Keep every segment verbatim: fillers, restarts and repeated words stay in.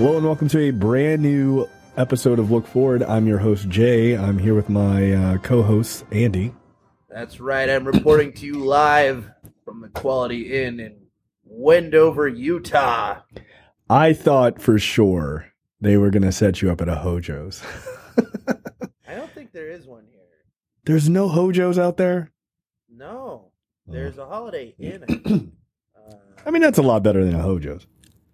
Hello and welcome to a brand new episode of Look Forward. I'm your host, Jay. I'm here with my uh, co-host, Andy. That's right. I'm reporting to you live from the Quality Inn in Wendover, Utah. I thought for sure they were going to set you up at a Hojo's. I don't think there is one here. There's no Hojo's out there? No. There's a Holiday Inn. uh, I mean, that's a lot better than a Hojo's.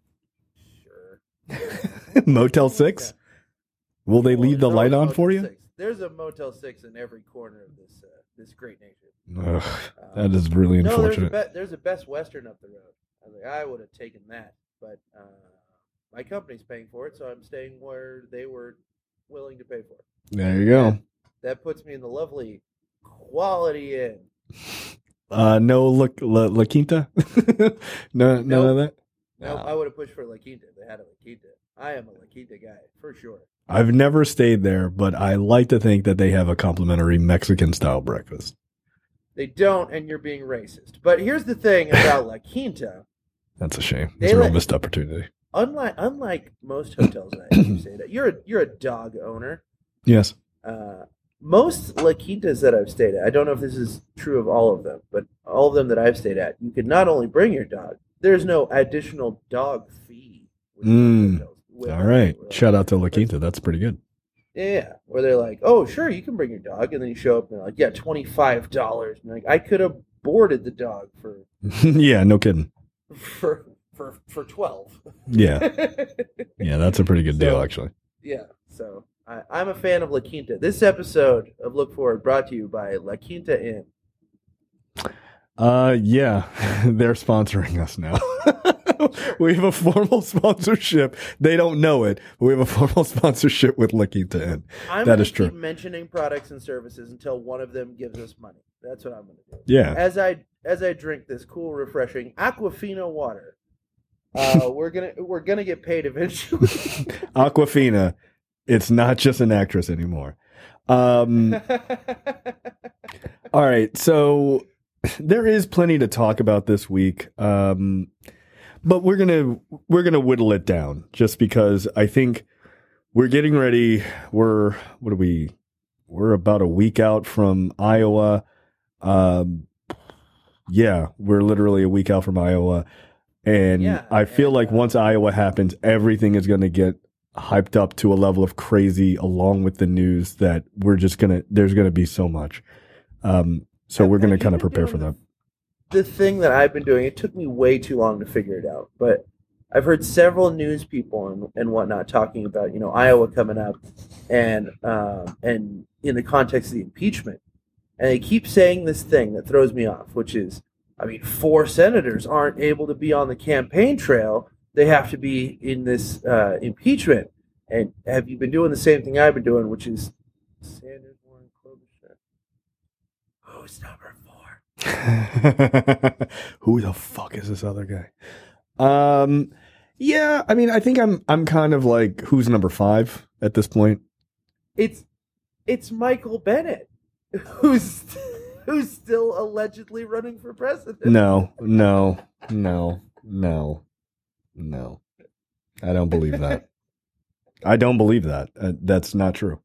Sure. Motel six? Will they leave the light on for you? six. There's a Motel six in every corner of this uh, this great nation. Ugh, that is really no, unfortunate. There's a, be- there's a Best Western up the road. I was like, I would have taken that, but uh, my company's paying for it, so I'm staying where they were willing to pay for it. There you go. That puts me in the lovely Quality Inn. Uh, no La, La, La Quinta? no, Nope. None of that? No, No. I would have pushed for La Quinta if they had a La Quinta. I am a La Quinta guy, for sure. I've never stayed there, but I like to think that they have a complimentary Mexican-style breakfast. They don't, and you're being racist. But here's the thing about La Quinta. That's a shame. They It's a real let- missed opportunity. Unlike unlike most hotels that I've stayed at, you're a, you're a dog owner. Yes. Uh, most La Quintas that I've stayed at, I don't know if this is true of all of them, but all of them that I've stayed at, you can not only bring your dog, there's no additional dog fee. with Mm. hotels. With- All right. with- Shout out to La Quinta. That's pretty good. Yeah, where they're like, "Oh, sure, you can bring your dog," and then you show up and they're like, "Yeah, twenty five dollars." And like, I could have boarded the dog for Yeah, no kidding. for for for twelve. Yeah. Yeah, that's a pretty good deal, So- actually. Yeah, so I, I'm a fan of La Quinta. This episode of Look Forward brought to you by La Quinta Inn. Uh, yeah, they're sponsoring us now. We have a formal sponsorship. They don't know it, but we have a formal sponsorship with La Quinta Inn. I'm That gonna is true. keep mentioning products and services until one of them gives us money. That's what I'm going to do. Yeah. As I as I drink this cool, refreshing Aquafina water, uh, we're gonna we're gonna get paid eventually. Aquafina, it's not just an actress anymore. Um, all right, so there is plenty to talk about this week, um, but we're gonna we're gonna whittle it down just because I think we're getting ready. We're what are we? We're about a week out from Iowa. Um, yeah, we're literally a week out from Iowa, and Yeah, I feel and, like uh, once Iowa happens, everything is going to get hyped up to a level of crazy, along with the news that we're just gonna. There's going to be so much. Um, so Have- we're going to have you kind of been prepare for doing that. The thing that I've been doing, it took me way too long to figure it out, but I've heard several news people and, and whatnot talking about, you know, Iowa coming up and um, and in the context of the impeachment. And they keep saying this thing that throws me off, which is, I mean, four senators aren't able to be on the campaign trail. They have to be in this uh, impeachment. And have you been doing the same thing I've been doing, which is Sanders, Warren, Klobuchar? Who's number four? Who the fuck is this other guy? Um, yeah, I mean, I think I'm I'm kind of like who's number five at this point. It's it's Michael Bennett, who's who's still allegedly running for president. No, no, no, no, no. I don't believe that. I don't believe that. Uh, that's not true.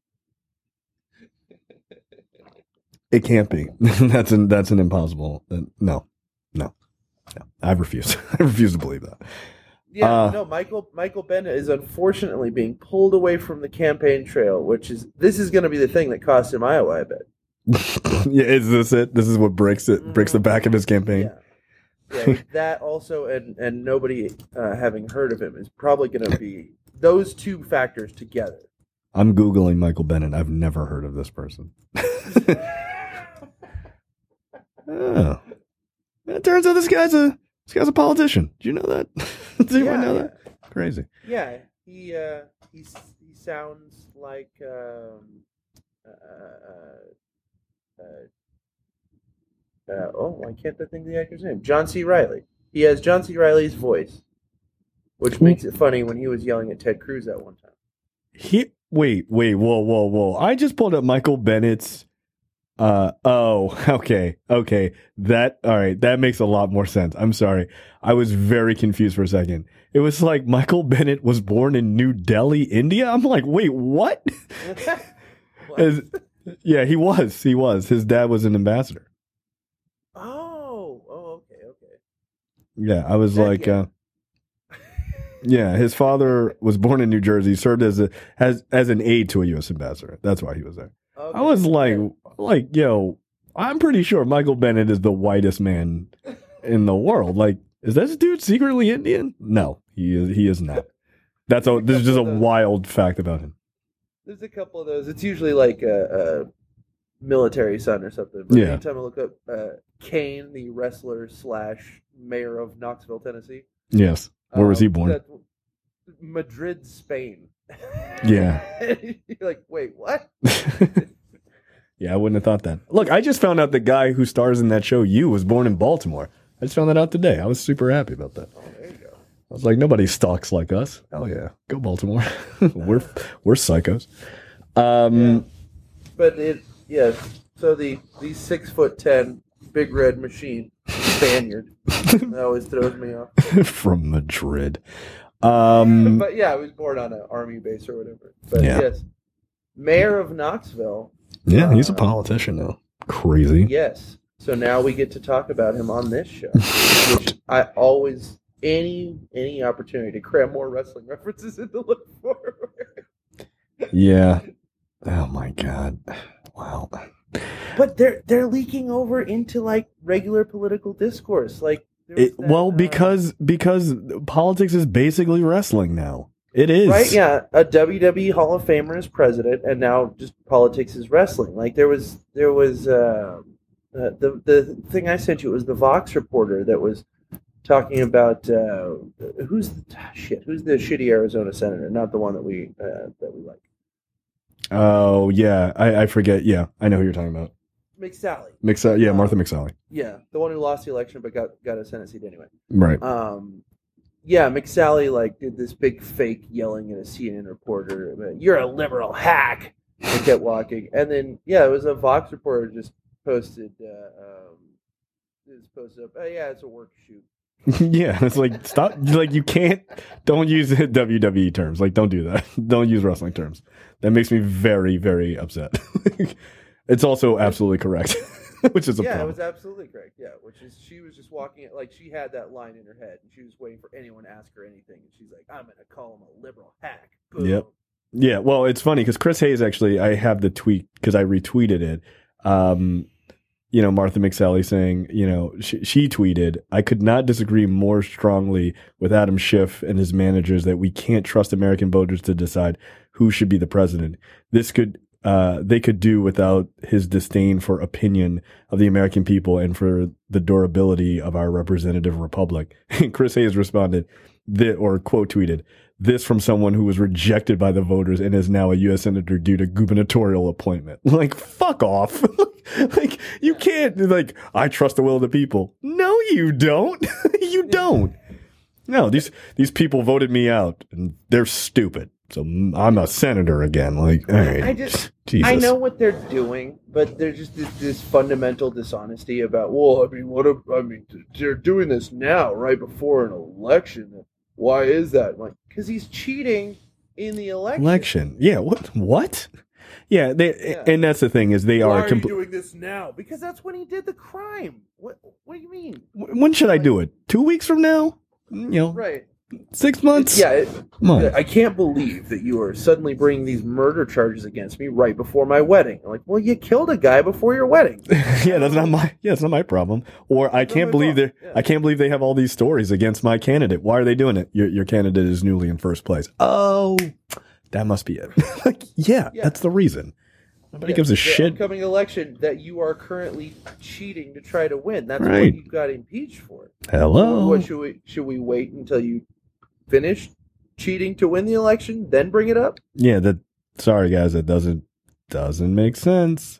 It can't be. that's an that's an impossible. Uh, no, no, no. I refuse. I refuse to believe that. Yeah, Uh, no, Michael Michael Bennett is unfortunately being pulled away from the campaign trail, which is this is going to be the thing that cost him Iowa, I bet. Yeah, is this it? This is what breaks it breaks the back of his campaign. Yeah, yeah that also, and and nobody uh, having heard of him is probably going to be those two factors together. I'm googling Michael Bennett. I've never heard of this person. Oh, it turns out this guy's a this guy's a politician. Do you know that? Does anyone Yeah, know yeah. that? Crazy. Yeah, he uh, he s- he sounds like um, uh, uh, uh, uh, oh, I can't think of the actor's name. John C. Riley. He has John C. Riley's voice, which makes it funny when he was yelling at Ted Cruz at one time. He wait, wait, whoa, whoa, whoa! I just pulled up Michael Bennett's Uh oh, okay, okay. That all right. That makes a lot more sense. I'm sorry, I was very confused for a second. It was like Michael Bennett was born in New Delhi, India. I'm like, wait, what? What? As- yeah, he was. He was. His dad was an ambassador. Oh, oh, okay, okay. Yeah, I was Heck like, yeah. uh, yeah. His father was born in New Jersey. Served as a as as an aide to a U S ambassador. That's why he was there. Okay. I was like, Yeah. like, yo, I'm pretty sure Michael Bennett is the whitest man in the world. Like, is this dude secretly Indian? No, he is. He is not. That's a. This is just a wild fact about him. There's a couple of those. It's usually like a, a military son or something. But Yeah. anytime I look up uh, Kane, the wrestler slash mayor of Knoxville, Tennessee. Yes. Where was um, he born? that- Madrid, Spain. Yeah. You're like, wait, what? Yeah, I wouldn't have thought that. Look, I just found out the guy who stars in that show, You, was born in Baltimore. I just found that out today. I was super happy about that. Oh, there you go. I was like, nobody stalks like us. Hell yeah, go Baltimore. we're we're psychos. Um, But it, yeah. So the the six foot ten big red machine Spaniard that always throws me off. from Madrid. Um, But yeah, I was born on an army base or whatever. But Yeah. yes, mayor of Knoxville. yeah, he's a uh, politician now. Crazy. Yes. So now we get to talk about him on this show, which I always any any opportunity to cram more wrestling references in to look forward. Yeah. Oh my god. Wow. But they're they're leaking over into like regular political discourse, like. there was It, that, well, uh, because because politics is basically wrestling now. It is. Right, yeah. A W W E Hall of Famer is president, and now just politics is wrestling. Like there was, there was uh, uh, the the thing I sent you was the Vox reporter that was talking about uh, who's the shit, who's the shitty Arizona senator, not the one that we uh, that we like. Oh yeah, I, I forget. Yeah, I know who you're talking about. McSally. Mix, yeah, Martha McSally. Yeah, the one who lost the election but got got a Senate seat anyway. Right. Um, yeah, McSally like did this big fake yelling at a C N N reporter. You're a liberal hack. And kept walking, and then yeah, it was a Vox reporter just posted. Uh, um, just posted up. Oh yeah, it's a work shoot. Yeah, it's like stop. Like you can't. Don't use W W E terms. Like don't do that. Don't use wrestling terms. That makes me very very upset. It's also absolutely correct, which is a yeah, problem. it was absolutely correct. Yeah, which is she was just walking it like she had that line in her head, and she was waiting for anyone to ask her anything, and she's like, "I'm going to call him a liberal hack." Boom. Yep. Yeah, well, it's funny because Chris Hayes actually, I have the tweet because I retweeted it. Um, you know, Martha McSally saying, you know, she, she tweeted, I could not disagree more strongly with Adam Schiff and his managers that we can't trust American voters to decide who should be the president. This could, uh, they could do without his disdain for opinion of the American people and for the durability of our representative republic. And Chris Hayes responded, that, or quote tweeted, this from someone who was rejected by the voters and is now a U S senator due to gubernatorial appointment. Like, fuck off. Like, you can't, like, I trust the will of the people. No, you don't. You don't. No, these, these people voted me out and they're stupid. So I'm a senator again. Like, all right. I just, Jesus. I know what they're doing, but there's just this, this fundamental dishonesty about. Well, I mean, what? A, I mean, they're doing this now, right before an election. Why is that? Like, because he's cheating in the election. Election. Yeah. What? What? Yeah. They, Yeah. And that's the thing is they Why are. are compl- you doing this now? Because that's when he did the crime. What? What do you mean? when should I do it? Two weeks from now? You know, Right. six months? Yeah. It, Come on. I can't believe that you are suddenly bringing these murder charges against me right before my wedding. I'm like, well, you killed a guy before your wedding. Yeah, that's not my yeah, it's not my problem. Or I It's not can't my believe they problem, yeah. I can't believe they have all these stories against my candidate. Why are they doing it? Your your candidate is newly in first place. Oh, that must be it. Like, yeah, Yeah. that's the reason. Nobody Yeah, gives a the shit. upcoming election that you are currently cheating to try to win. That's Right. what you got impeached for. Hello. What should we should we wait until you finish cheating to win the election, then bring it up? Yeah, that sorry guys, that doesn't doesn't make sense.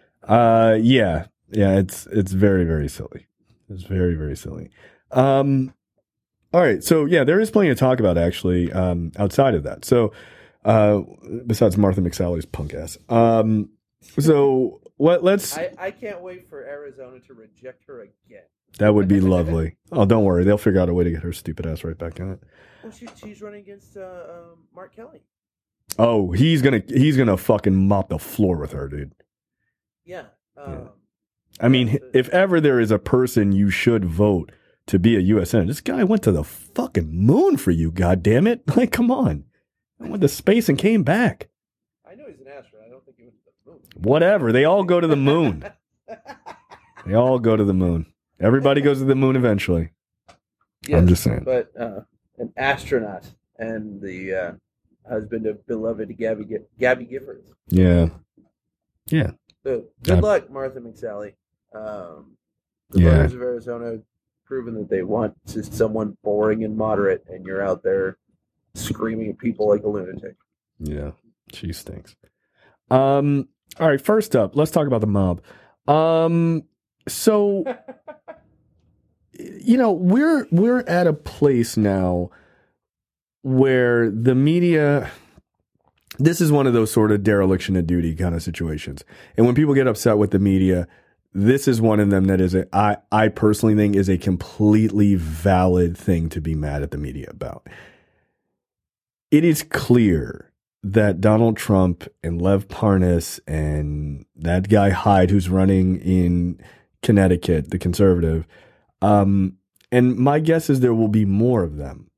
Uh yeah. Yeah, it's it's very, very silly. It's very, very silly. Um all right, so yeah, there is plenty to talk about actually, um, outside of that. So uh besides Martha McSally's punk ass. Um so what? Let's. I, I can't wait for Arizona to reject her again. That would be lovely. Oh, don't worry. They'll figure out a way to get her stupid ass right back in it. Well, she, she's running against uh, um, Mark Kelly. Oh, he's gonna he's gonna fucking mop the floor with her, dude. Yeah. Um, yeah. I mean, if ever there is a person you should vote to be a U S Senator, this guy went to the fucking moon for you, goddammit. Like, come on. I went to space and came back. I know he's an astronaut. I don't think he went to the moon. Whatever. They all go to the moon. They all go to the moon. Everybody goes to the moon eventually. Yes, I'm just saying. But uh, an astronaut and the uh, husband of beloved Gabby Gabby Giffords. Yeah. Yeah. So good uh, luck, Martha McSally. Um, the yeah. voters of Arizona have proven that they want just someone boring and moderate, and you're out there screaming at people like a lunatic. Yeah. She stinks. Um. All right. First up, let's talk about the mob. Um. So, you know, we're we're at a place now where the media, this is one of those sort of dereliction of duty kind of situations. And when people get upset with the media, this is one of them that is a, I, I personally think is a completely valid thing to be mad at the media about. It is clear that Donald Trump and Lev Parnas and that guy Hyde, who's running in Connecticut, the conservative, um, and my guess is there will be more of them.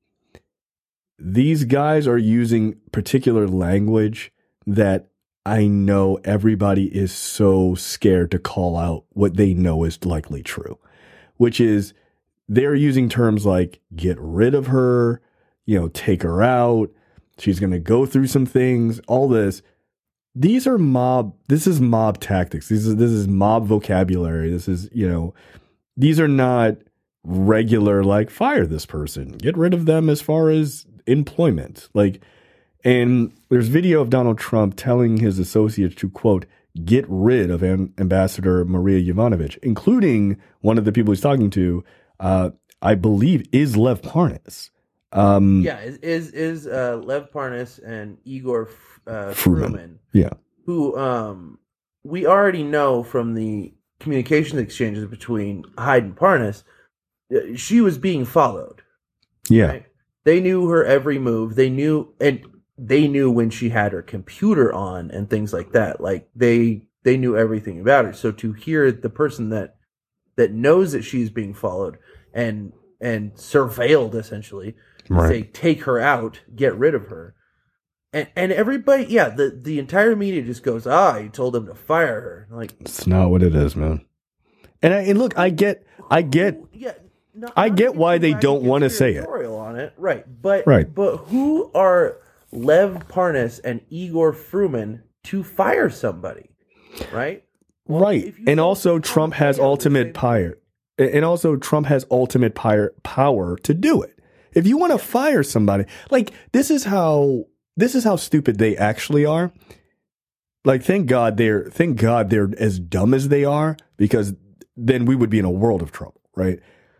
These guys are using particular language that I know everybody is so scared to call out what they know is likely true, which is they're using terms like get rid of her, you know, take her out. She's going to go through some things, all this. These are mob. This is mob tactics. This is, this is mob vocabulary. This is, you know, these are not regular, like fire this person, get rid of them as far as employment. Like, and there's video of Donald Trump telling his associates to, quote, get rid of Am- Ambassador Maria Yovanovitch, including one of the people he's talking to, uh, I believe is Lev Parnas. Um, yeah, is is uh, Lev Parnas and Igor uh, Fruman. Fruman. Yeah. Who um, we already know from the communication exchanges between Hyde and Parnas, uh, she was being followed. Yeah. Right? They knew her every move. They knew, and they knew when she had her computer on and things like that. Like they they knew everything about her. So to hear the person that that knows that she's being followed and and surveilled essentially right. say take her out, get rid of her. And and everybody, yeah, the, the entire media just goes, ah, you told them to fire her. Like it's not what it is, man. And I and look, I get, I get, yeah, not, I not get why they don't want to say it. On it, right? But right. But who are Lev Parnas and Igor Fruman to fire somebody, right? Well, right. And also, Trump has ultimate power. And also, Trump has ultimate power power to do it. If you want to fire somebody, like this is how. This is how stupid they actually are. Like, thank God they're, thank God they're as dumb as they are, because then we would be in a world of trouble, right?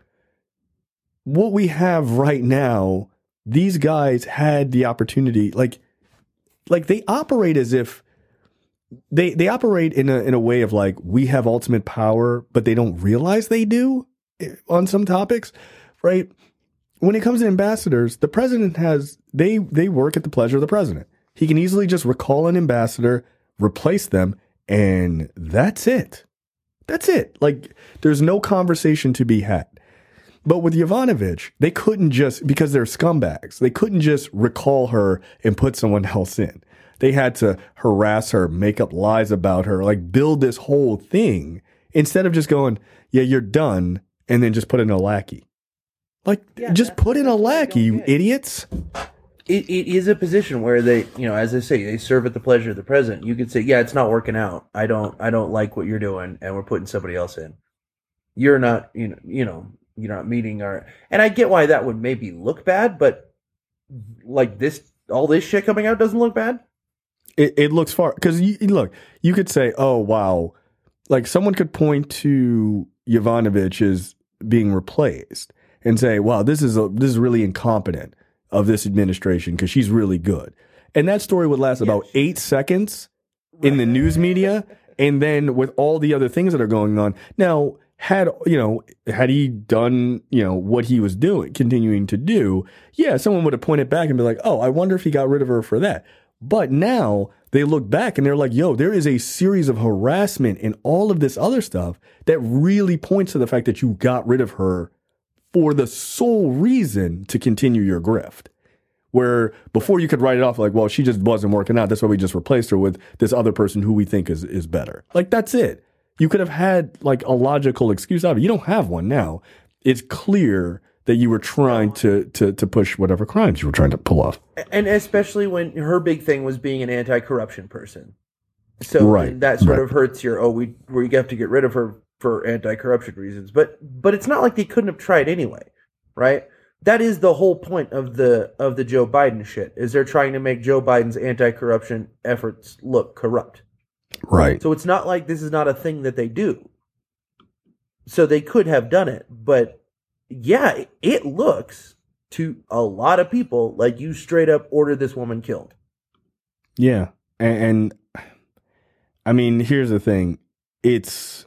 What we have right now, these guys had the opportunity, like, like they operate as if they, they operate in a, in a way of like, we have ultimate power, but they don't realize they do on some topics, right? When it comes to ambassadors, the president has, they they work at the pleasure of the president. He can easily just recall an ambassador, replace them, and that's it. That's it. Like, there's no conversation to be had. But with Yovanovitch, they couldn't just, because they're scumbags, they couldn't just recall her and put someone else in. They had to harass her, make up lies about her, like build this whole thing instead of just going, yeah, you're done, and then just put in a lackey. Like, yeah, just put in a lackey, you idiots. It it is a position where they, you know, as I say, they serve at the pleasure of the president. You could say, yeah, it's not working out. I don't, I don't like what you're doing, and we're putting somebody else in. You're not, you know, you know, you're not meeting our. And I get why that would maybe look bad, but like this, all this shit coming out doesn't look bad. It it looks far because you look. You could say, oh wow, like someone could point to Yovanovitch as being replaced and say, wow, this is a, this is really incompetent of this administration because she's really good. And that story would last about eight seconds in the news media, And then with all the other things that are going on now, had you know, had he done you know what he was doing, continuing to do, yeah, someone would have pointed back and be like, oh, I wonder if he got rid of her for that. But now they look back and they're like, yo, there is a series of harassment and all of this other stuff that really points to the fact that you got rid of her for the sole reason to continue your grift. Where before you could write it off like, well, she just wasn't working out. That's why we just replaced her with this other person who we think is, is better. Like, that's it. You could have had like a logical excuse out of it. You don't have one now. It's clear that you were trying to, to, to push whatever crimes you were trying to pull off. And especially when her big thing was being an anti-corruption person. So right. that sort right. of hurts your, oh, we, we have to get rid of her for anti-corruption reasons. But, but it's not like they couldn't have tried anyway, right? That is the whole point of the of the Joe Biden shit, is they're trying to make Joe Biden's anti-corruption efforts look corrupt. Right. So it's not like this is not a thing that they do. So they could have done it, but yeah, it looks to a lot of people like you straight up ordered this woman killed. Yeah. And, and I mean, here's the thing. It's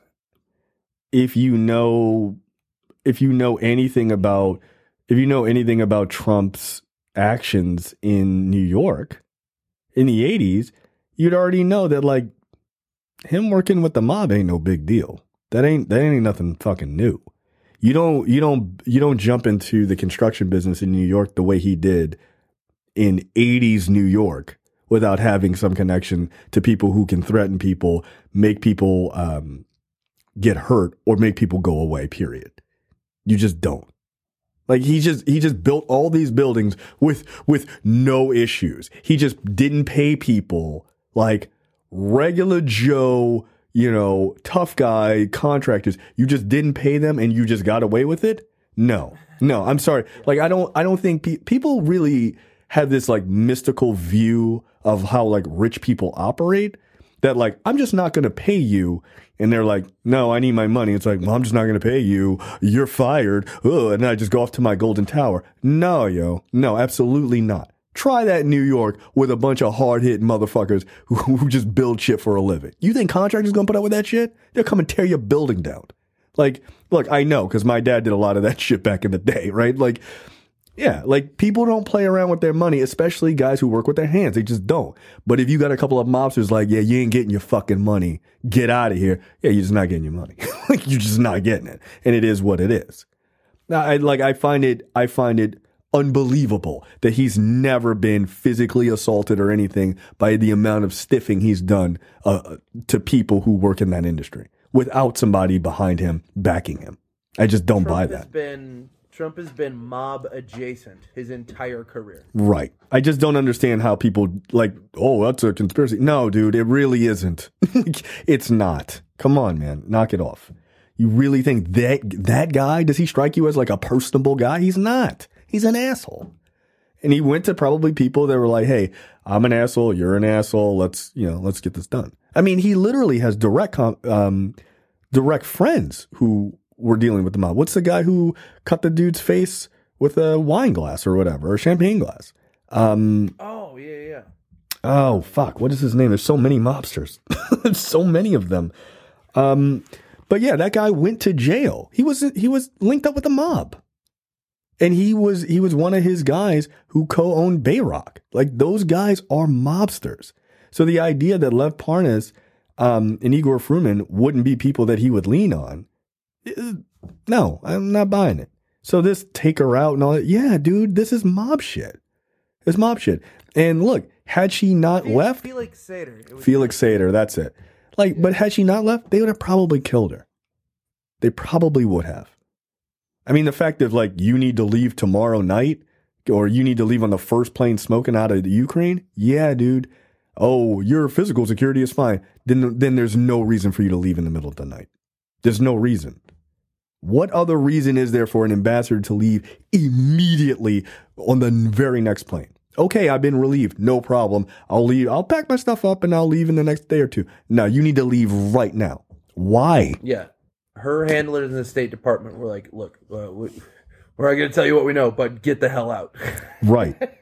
if you know if you know anything about If you know anything about Trump's actions in New York in the eighties, you'd already know that like him working with the mob ain't no big deal. That ain't that ain't nothing fucking new. You don't you don't you don't jump into the construction business in New York the way he did in eighties New York without having some connection to people who can threaten people, make people um, get hurt, or make people go away. Period. You just don't. Like he just he just built all these buildings with with no issues. He just didn't pay people like regular Joe, you know, tough guy contractors. You just didn't pay them and you just got away with it? No. No, I'm sorry. Like I don't I don't think pe- people really have this like mystical view of how like rich people operate that like I'm just not going to pay you. And they're like, no, I need my money. It's like, well, I'm just not going to pay you. You're fired. Ugh, and I just go off to my golden tower. No, yo. No, absolutely not. Try that in New York with a bunch of hard-hitting motherfuckers who, who just build shit for a living. You think contractors going to put up with that shit? They'll come and tear your building down. Like, look, I know because my dad did a lot of that shit back in the day, right? Like, yeah, like people don't play around with their money, especially guys who work with their hands. They just don't. But if you got a couple of mobsters like, yeah, you ain't getting your fucking money. Get out of here. Yeah, you're just not getting your money. Like you're just not getting it. And it is what it is. Now, I like I find it I find it unbelievable that he's never been physically assaulted or anything by the amount of stiffing he's done uh, to people who work in that industry without somebody behind him backing him. I just don't Trump buy has that. Been, Trump has been mob adjacent his entire career. Right. I just don't understand how people like, oh, that's a conspiracy. No, dude, it really isn't. It's not. Come on, man. Knock it off. You really think that that guy, does he strike you as like a personable guy? He's not. He's an asshole. And he went to probably people that were like, hey, I'm an asshole. You're an asshole. Let's, you know, let's get this done. I mean, he literally has direct, um, direct friends who were dealing with the mob. What's the guy who cut the dude's face with a wine glass or whatever, or champagne glass? Um, oh, yeah, yeah. Oh, fuck. What is his name? There's so many mobsters. There's so many of them. Um, but yeah, that guy went to jail. He was, he was linked up with the mob. And he was, he was one of his guys who co-owned Bayrock. Like those guys are mobsters. So the idea that Lev Parnas, um, and Igor Fruman wouldn't be people that he would lean on. No, I'm not buying it. So this take her out and all that. Yeah, dude, this is mob shit. It's mob shit. And look, had she not Felix, left, Felix Sater. Felix Sater, that's it. Like, yeah. But had she not left, they would have probably killed her. They probably would have. I mean, the fact that like you need to leave tomorrow night, or you need to leave on the first plane smoking out of the Ukraine. Yeah, dude. Oh, your physical security is fine. Then, then there's no reason for you to leave in the middle of the night. There's no reason. What other reason is there for an ambassador to leave immediately on the very next plane? Okay, I've been relieved. No problem. I'll leave. I'll pack my stuff up and I'll leave in the next day or two. No, you need to leave right now. Why? Yeah. Her handlers in the State Department were like, look, uh, we, we're not going to tell you what we know, but get the hell out. Right.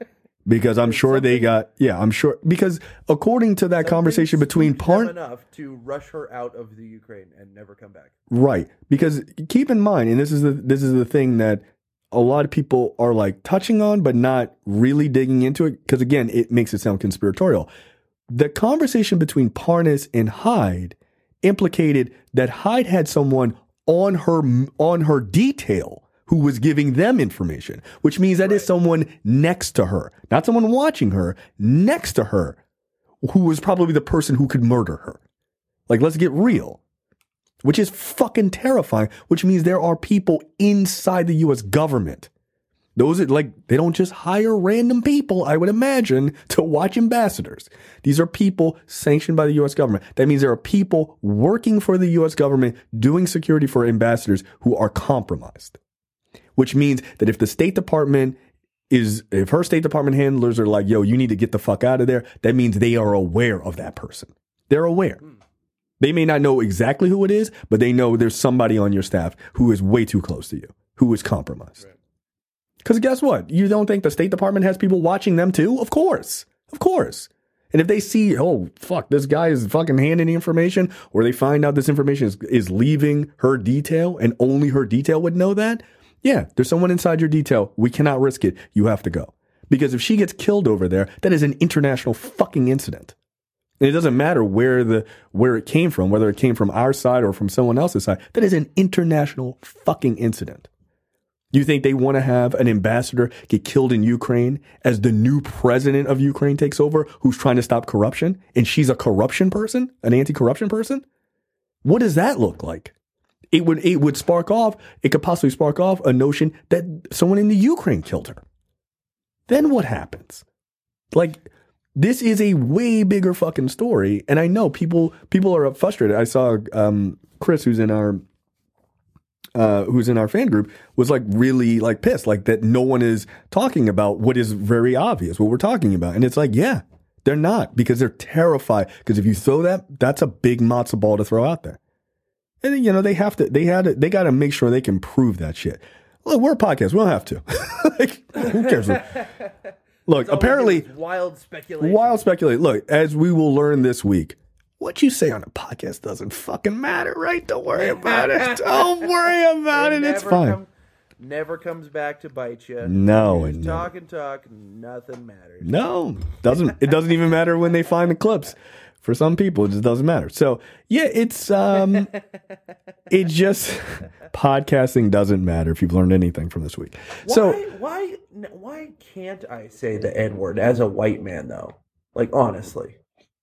Because I'm sure they got, yeah, I'm sure, because according to that conversation between Parnas, enough to rush her out of the Ukraine and never come back. Right. Because keep in mind, and this is the, this is the thing that a lot of people are like touching on, but not really digging into it. Because again, it makes it sound conspiratorial. The conversation between Parnas and Hyde implicated that Hyde had someone on her, on her detail who was giving them information, which means that right. is someone next to her, not someone watching her, next to her, who was probably the person who could murder her. Like, let's get real, which is fucking terrifying, which means there are people inside the U S government. Those are like, they don't just hire random people, I would imagine, to watch ambassadors. These are people sanctioned by the U S government. That means there are people working for the U S government doing security for ambassadors who are compromised. Which means that if the State Department is, if her State Department handlers are like, yo, you need to get the fuck out of there, that means they are aware of that person. They're aware. They may not know exactly who it is, but they know there's somebody on your staff who is way too close to you, who is compromised. Because guess what? You don't think the State Department has people watching them too? Of course. Of course. And if they see, oh, fuck, this guy is fucking handing the information, or they find out this information is, is leaving her detail and only her detail would know that, yeah, there's someone inside your detail. We cannot risk it. You have to go. Because if she gets killed over there, that is an international fucking incident. And it doesn't matter where the where it came from, whether it came from our side or from someone else's side. That is an international fucking incident. You think they want to have an ambassador get killed in Ukraine as the new president of Ukraine takes over, who's trying to stop corruption, and she's a corruption person, an anti-corruption person? What does that look like? It would it would spark off, it could possibly spark off a notion that someone in the Ukraine killed her. Then what happens? Like, this is a way bigger fucking story. And I know people people are frustrated. I saw um, Chris, who's in our uh, who's in our fan group, was like really like pissed, like that no one is talking about what is very obvious, what we're talking about. And it's like, yeah, they're not, because they're terrified. Because if you throw that, that's a big matzo ball to throw out there. And, you know, they have to, they had to, they got to make sure they can prove that shit. Look, we're a podcast. We don't have to. Like, who cares? Look, apparently, wild speculation. Wild speculation. Look, as we will learn this week, what you say on a podcast doesn't fucking matter, right? Don't worry about it. Don't worry about it. it. It's fine. Come, never comes back to bite you. No, and no. Talk and talk, nothing matters. No, doesn't. It doesn't even matter when they find the clips. For some people, it just doesn't matter. So, yeah, it's, um, it just, podcasting doesn't matter if you've learned anything from this week. Why, so, why, why can't I say the N word as a white man, though? Like, honestly.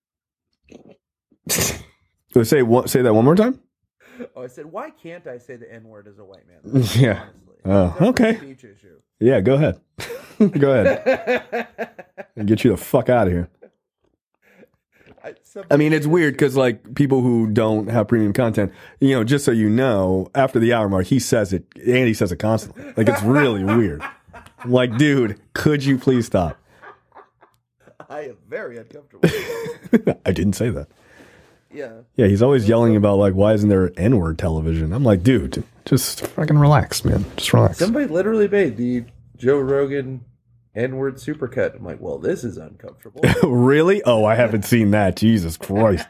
So say what? Say that one more time. Oh, I said, why can't I say the N word as a white man? Yeah. Oh, okay. Speech issue. Yeah, go ahead. Go ahead. And get you the fuck out of here. I, I mean, it's weird because, like, people who don't have premium content, you know, just so you know, after the hour mark, he says it, and he says it constantly. Like, it's really weird. I'm like, dude, could you please stop? I am very uncomfortable. I didn't say that. Yeah. Yeah, he's always yelling about, like, why isn't there N-word television? I'm like, dude, just fucking relax, man. Just relax. Somebody literally made the Joe Rogan N-word supercut. I'm like, well, this is uncomfortable. Really? Oh, I haven't seen that. Jesus Christ.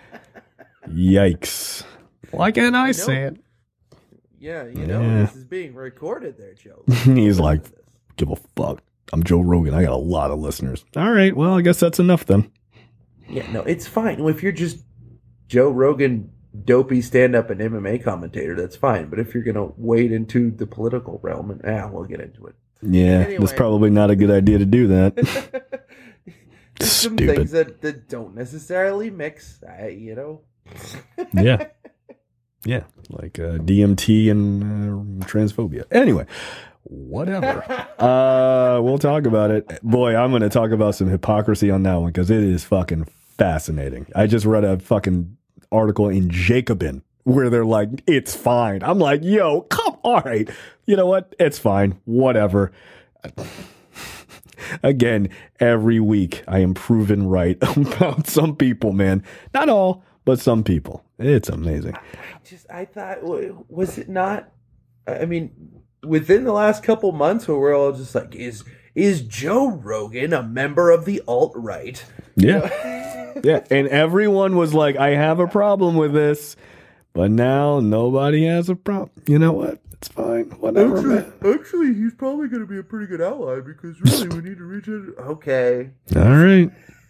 Yikes. Why can't I, I say it? Yeah, you know, yeah. This is being recorded there, Joe. He's like, give a fuck. I'm Joe Rogan. I got a lot of listeners. All right, well, I guess that's enough then. Yeah, no, it's fine. If you're just Joe Rogan, dopey stand-up and M M A commentator, that's fine. But if you're going to wade into the political realm, and ah, we'll get into it. Yeah, anyway. That's probably not a good idea to do that. Some Stupid. things that, that don't necessarily mix, I, you know. Yeah. Yeah, like uh, D M T and uh, transphobia. Anyway, whatever. uh, we'll talk about it. Boy, I'm going to talk about some hypocrisy on that one because it is fucking fascinating. I just read a fucking article in Jacobin where they're like, it's fine. I'm like, yo, come, all right. You know what? It's fine. Whatever. Again, every week I am proven right about some people, man. Not all, but some people. It's amazing. I just, I thought, was it not, I mean, within the last couple months where we're all just like, is is Joe Rogan a member of the alt-right? Yeah. Yeah. And everyone was like, I have a problem with this. But now nobody has a problem. You know what? It's fine. Whatever, actually, man. Actually, he's probably going to be a pretty good ally because really we need to reach out. Okay. All right.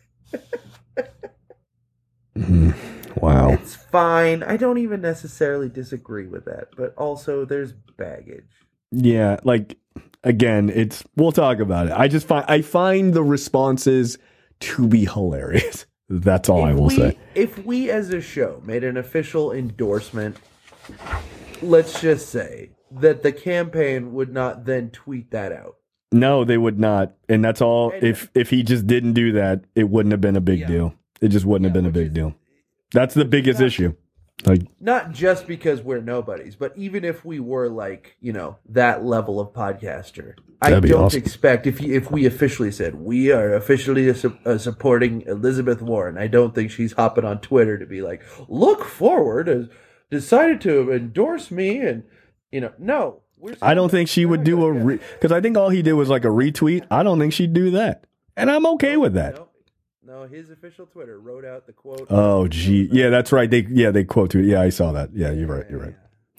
Mm, wow. It's fine. I don't even necessarily disagree with that. But also, there's baggage. Yeah. Like, again, it's, we'll talk about it. I just find, I find the responses to be hilarious. That's all if I will we, say. If we as a show made an official endorsement, let's just say that the campaign would not then tweet that out. No, they would not. And that's all. And, if if he just didn't do that, it wouldn't have been a big yeah. deal. It just wouldn't Yeah, have been a big is, deal. That's the biggest not, issue. Like, not just because we're nobodies, but even if we were like, you know, that level of podcaster, I don't awesome. expect if you, if we officially said we are officially a, uh, supporting Elizabeth Warren, I don't think she's hopping on Twitter to be like, look forward has decided to endorse me, and you know, no. We're I don't think she would do a re because I think all he did was like a retweet. I don't think she'd do that, and I'm okay with that. No, no, his official Twitter wrote out the quote. Oh, gee, yeah, that's right. They yeah they quote tweet. Yeah, I saw that. Yeah, you're right. You're right.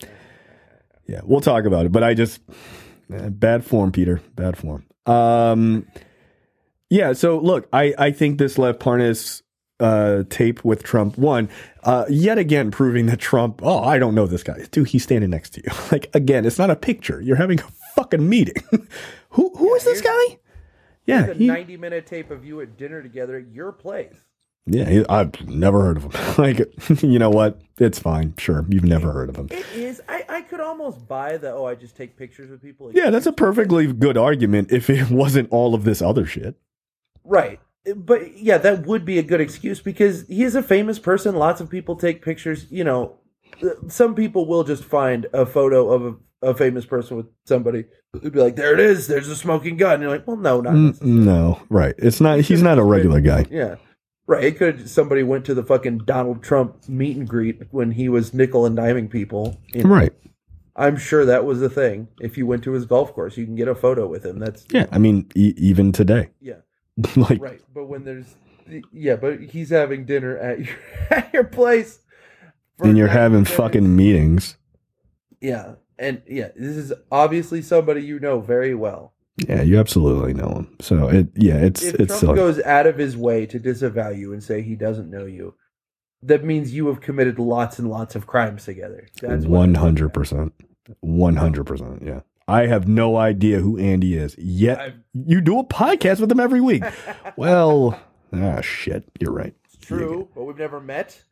Yeah, we'll talk about it, but I just eh, bad form, Peter. Bad form. Um, yeah. So look, I I think this Lev Parnas uh tape with Trump one uh yet again proving that Trump, oh, I don't know this guy, dude, he's standing next to you. Like, again, it's not a picture, you're having a fucking meeting. who who yeah, is this guy? Yeah, a he, ninety minute tape of you at dinner together at your place. yeah he, I've never heard of him. Like, you know what, it's fine, sure, you've never heard of him. It is. I, I could almost buy the, oh, I just take pictures with people. Yeah, that's a perfectly good argument if it wasn't all of this other shit. Right. But yeah, that would be a good excuse because he is a famous person. Lots of people take pictures. You know, some people will just find a photo of a, a famous person with somebody. They'd be like, there it is. There's a smoking gun. And you're like, well, no, not mm, No, right. It's not, he's not a regular guy. Yeah. Right. It could, somebody went to the fucking Donald Trump meet and greet when he was nickel and diming people. You know? Right. I'm sure that was a thing. If you went to his golf course, you can get a photo with him. That's, yeah. I mean, e even today. Yeah. Like, right, but when there's yeah, but he's having dinner at your at your place, and you're having fucking meetings. Yeah, and yeah, this is obviously somebody you know very well. Yeah, you absolutely know him. So it, yeah, it's if it's Trump silly. goes out of his way to disavow you and say he doesn't know you, that means you have committed lots and lots of crimes together. That's one hundred percent, one hundred percent. Yeah. I have no idea who Andy is, yet I've... you do a podcast with him every week. Well, ah, shit, you're right. It's true, yeah. But we've never met.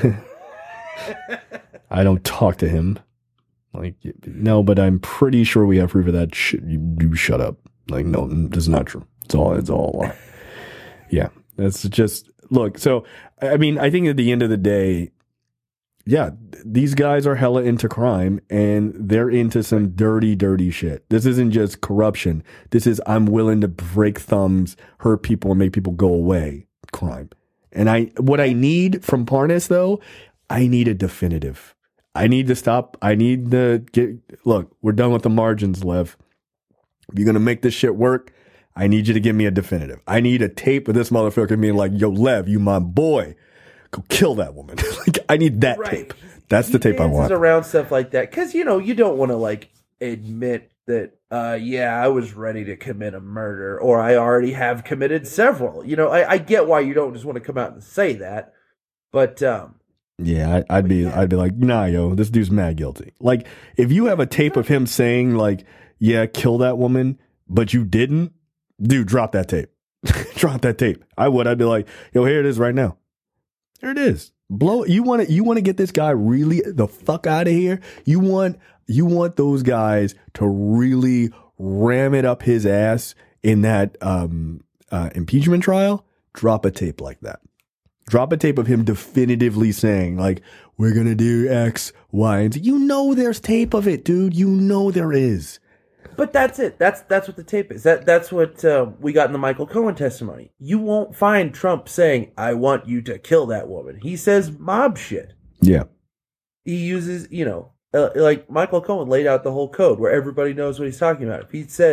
I don't talk to him. Like, no, but I'm pretty sure we have proof of that. Sh you do shut up. Like, no, that's not true. It's all, it's all a lie. Yeah, that's just, look, so, I mean, I think at the end of the day, yeah, these guys are hella into crime and they're into some dirty, dirty shit. This isn't just corruption. This is, I'm willing to break thumbs, hurt people, and make people go away crime. And I, what I need from Parnas, though, I need a definitive. I need to stop. I need to get, look, we're done with the margins, Lev. If you're going to make this shit work, I need you to give me a definitive. I need a tape of this motherfucker being like, yo, Lev, you my boy. Go kill that woman. Like, I need that right. tape. That's he the tape I want. Around stuff like that, because you know you don't want to like admit that. Uh, yeah, I was ready to commit a murder, or I already have committed several. You know, I, I get why you don't just want to come out and say that, but um, yeah, I, I'd be, yeah. I'd be like, nah, yo, this dude's mad guilty. Like, if you have a tape of him saying like, yeah, kill that woman, but you didn't, dude, drop that tape. Drop that tape. I would. I'd be like, yo, here it is right now. There it is. Blow. You want to. You want to get this guy really the fuck out of here. You want. You want those guys to really ram it up his ass in that um, uh, impeachment trial. Drop a tape like that. Drop a tape of him definitively saying like, "We're gonna do X, Y, and Z." You know, there's tape of it, dude. You know there is. But that's it. That's that's what the tape is. That that's what uh, we got in the Michael Cohen testimony. You won't find Trump saying, "I want you to kill that woman." He says mob shit. Yeah. He uses, you know, uh, like Michael Cohen laid out the whole code where everybody knows what he's talking about. If he says,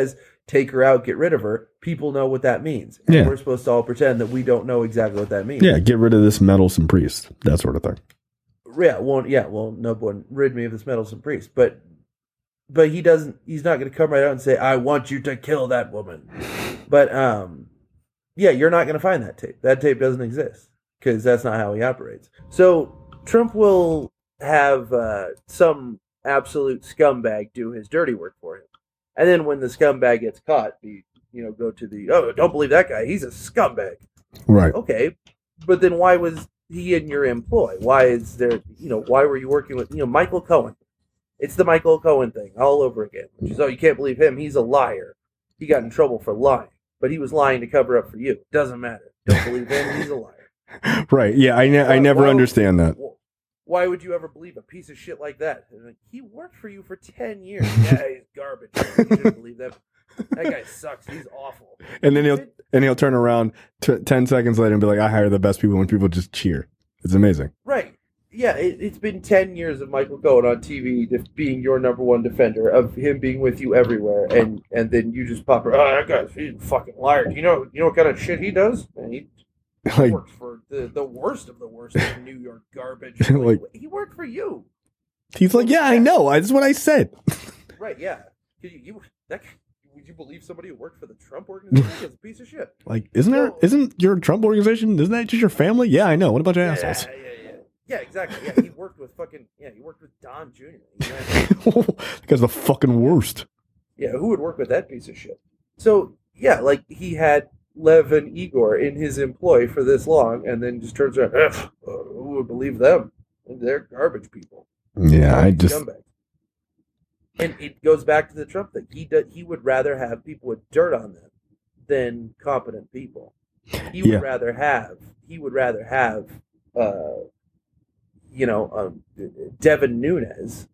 take her out, get rid of her, people know what that means. And Yeah. we're supposed to all pretend that we don't know exactly what that means. Yeah, get rid of this meddlesome priest, that sort of thing. Yeah, well, yeah, well, no one rid me of this meddlesome priest, but but he doesn't. He's not going to come right out and say, "I want you to kill that woman." But um, yeah, you're not going to find that tape. That tape doesn't exist because that's not how he operates. So Trump will have uh, some absolute scumbag do his dirty work for him, and then when the scumbag gets caught, he you know go to the oh, don't believe that guy. He's a scumbag. Right. Okay, but then why was he in your employ? Why is there, you know, why were you working with, you know, Michael Cohen? It's the Michael Cohen thing all over again. Which is, oh, you can't believe him. He's a liar. He got in trouble for lying, but he was lying to cover up for you. Doesn't matter. Don't believe him. He's a liar. Right. Yeah, I, ne- I never why, understand that. Why would you ever believe a piece of shit like that? And like, he worked for you for ten years. Yeah, he's garbage. You shouldn't believe that. That guy sucks. He's awful. And then he'll and he'll turn around t- ten seconds later and be like, "I hire the best people," when people just cheer. It's amazing. Right. Yeah, it, it's been ten years of Michael Cohen on T V def- being your number one defender, of him being with you everywhere, and, and then you just pop, oh, that guy's he's a fucking liar. You know you know what kind of shit he does? And he Like, works for the, the worst of the worst of New York garbage. Like, like- he worked for you. he's like, "Yeah, I know. That's what I said." Right, yeah. You, you, that, would you believe somebody who worked for the Trump organization is a piece of shit? Like, isn't there? Isn't your Trump organization? Isn't that just your family? Yeah, I know. What a bunch of Yeah, assholes. yeah, yeah. Yeah, exactly. Yeah, he worked with fucking, yeah, he worked with Don Junior He went- That guy's the fucking worst. Yeah, who would work with that piece of shit? So, yeah, like, he had Lev and Igor in his employ for this long, and then just turns around, "Ugh, uh, who would believe them? They're garbage people. Yeah, I Garbage just scumbags." And it goes back to the Trump thing. He do, he would rather have people with dirt on them than competent people. He would Yeah. rather have, he would rather have, uh, you know, um, Devin Nunes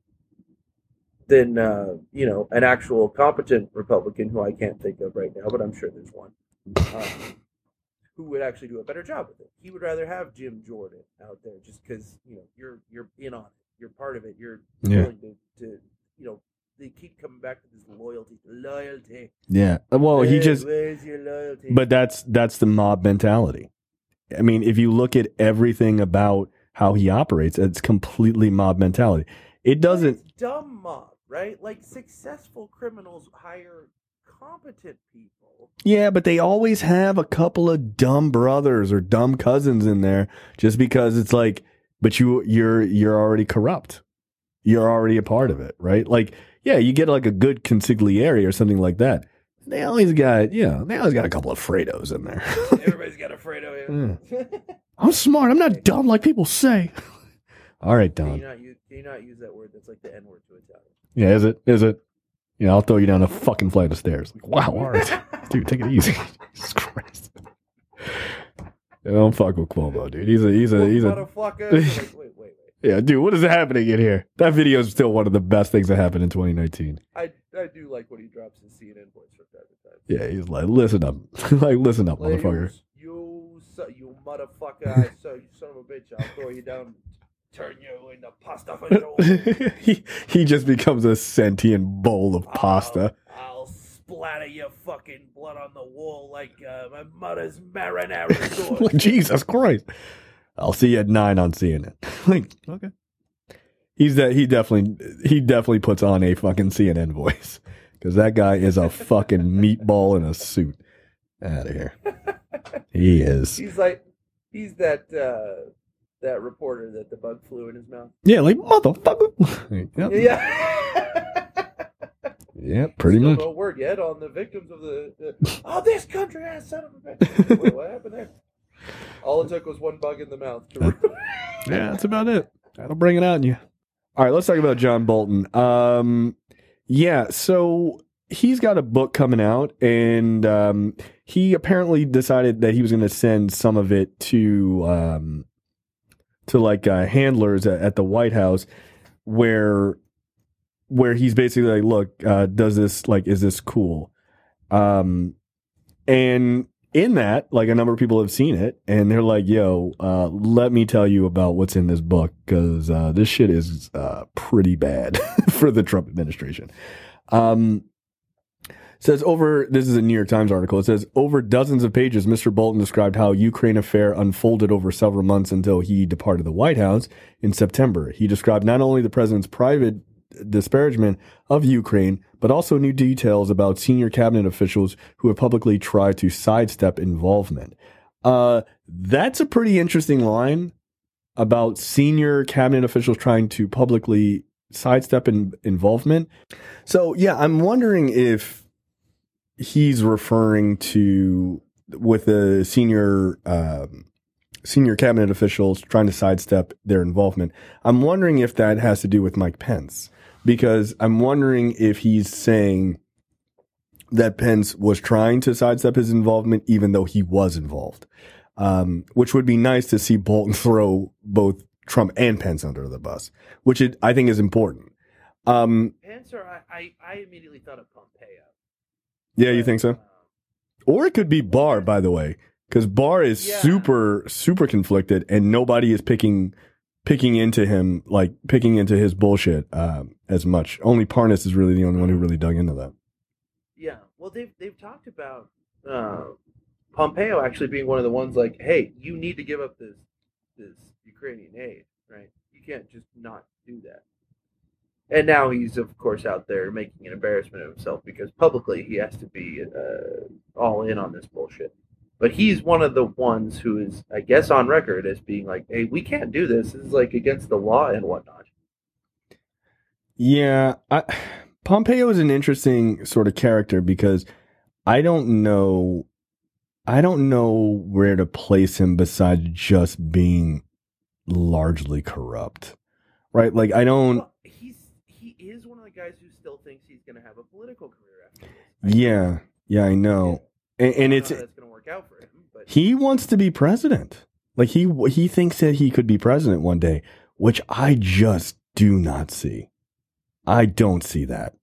than, uh, you know, an actual competent Republican who I can't think of right now, but I'm sure there's one, um, who would actually do a better job with it. He would rather have Jim Jordan out there just because, you know, you're you're in on it. You're part of it. You're Yeah. willing to, to, you know, they keep coming back to this loyalty. Loyalty. yeah. Well, he Hey, just. Where's your loyalty? But that's that's the mob mentality. I mean, if you look at everything about how he operates, it's completely mob mentality. It But doesn't. it's dumb mob, right? Like successful criminals hire competent people. Yeah, but they always have a couple of dumb brothers or dumb cousins in there, just because it's like, but you you're you're already corrupt. You're already a part of it, right? Like, yeah, you get like a good consigliere or something like that. They always got, you know, they always got a couple of Fredos in there. Everybody's got a Fredo here. I'm smart. I'm not dumb like people say. All right, Can Don. you not use can you not use that word that's like the N word to Italian? Yeah, is it? Is it? Yeah, I'll throw you down a fucking flight of stairs. Like, wow, all right. Dude, take it easy. Jesus Christ. Yeah, don't fuck with Cuomo, dude. He's a, he's a, he's a, Motherfucker. Like, wait, wait, wait. yeah, dude, what is happening in here? That video is still one of the best things that happened in twenty nineteen. I I do like when he drops his C N N voice from time to time. Yeah, he's like, listen up. Like, listen up, Like, motherfucker. You, you, you motherfucker, I saw you son of a bitch. I'll throw you down, turn you into pasta for you. he, he just becomes a sentient bowl of pasta. I'll, I'll splatter your fucking blood on the wall like uh, my mother's marinara sauce. Like, Jesus Christ. I'll see you at nine on C N N. Like, okay. He's that he definitely he definitely puts on a fucking C N N voice. Because that guy is a fucking meatball in a suit. Out of here. He is. He's like, he's that uh, that reporter that the bug flew in his mouth. Yeah, like, motherfucker. Yep. Yeah. Yeah, pretty Still much. no word yet on the victims of the. the oh, this country ass son of a bitch. Wait, what happened there? All it took was one bug in the mouth. To Yeah, that's about it. That'll bring it out in you. All right, let's talk about John Bolton. Um, yeah, so he's got a book coming out, and um, he apparently decided that he was going to send some of it to um, to like uh, handlers at, at the White House, where where he's basically like, look, uh, does this like is this cool? Um, and in that, like, a number of people have seen it, and they're like, yo, uh, let me tell you about what's in this book, because uh, this shit is uh, pretty bad for the Trump administration. Um, says over, this is a New York Times article. It says over dozens of pages, Mister Bolton described how Ukraine affair unfolded over several months until he departed the White House in September. He described not only the president's private disparagement of Ukraine, but also new details about senior cabinet officials who have publicly tried to sidestep involvement. Uh, that's a pretty interesting line about senior cabinet officials trying to publicly sidestep in, involvement. So, yeah, I'm wondering if he's referring to, with the senior um, senior cabinet officials trying to sidestep their involvement, I'm wondering if that has to do with Mike Pence, because I'm wondering if he's saying that Pence was trying to sidestep his involvement even though he was involved, um, which would be nice to see Bolton throw both Trump and Pence under the bus, which it, I think is important. Um, Pence, or I, I, I immediately thought of Pompeo. Yeah, you think so? Or it could be Barr, by the way, because Barr is yeah. super, super conflicted, and nobody is picking picking into him, like picking into his bullshit um, as much. Only Parnas is really the only one who really dug into that. Yeah, well, they've they've talked about uh, Pompeo actually being one of the ones like, hey, you need to give up this this Ukrainian aid, right? You can't just not do that. And now he's, of course, out there making an embarrassment of himself because publicly he has to be uh, all in on this bullshit. But he's one of the ones who is, I guess, on record as being like, hey, we can't do this. This is like against the law and whatnot. Yeah, I, Pompeo is an interesting sort of character because I don't know, I don't know where to place him besides just being largely corrupt, right? Like I don't. Well, he's he is one of the guys who still thinks he's going to have a political career after this. Yeah, yeah, I know, yeah. and, and I it's that's going to work out for him. But he wants to be president. Like he he thinks that he could be president one day, which I just do not see. I don't see that.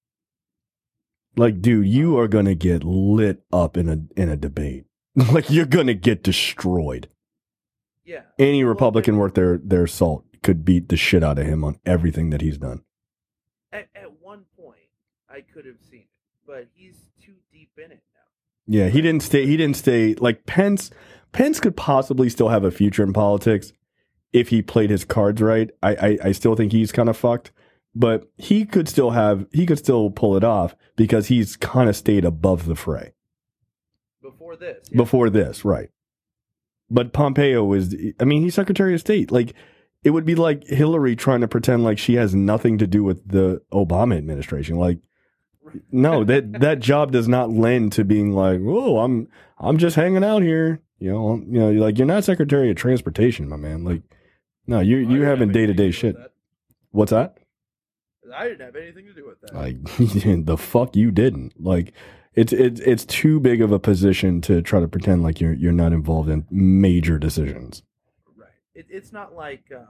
Like, dude, you are gonna get lit up in a in a debate. Like, you're gonna get destroyed. Yeah. Any Republican worth their their salt could beat the shit out of him on everything that he's done. At at one point, I could have seen it, but he's too deep in it now. Yeah, he didn't stay. He didn't stay. Like Pence, Pence could possibly still have a future in politics if he played his cards right. I I, I still think he's kind of fucked. But he could still have, he could still pull it off because he's kind of stayed above the fray. Before this. Yeah. Before this, right. But Pompeo is, I mean, he's Secretary of State. Like, it would be like Hillary trying to pretend like she has nothing to do with the Obama administration. Like, no, that, that job does not lend to being like, oh, I'm, I'm just hanging out here. You know, you know, like, you're not Secretary of Transportation, my man. Like, no, you, you having day to day shit. What's that? I didn't have anything to do with that. Like, the fuck you didn't. Like, it's it's it's too big of a position to try to pretend like you're you're not involved in major decisions. Right. It, it's not like uh,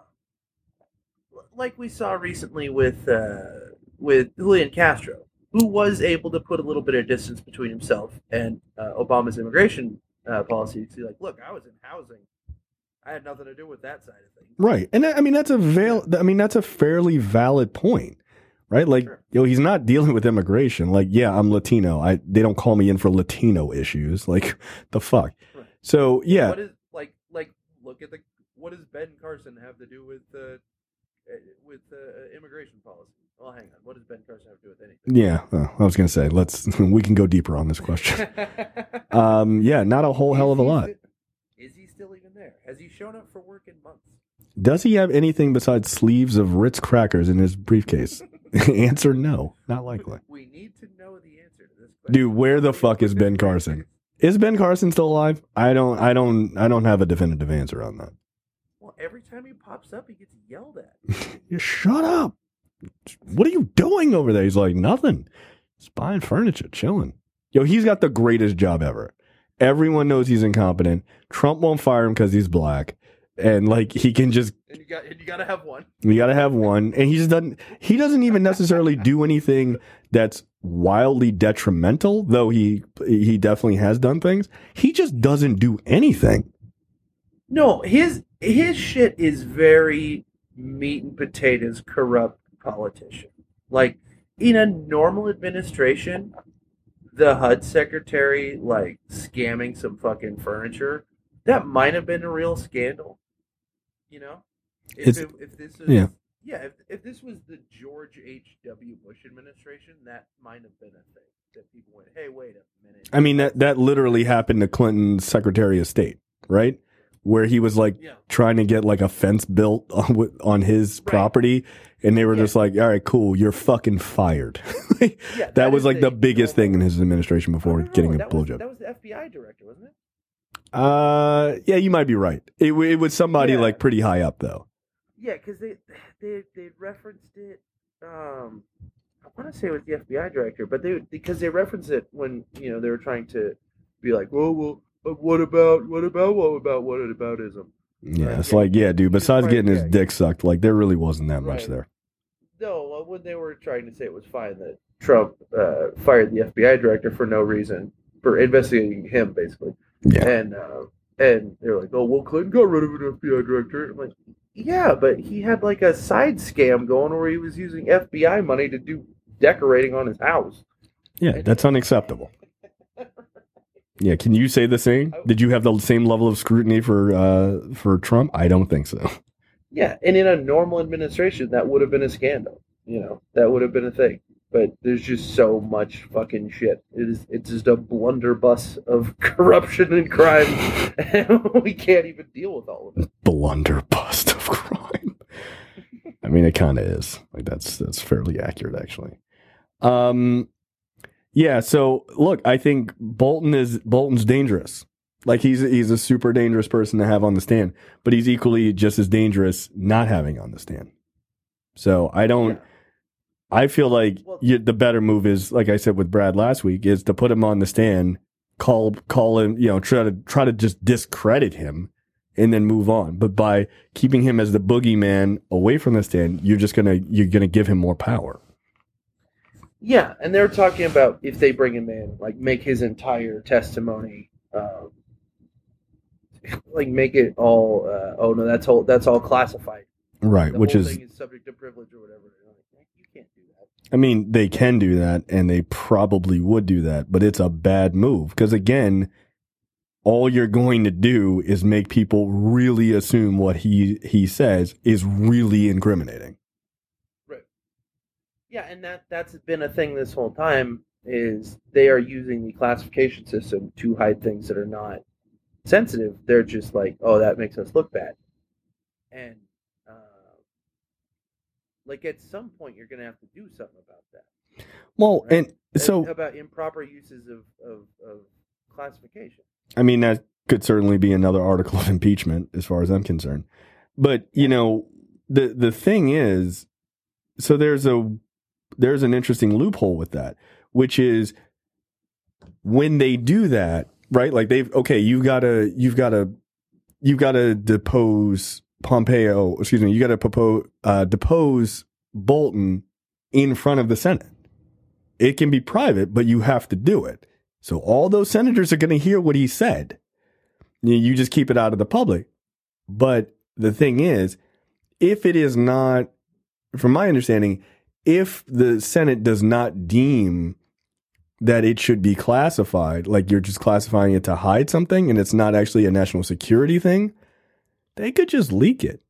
like we saw recently with uh, with Julian Castro, who was able to put a little bit of distance between himself and uh, Obama's immigration uh, policy. To be like, look, I was in housing. I had nothing to do with that side of things. Right, and I mean that's a val- I mean that's a fairly valid point. Right, like sure. you know, he's not dealing with immigration. Like, yeah, I'm Latino. I they don't call me in for Latino issues. Like, the fuck. Right. So yeah, what is like like look at the what does Ben Carson have to do with uh, with uh, immigration policy? Well, hang on. What does Ben Carson have to do with anything? Yeah, well, I was gonna say let's we can go deeper on this question. um, yeah, not a whole is hell of a lot. Is he still even there? Has he shown up for work in months? Does he have anything besides sleeves of Ritz crackers in his briefcase? Answer no, not likely. We need to know the answer to this question. Dude, where the fuck is Ben Carson? Is Ben Carson still alive? I don't, I don't, I don't have a definitive answer on that. Well, every time he pops up, he gets yelled at. You shut up. What are you doing over there? He's like, nothing. Just buying furniture, chilling. Yo, he's got the greatest job ever. Everyone knows he's incompetent. Trump won't fire him because he's black. And like he can just and you got and you gotta have one. You gotta have one. And he just doesn't he doesn't even necessarily do anything that's wildly detrimental, though he he definitely has done things. He just doesn't do anything. No, his his shit is very meat and potatoes corrupt politician. Like in a normal administration, the H U D secretary like scamming some fucking furniture, that might have been a real scandal. You know, if it, if this is yeah. yeah, if if this was the George H W. Bush administration, that might have been a thing that people went, hey, wait a minute. I mean, that that literally happened to Clinton's Secretary of State, right? Where he was like Yeah. trying to get like a fence built on wi- on his Right. property, and they were Yeah. just like, "All right, cool, you're fucking fired." Like, Yeah, that, that was is like a the biggest thing in his administration I before don't know, getting a that was, blowjob. that was the F B I director, wasn't it? Uh, yeah, you might be right. It, w- it was somebody Yeah. like pretty high up though. Yeah, because they they they referenced it. Um, I want to say it was the F B I director, but they because they referenced it when you know they were trying to be like, well, well, but what about what about what about what aboutism? Yeah, Right. it's like, yeah, dude. He was Besides trying- getting his yeah. dick sucked, like there really wasn't that much Right. there. No, well, when they were trying to say it was fine that Trump uh, fired the F B I director for no reason for investigating him, basically. Yeah, And uh, and they're like, oh, well, Clinton got rid of an F B I director. I'm like, yeah, but he had like a side scam going where he was using F B I money to do decorating on his house. yeah, that's unacceptable. Yeah, can you say the same? Did you have the same level of scrutiny for uh, for Trump? I don't think so. Yeah, and in a normal administration, that would have been a scandal. You know, that would have been a thing. But there's just so much fucking shit. It is, it's just a blunderbuss of corruption and crime, and we can't even deal with all of it. Blunderbuss of crime. I mean, it kind of is. Like that's that's fairly accurate, actually. Um, yeah. So look, I think Bolton is Bolton's dangerous. Like he's he's a super dangerous person to have on the stand, but he's equally just as dangerous not having on the stand. So I don't. Yeah. I feel like Well- you, the better move is, like I said with Brad last week, is to put him on the stand, call call him, you know, try to try to just discredit him, and then move on. But by keeping him as the boogeyman away from the stand, you're just gonna you're gonna give him more power. Yeah, and they're talking about if they bring him in, like make his entire testimony, um, like make it all. Uh, oh no, that's all. That's all classified. Right, The which whole is, thing is subject to privilege or whatever. Like, you can't do that. I mean, they can do that, and they probably would do that, but it's a bad move because again, all you're going to do is make people really assume what he he says is really incriminating. Right. Yeah, and that that's been a thing this whole time is they are using the classification system to hide things that are not sensitive. They're just like, oh, that makes us look bad, and uh, like at some point you're going to have to do something about that. Well, Right. and so about improper uses of, of, of classification. I mean, that could certainly be another article of impeachment as far as I'm concerned. But, you know, the the thing is, so there's a there's an interesting loophole with that, which is when they do that, right? Like they've okay, you've got to you've got to you've got to depose Pompeo, excuse me, you got to propose uh, depose Bolton in front of the Senate. It can be private, but you have to do it. So all those senators are going to hear what he said. You, you just keep it out of the public. But the thing is, if it is not, from my understanding, if the Senate does not deem that it should be classified, like you're just classifying it to hide something and it's not actually a national security thing, they could just leak it.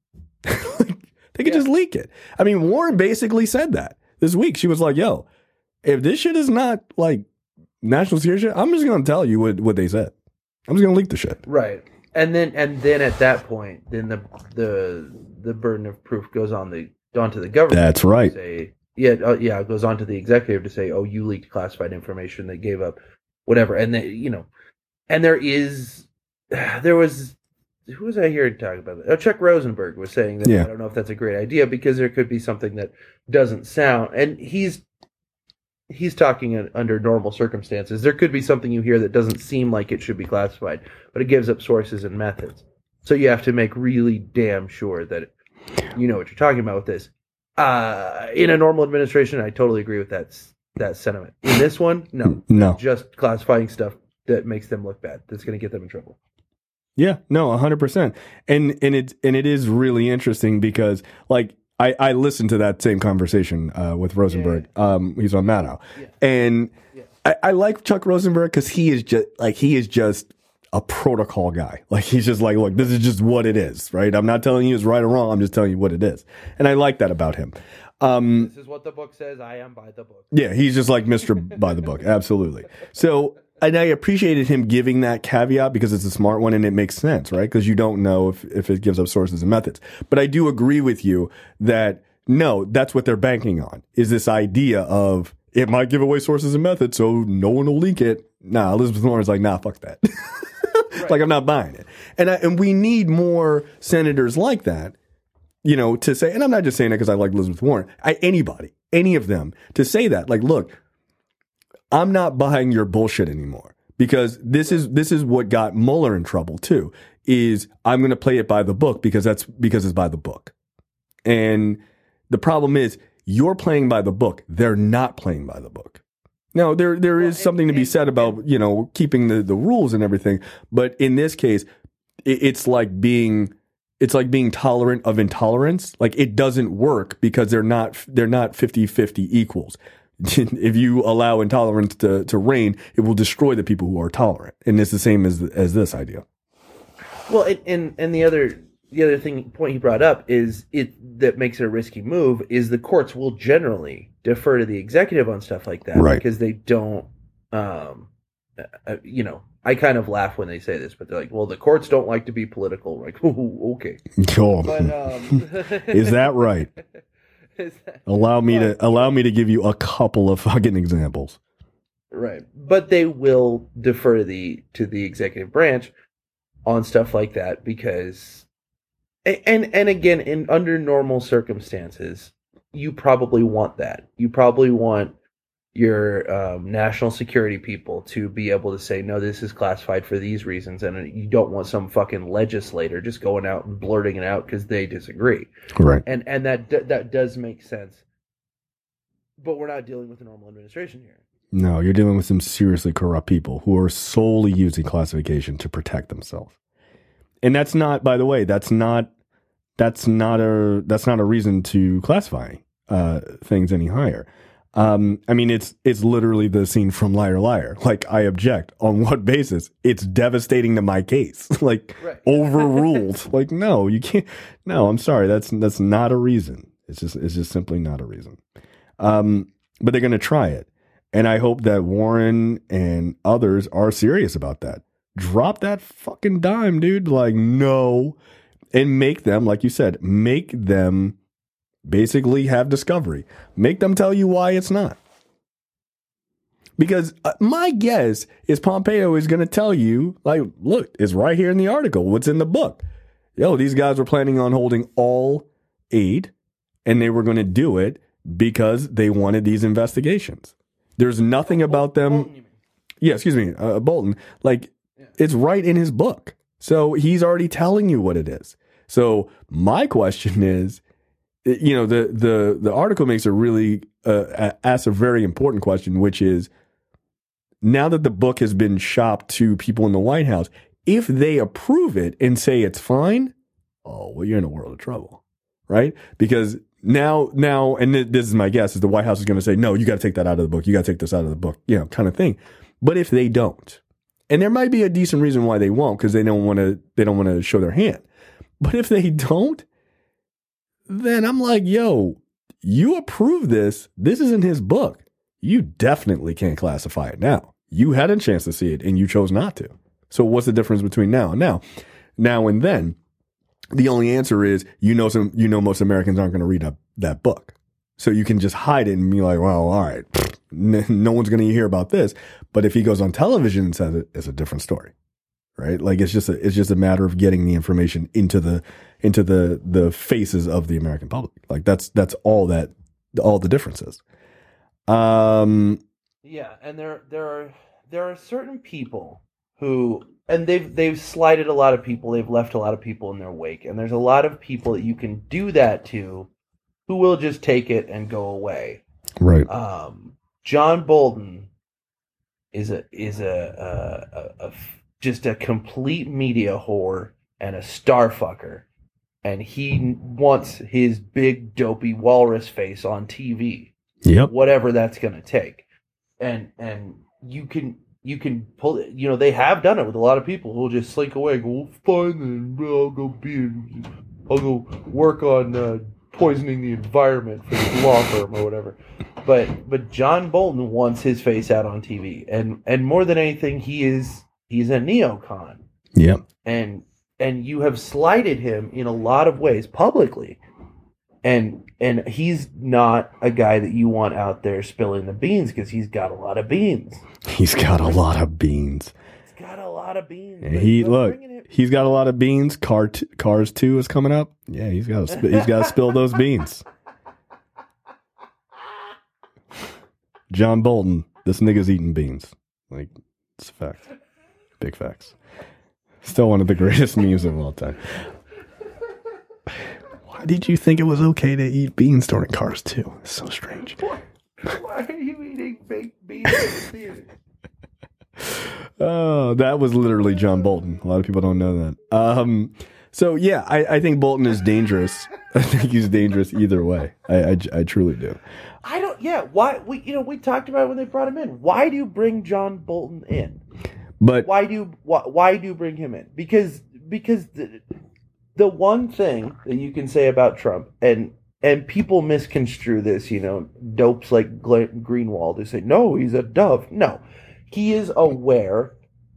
They could Yeah. just leak it. I mean, Warren basically said that this week. She was like, yo, if this shit is not like national security shit, I'm just going to tell you what, what they said. I'm just going to leak the shit. Right. And then and then at that point, then the the the burden of proof goes on the onto the government. That's right. To say, yeah, uh, yeah, it goes on to the executive to say, "Oh, you leaked classified information. They gave up whatever." And they, you know, and there is there was who was I hearing talk about that? Oh, Chuck Rosenberg was saying that Yeah. I don't know if that's a great idea because there could be something that doesn't sound, and he's he's talking in, under normal circumstances. There could be something you hear that doesn't seem like it should be classified, but it gives up sources and methods. So you have to make really damn sure that you know what you're talking about with this. Uh, in a normal administration, I totally agree with that that sentiment. In this one, no, No. just classifying stuff that makes them look bad. That's going to get them in trouble. Yeah, no, one hundred percent. And and it and it is really interesting because like I, I listened to that same conversation uh, with Rosenberg. Um, he's on Maddow. Yeah. And Yeah. I, I like Chuck Rosenberg because he is just like he is just a protocol guy. Like he's just like, look, this is just what it is, right? I'm not telling you it's right or wrong. I'm just telling you what it is, and I like that about him. Um, this is what the book says. I am by the book. Yeah, he's just like Mister by the book. Absolutely. So, and I appreciated him giving that caveat because it's a smart one and it makes sense, right? Because you don't know if, if it gives up sources and methods. But I do agree with you that no, that's what they're banking on is this idea of it might give away sources and methods, so no one will leak it. Nah, Elizabeth Warren's like, nah, fuck that. Right. Like, I'm not buying it. And I, and we need more senators like that. You know, to say, and I'm not just saying that because I like Elizabeth Warren, I, anybody, any of them, to say that, like, look, I'm not buying your bullshit anymore because this is this is what got Mueller in trouble too. Is I'm going to play it by the book because that's because it's by the book, and the problem is you're playing by the book. They're not playing by the book. Now there there well, is and, something to be and, said about and, you know keeping the the rules and everything, but in this case, it, it's like being. It's like being tolerant of intolerance. Like it doesn't work because they're not they're not fifty-fifty equals. If you allow intolerance to, to reign, it will destroy the people who are tolerant. And it's the same as as this idea. Well, and and, and the other the other thing point he brought up is it that makes it a risky move is the courts will generally defer to the executive on stuff like that, right? Because they don't, um, uh, you know. I kind of laugh when they say this, but they're like, well, the courts don't like to be political. We're like, oh, okay. Cool. But, um, is that right? Is that, allow me to allow me to give you a couple of fucking examples. Right. But they will defer to the to the executive branch on stuff like that because and and again, in under normal circumstances, you probably want that. You probably want your um, national security people to be able to say, no, this is classified for these reasons. And you don't want some fucking legislator just going out and blurting it out because they disagree. Right. And and that that does make sense. But we're not dealing with a normal administration here. No, you're dealing with some seriously corrupt people who are solely using classification to protect themselves. And that's not, by the way, that's not that's not a that's not a reason to classify uh, things any higher. Um, I mean, it's it's literally the scene from Liar Liar. Like, I object. On what basis? It's devastating to my case. Like, right. Overruled. Like, no, you can't. No, I'm sorry. That's that's not a reason. It's just it's just simply not a reason. Um, but they're going to try it, and I hope that Warren and others are serious about that. Drop that fucking dime, dude. Like, no, and make them, like you said, make them. Basically have discovery. Make them tell you why it's not. Because uh, my guess is Pompeo is going to tell you, like, look, it's right here in the article. What's in the book? Yo, these guys were planning on holding all aid, and they were going to do it because they wanted these investigations. There's nothing about them. Bolton, yeah, excuse me, uh, Bolton. Like, yeah. It's right in his book. So he's already telling you what it is. So my question is, you know, the the the article makes a really uh, asks a very important question, which is, now that the book has been shopped to people in the White House, if they approve it and say it's fine, oh, well, you're in a world of trouble, right? Because now, now, and this is my guess, is the White House is going to say, no, you got to take that out of the book. You got to take this out of the book, you know, kind of thing. But if they don't, and there might be a decent reason why they won't, because they don't want to, they don't want to show their hand. But if they don't, then I'm like, yo, you approve this. This is in his book. You definitely can't classify it now. You had a chance to see it and you chose not to. So what's the difference between now and now? Now and then, the only answer is, you know, some, you know, most Americans aren't going to read up that book. So you can just hide it and be like, well, all right, no one's going to hear about this. But if he goes on television and says it, it's a different story. Right? Like, it's just a, it's just a matter of getting the information into the, into the, the faces of the American public. Like, that's, that's all that, all the difference is. Um, yeah. And there, there are, there are certain people who, and they've, they've slighted a lot of people. They've left a lot of people in their wake. And there's a lot of people that you can do that to who will just take it and go away. Right. Um, John Bolton is a, is a, a, a, a just a complete media whore and a starfucker. And he wants his big dopey walrus face on T V. Yep. Whatever that's going to take. And and you can you can pull it. You know, they have done it with a lot of people who'll just slink away. And go, well, fine then, I'll go be, I'll go work on uh, poisoning the environment for this law firm or whatever. But but John Bolton wants his face out on T V, and and more than anything, he is he's a neocon. Yep. And and you have slighted him in a lot of ways publicly. And and he's not a guy that you want out there spilling the beans because he's got a lot of beans. He's got a lot of beans. He's got a lot of beans. And he look, he's got a lot of beans. Car t- Cars two is coming up. Yeah, he's got to sp- he's got to spill those beans. John Bolton, this nigga's eating beans. Like, it's a fact. Big facts. Still one of the greatest memes of all time. Why did you think it was okay to eat beans during Cars two? It's so strange. Why, why are you eating baked beans in the theater? Oh, that was literally John Bolton. A lot of people don't know that. Um, so, yeah, I, I think Bolton is dangerous. I think he's dangerous either way. I, I, I truly do. I don't, yeah, why, we, you know, we talked about it when they brought him in. Why do you bring John Bolton in? But why do you, why, why do you bring him in? Because, because the, the one thing that you can say about Trump, and and people misconstrue this, you know, dopes like Glenn Greenwald who say, no, he's a dove. No, he is aware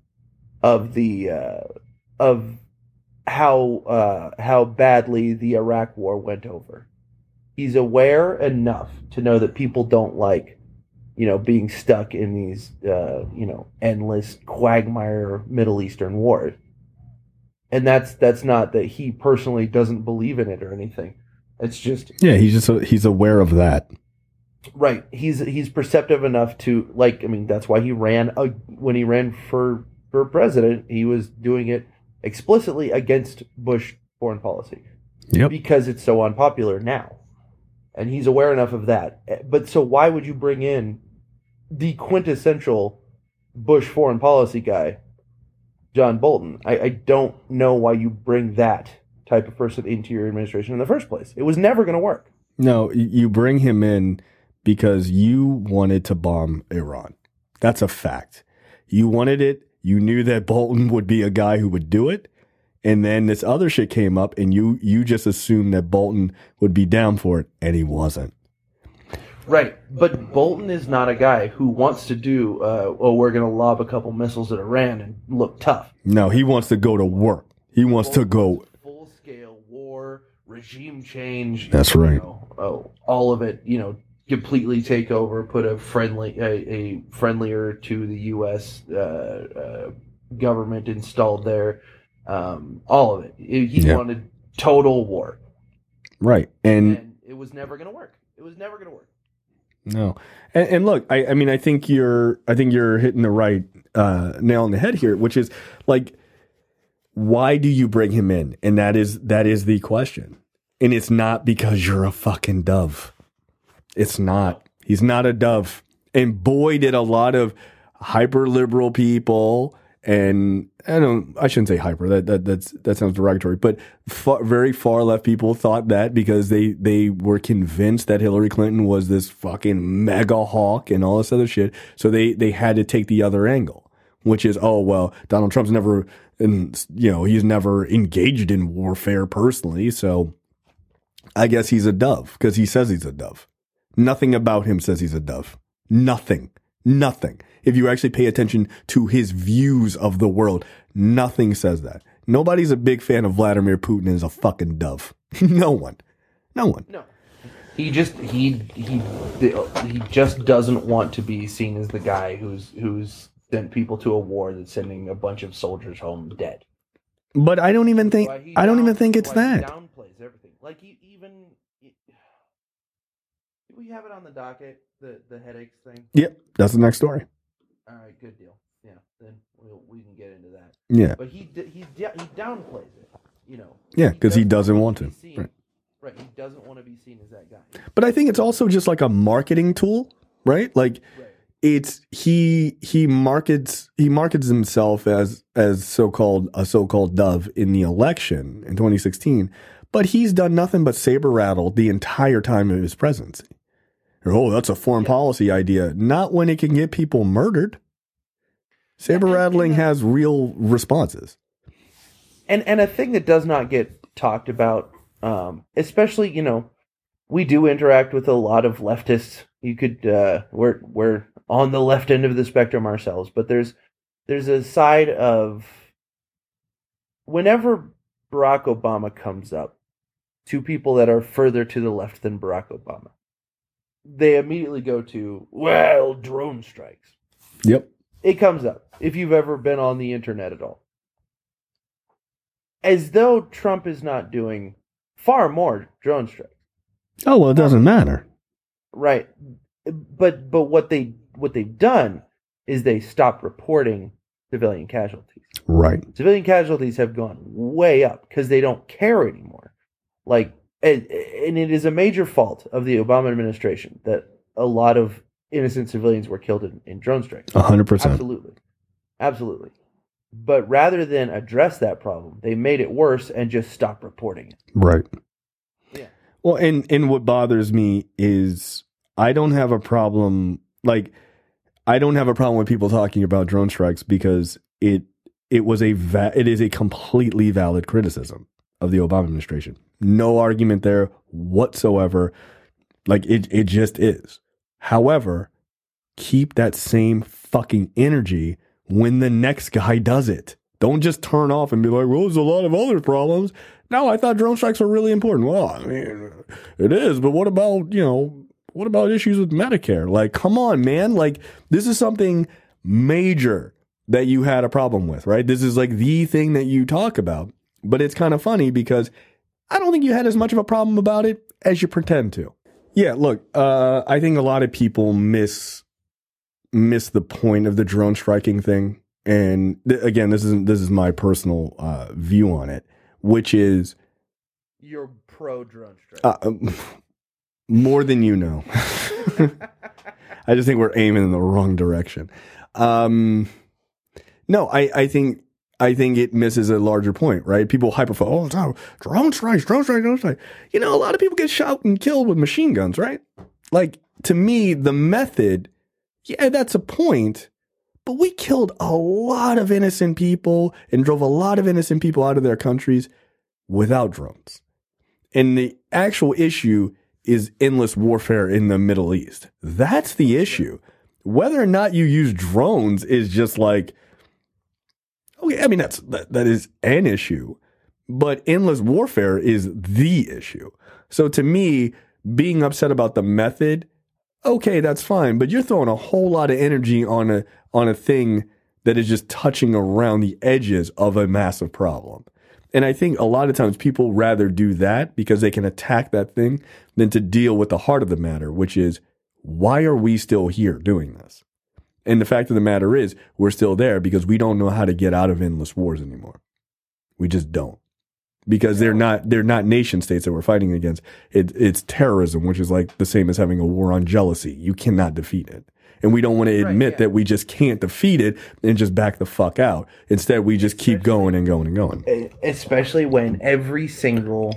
of the, uh, of how, uh, how badly the Iraq war went over. He's aware enough to know that people don't like, you know, being stuck in these, uh, you know, endless quagmire Middle Eastern wars. And that's that's not that he personally doesn't believe in it or anything. It's just yeah, he's just he's aware of that. Right. He's he's perceptive enough to, like, I mean, that's why he ran a, when he ran for for president, he was doing it explicitly against Bush foreign policy. Yep. Because it's so unpopular now. And he's aware enough of that. But so why would you bring in the quintessential Bush foreign policy guy, John Bolton? I, I don't know why you bring that type of person into your administration in the first place. It was never going to work. No, you bring him in because you wanted to bomb Iran. That's a fact. You wanted it. You knew that Bolton would be a guy who would do it. And then this other shit came up, and you you just assumed that Bolton would be down for it, and he wasn't. Right, but Bolton is not a guy who wants to do, uh, oh, we're going to lob a couple missiles at Iran and look tough. No, he wants to go to work. He wants Bolton to go... Full-scale war, regime change. That's right. You know, oh, all of it, you know, completely take over, put a friendly, a, a friendlier to the U S uh, uh, government installed there. Um, all of it. He yeah. wanted total war. Right. And, and it was never going to work. It was never going to work. No. And, and look, I, I mean, I think you're, I think you're hitting the right, uh, nail on the head here, which is like, why do you bring him in? And that is, that is the question. And it's not because you're a fucking dove. It's not. He's not a dove. And boy, did a lot of hyper liberal people, and I don't, I shouldn't say hyper, that, that, that's, that sounds derogatory, but far, very far left people thought that because they, they were convinced that Hillary Clinton was this fucking mega hawk and all this other shit. So they, they had to take the other angle, which is, oh, well, Donald Trump's never, and you know, he's never engaged in warfare personally. So I guess he's a dove because he says he's a dove. Nothing about him says he's a dove. Nothing. Nothing. If you actually pay attention to his views of the world, nothing says that. Nobody's a big fan of Vladimir Putin as a fucking dove. No one. No one. No. He just he he he just doesn't want to be seen as the guy who's who's sent people to a war that's sending a bunch of soldiers home dead. But I don't even think I don't down, even think it's that. He downplays everything. Like he even do we have it on the docket, the the headaches thing? Yep, that's the next story. All right, good deal. Yeah, then we'll, we can get into that. Yeah. But he he he downplays it, you know. Yeah, because he doesn't want to. Right. Right, he doesn't want to be seen as that guy. But I think it's also just like a marketing tool, right? Like right. it's he he markets he markets himself as as so-called a so-called dove in the election in twenty sixteen, but he's done nothing but saber rattle the entire time of his presidency. Oh, that's a foreign yeah. policy idea. Not when it can get people murdered. Saber rattling has real responses. And and a thing that does not get talked about, um, especially, you know, we do interact with a lot of leftists. You could uh, we're we're on the left end of the spectrum ourselves, but there's there's a side of whenever Barack Obama comes up, to people that are further to the left than Barack Obama, they immediately go to, well, drone strikes. Yep. It comes up, if you've ever been on the internet at all. As though Trump is not doing far more drone strikes. Oh, well, it doesn't matter. Right. But but what they what they've done is they stopped reporting civilian casualties. Right. Civilian casualties have gone way up because they don't care anymore. Like, and it is a major fault of the Obama administration that a lot of innocent civilians were killed in, in drone strikes. A hundred percent. Absolutely. Absolutely. But rather than address that problem, they made it worse and just stopped reporting it. Right. Yeah. Well, and, and what bothers me is I don't have a problem, like, I don't have a problem with people talking about drone strikes because it it was a va- it is a completely valid criticism of the Obama administration. No argument there whatsoever. Like, it it just is. However, keep that same fucking energy when the next guy does it. Don't just turn off and be like, well, there's a lot of other problems. No, I thought drone strikes were really important. Well, I mean, it is, but what about, you know, what about issues with Medicare? Like, come on, man. Like, this is something major that you had a problem with, right? This is like the thing that you talk about. But it's kind of funny because I don't think you had as much of a problem about it as you pretend to. Yeah, look, uh, I think a lot of people miss miss the point of the drone striking thing. And th- again, this is this is my personal uh, view on it, which is you're pro drone strike. Uh, um, more than you know. I just think we're aiming in the wrong direction. Um, no, I, I think I think it misses a larger point, right? People hyper, oh, no, drone strikes, drone strikes, drone strikes. You know, a lot of people get shot and killed with machine guns, right? Like, to me, the method, yeah, that's a point. But we killed a lot of innocent people and drove a lot of innocent people out of their countries without drones. And the actual issue is endless warfare in the Middle East. That's the issue. Whether or not you use drones is just like, okay, I mean, that's that, that is an issue. But endless warfare is the issue. So to me, being upset about the method, okay, that's fine. But you're throwing a whole lot of energy on a on a thing that is just touching around the edges of a massive problem. And I think a lot of times people rather do that because they can attack that thing than to deal with the heart of the matter, which is, why are we still here doing this? And the fact of the matter is, we're still there because we don't know how to get out of endless wars anymore. We just don't. Because they're not they're not nation states that we're fighting against. It, it's terrorism, which is like the same as having a war on jealousy. You cannot defeat it. And we don't want to admit right, yeah. that we just can't defeat it and just back the fuck out. Instead, we just especially, keep going and going and going. Especially when every single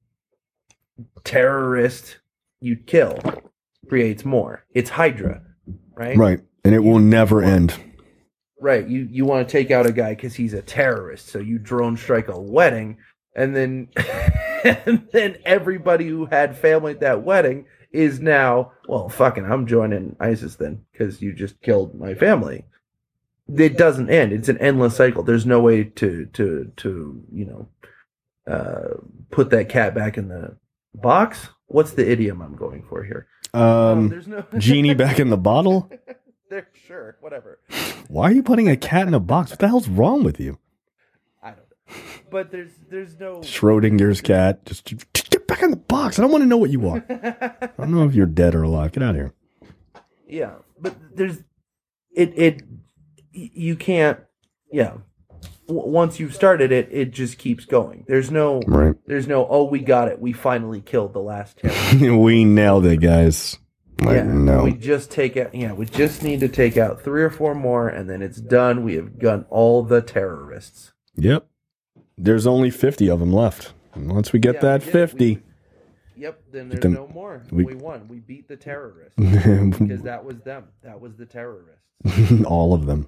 terrorist you kill creates more. It's Hydra, right? Right. And it will never end. Right. You, you want to take out a guy because he's a terrorist. So you drone strike a wedding. And then, and then everybody who had family at that wedding is now, well, fucking, I'm joining ISIS then because you just killed my family. It doesn't end. It's an endless cycle. There's no way to to to you know uh, put that cat back in the box. What's the idiom I'm going for here? Um, um there's no genie back in the bottle. There, sure, whatever. Why are you putting a cat in a box? What the hell's wrong with you? I don't know. But there's there's no Schrodinger's cat. Just, just get back in the box. I don't want to know what you are. I don't know if you're dead or alive. Get out of here. Yeah, but there's it it you can't. Yeah, w- once you've started it, it just keeps going. There's no right. There's no oh we got it. We finally killed the last ten. We nailed it, guys. Like, yeah, no. we just take out. Yeah, we just need to take out three or four more, and then it's done. We have done all the terrorists. Yep. There's only fifty of them left. And once we get yeah, that we fifty. We, yep, then there's then, no more. We, we won. We beat the terrorists. Because that was them. That was the terrorists. All of them.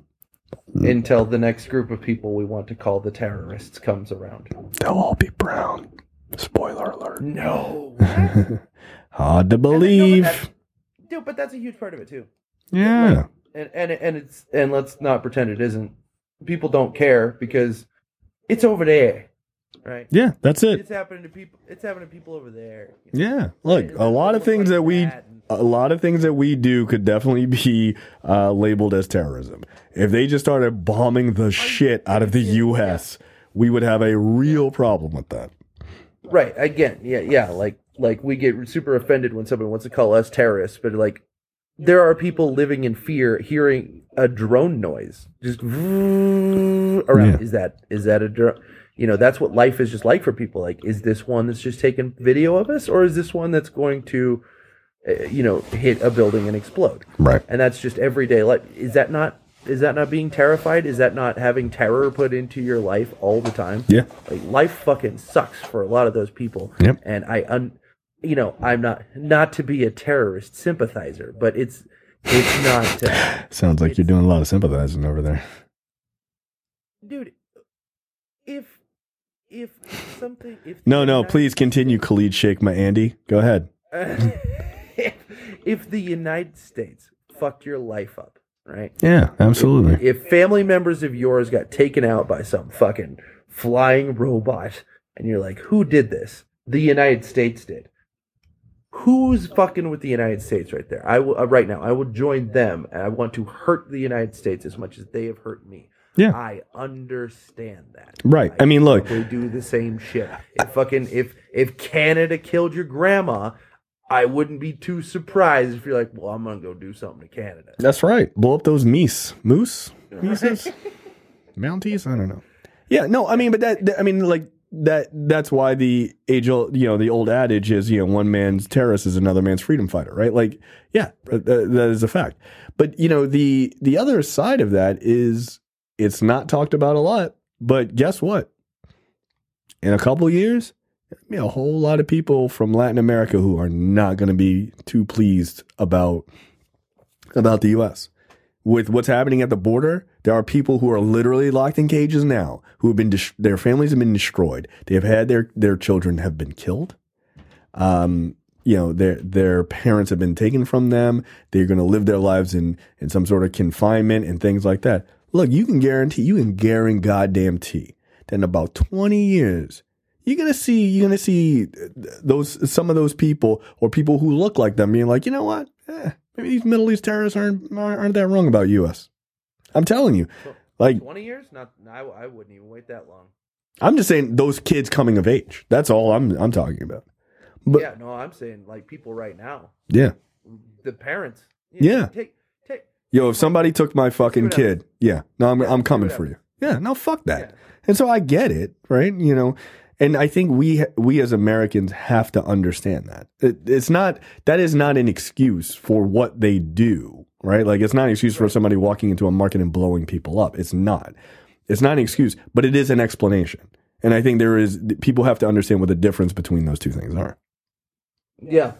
until the next group of people we want to call the terrorists comes around. They'll all be brown. Spoiler alert. No. Hard to And then- no, believe. but that's- dude, but that's a huge part of it too. Yeah. And and and it's and let's not pretend it isn't. People don't care because it's over there, right? Yeah, that's it. It's happening to people. It's happening to people over there. Yeah. Look, It's a lot of things like that we that and- a lot of things that we do could definitely be uh, labeled as terrorism. If they just started bombing the shit out of the U S, we would have a real problem with that. Right. Again, yeah, yeah. Like, like we get super offended when someone wants to call us terrorists, but like, there are people living in fear, hearing a drone noise just around. Yeah. Is that is that a drone? You know, that's what life is just like for people. Like, is this one that's just taking video of us, or is this one that's going to, uh, you know, hit a building and explode? Right. And that's just everyday life. Is that not? Is that not being terrified? Is that not having terror put into your life all the time? Yeah. Like, life fucking sucks for a lot of those people. Yep. And I, un, you know, I'm not not to be a terrorist sympathizer, but it's it's not. Uh, Sounds like you're doing a lot of sympathizing over there. dude, if if something if No, the no, United- please continue, Khalid Sheikh my Andy. Go ahead. if, if the United States fucked your life up, right? Yeah, absolutely. If family members of yours got taken out by some fucking flying robot, and you're like, who did this? The United States did. Who's fucking with the United States right there? I will, uh, right now, I will join them, and I want to hurt the United States as much as they have hurt me. Yeah. I understand that. Right. I mean, look. They do the same shit. If fucking if if Canada killed your grandma, I wouldn't be too surprised if you're like, well, I'm gonna go do something to Canada. That's right. Blow up those meese. Moose? Mises? Mounties? I don't know. Yeah, no, I mean, but that, that- I mean, like, that, that's why the age old, you know, the old adage is, you know, one man's terrorist is another man's freedom fighter, right? Like, yeah, that, that is a fact. But, you know, the, the other side of that is it's not talked about a lot, but guess what? In a couple years, there'll be a whole lot of people from Latin America who are not going to be too pleased about, about the U S. With what's happening at the border, there are people who are literally locked in cages now who have been, dis- their families have been destroyed. They have had their, their children have been killed. Um, you know, their, their parents have been taken from them. They're going to live their lives in, in some sort of confinement and things like that. Look, you can guarantee, you can guarantee goddamn tea that in about twenty years, you're going to see, you're going to see those, some of those people or people who look like them being like, you know what? Eh, maybe these Middle East terrorists aren't, aren't that wrong about U S. I'm telling you, like, twenty years? Not, I, I wouldn't even wait that long. I'm just saying those kids coming of age. That's all I'm, I'm talking about. But yeah, no, I'm saying like people right now, yeah, the parents. You know, Yeah. Take, take, yo, if somebody took my fucking Let's do it kid, yeah, no, I'm, I'm coming do it for up. you. Yeah, no, fuck that. Yeah. And so I get it, right? You know, and I think we we as Americans have to understand that it, it's not that is not an excuse for what they do, right? Like it's not an excuse for somebody walking into a market and blowing people up. It's not. It's not an excuse, but it is an explanation. And I think there is people have to understand what the difference between those two things are. Yeah.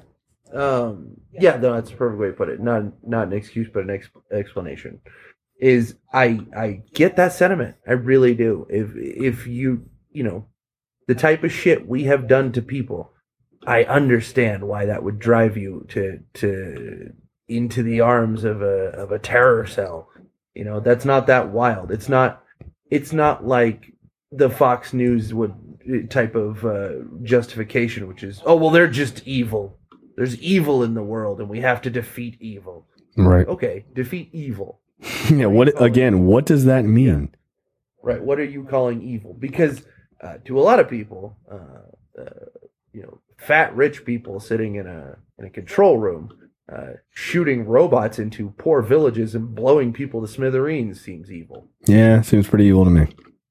Um, yeah, no, that's a perfect way to put it. Not not an excuse, but an ex- explanation. Is I I get that sentiment. I really do. If if you you know the type of shit we have done to people, I understand why that would drive you to to into the arms of a of a terror cell. You know, that's not that wild. It's not it's not like the Fox News would type of uh, justification, which is, oh well, they're just evil. There's evil in the world, and we have to defeat evil. Right. Okay, defeat evil. Yeah. What again? What does that mean? Right. What are you calling evil? Because uh, to a lot of people, uh, uh, you know, fat rich people sitting in a in a control room, uh, shooting robots into poor villages and blowing people to smithereens seems evil. Yeah, seems pretty evil to me.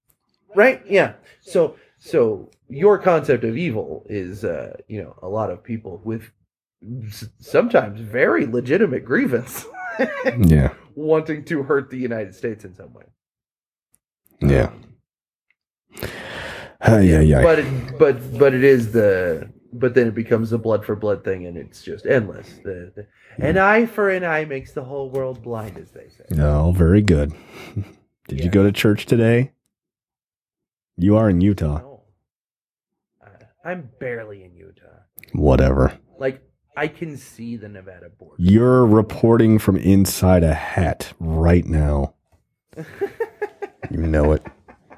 Right? Yeah. So so your concept of evil is, uh, you know, a lot of people with s- sometimes very legitimate grievance. Yeah. Wanting to hurt the United States in some way. Yeah. Uh, yeah, yeah. But it, but but it is the but then it becomes the blood for blood thing, and it's just endless. The, the an eye for an eye makes the whole world blind, as they say. Oh, very good. Did Yeah. you go to church today? You are in Utah. No. Uh, I'm barely in Utah. Whatever. Like, I can see the Nevada border. You're reporting from inside a hat right now. You know it.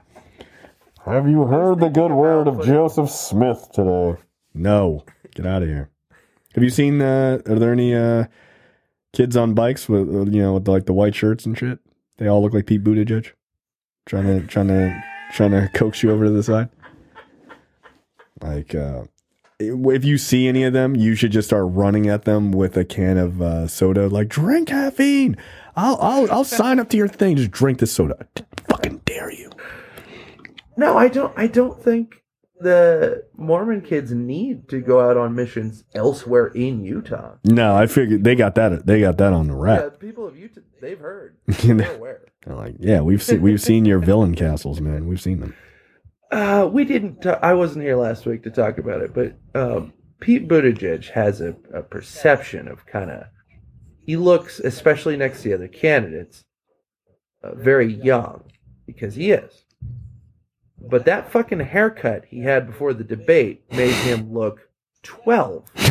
Have you heard the good word of Joseph Smith today? No. Get out of here. Have you seen, uh, are there any uh, kids on bikes with, uh, you know, with like the white shirts and shit? They all look like Pete Buttigieg. Trying to, trying to, trying to coax you over to the side. Like, uh, if you see any of them, you should just start running at them with a can of uh, soda. Like, drink caffeine. I'll, I'll, I'll sign up to your thing. Just drink this soda. I fucking dare you. No, I don't. I don't think the Mormon kids need to go out on missions elsewhere in Utah. No, I figured they got that. They got that on the Yeah, wrap. the people of Utah, they've heard. You know? They're aware. They're like, yeah, we've seen we've seen your villain castles, man. We've seen them. Uh, we didn't. ta- I wasn't here last week to talk about it, but um, Pete Buttigieg has a, a perception of kind of. He looks, especially next to the other candidates, uh, very young because he is. But that fucking haircut he had before the debate made him look twelve. Gee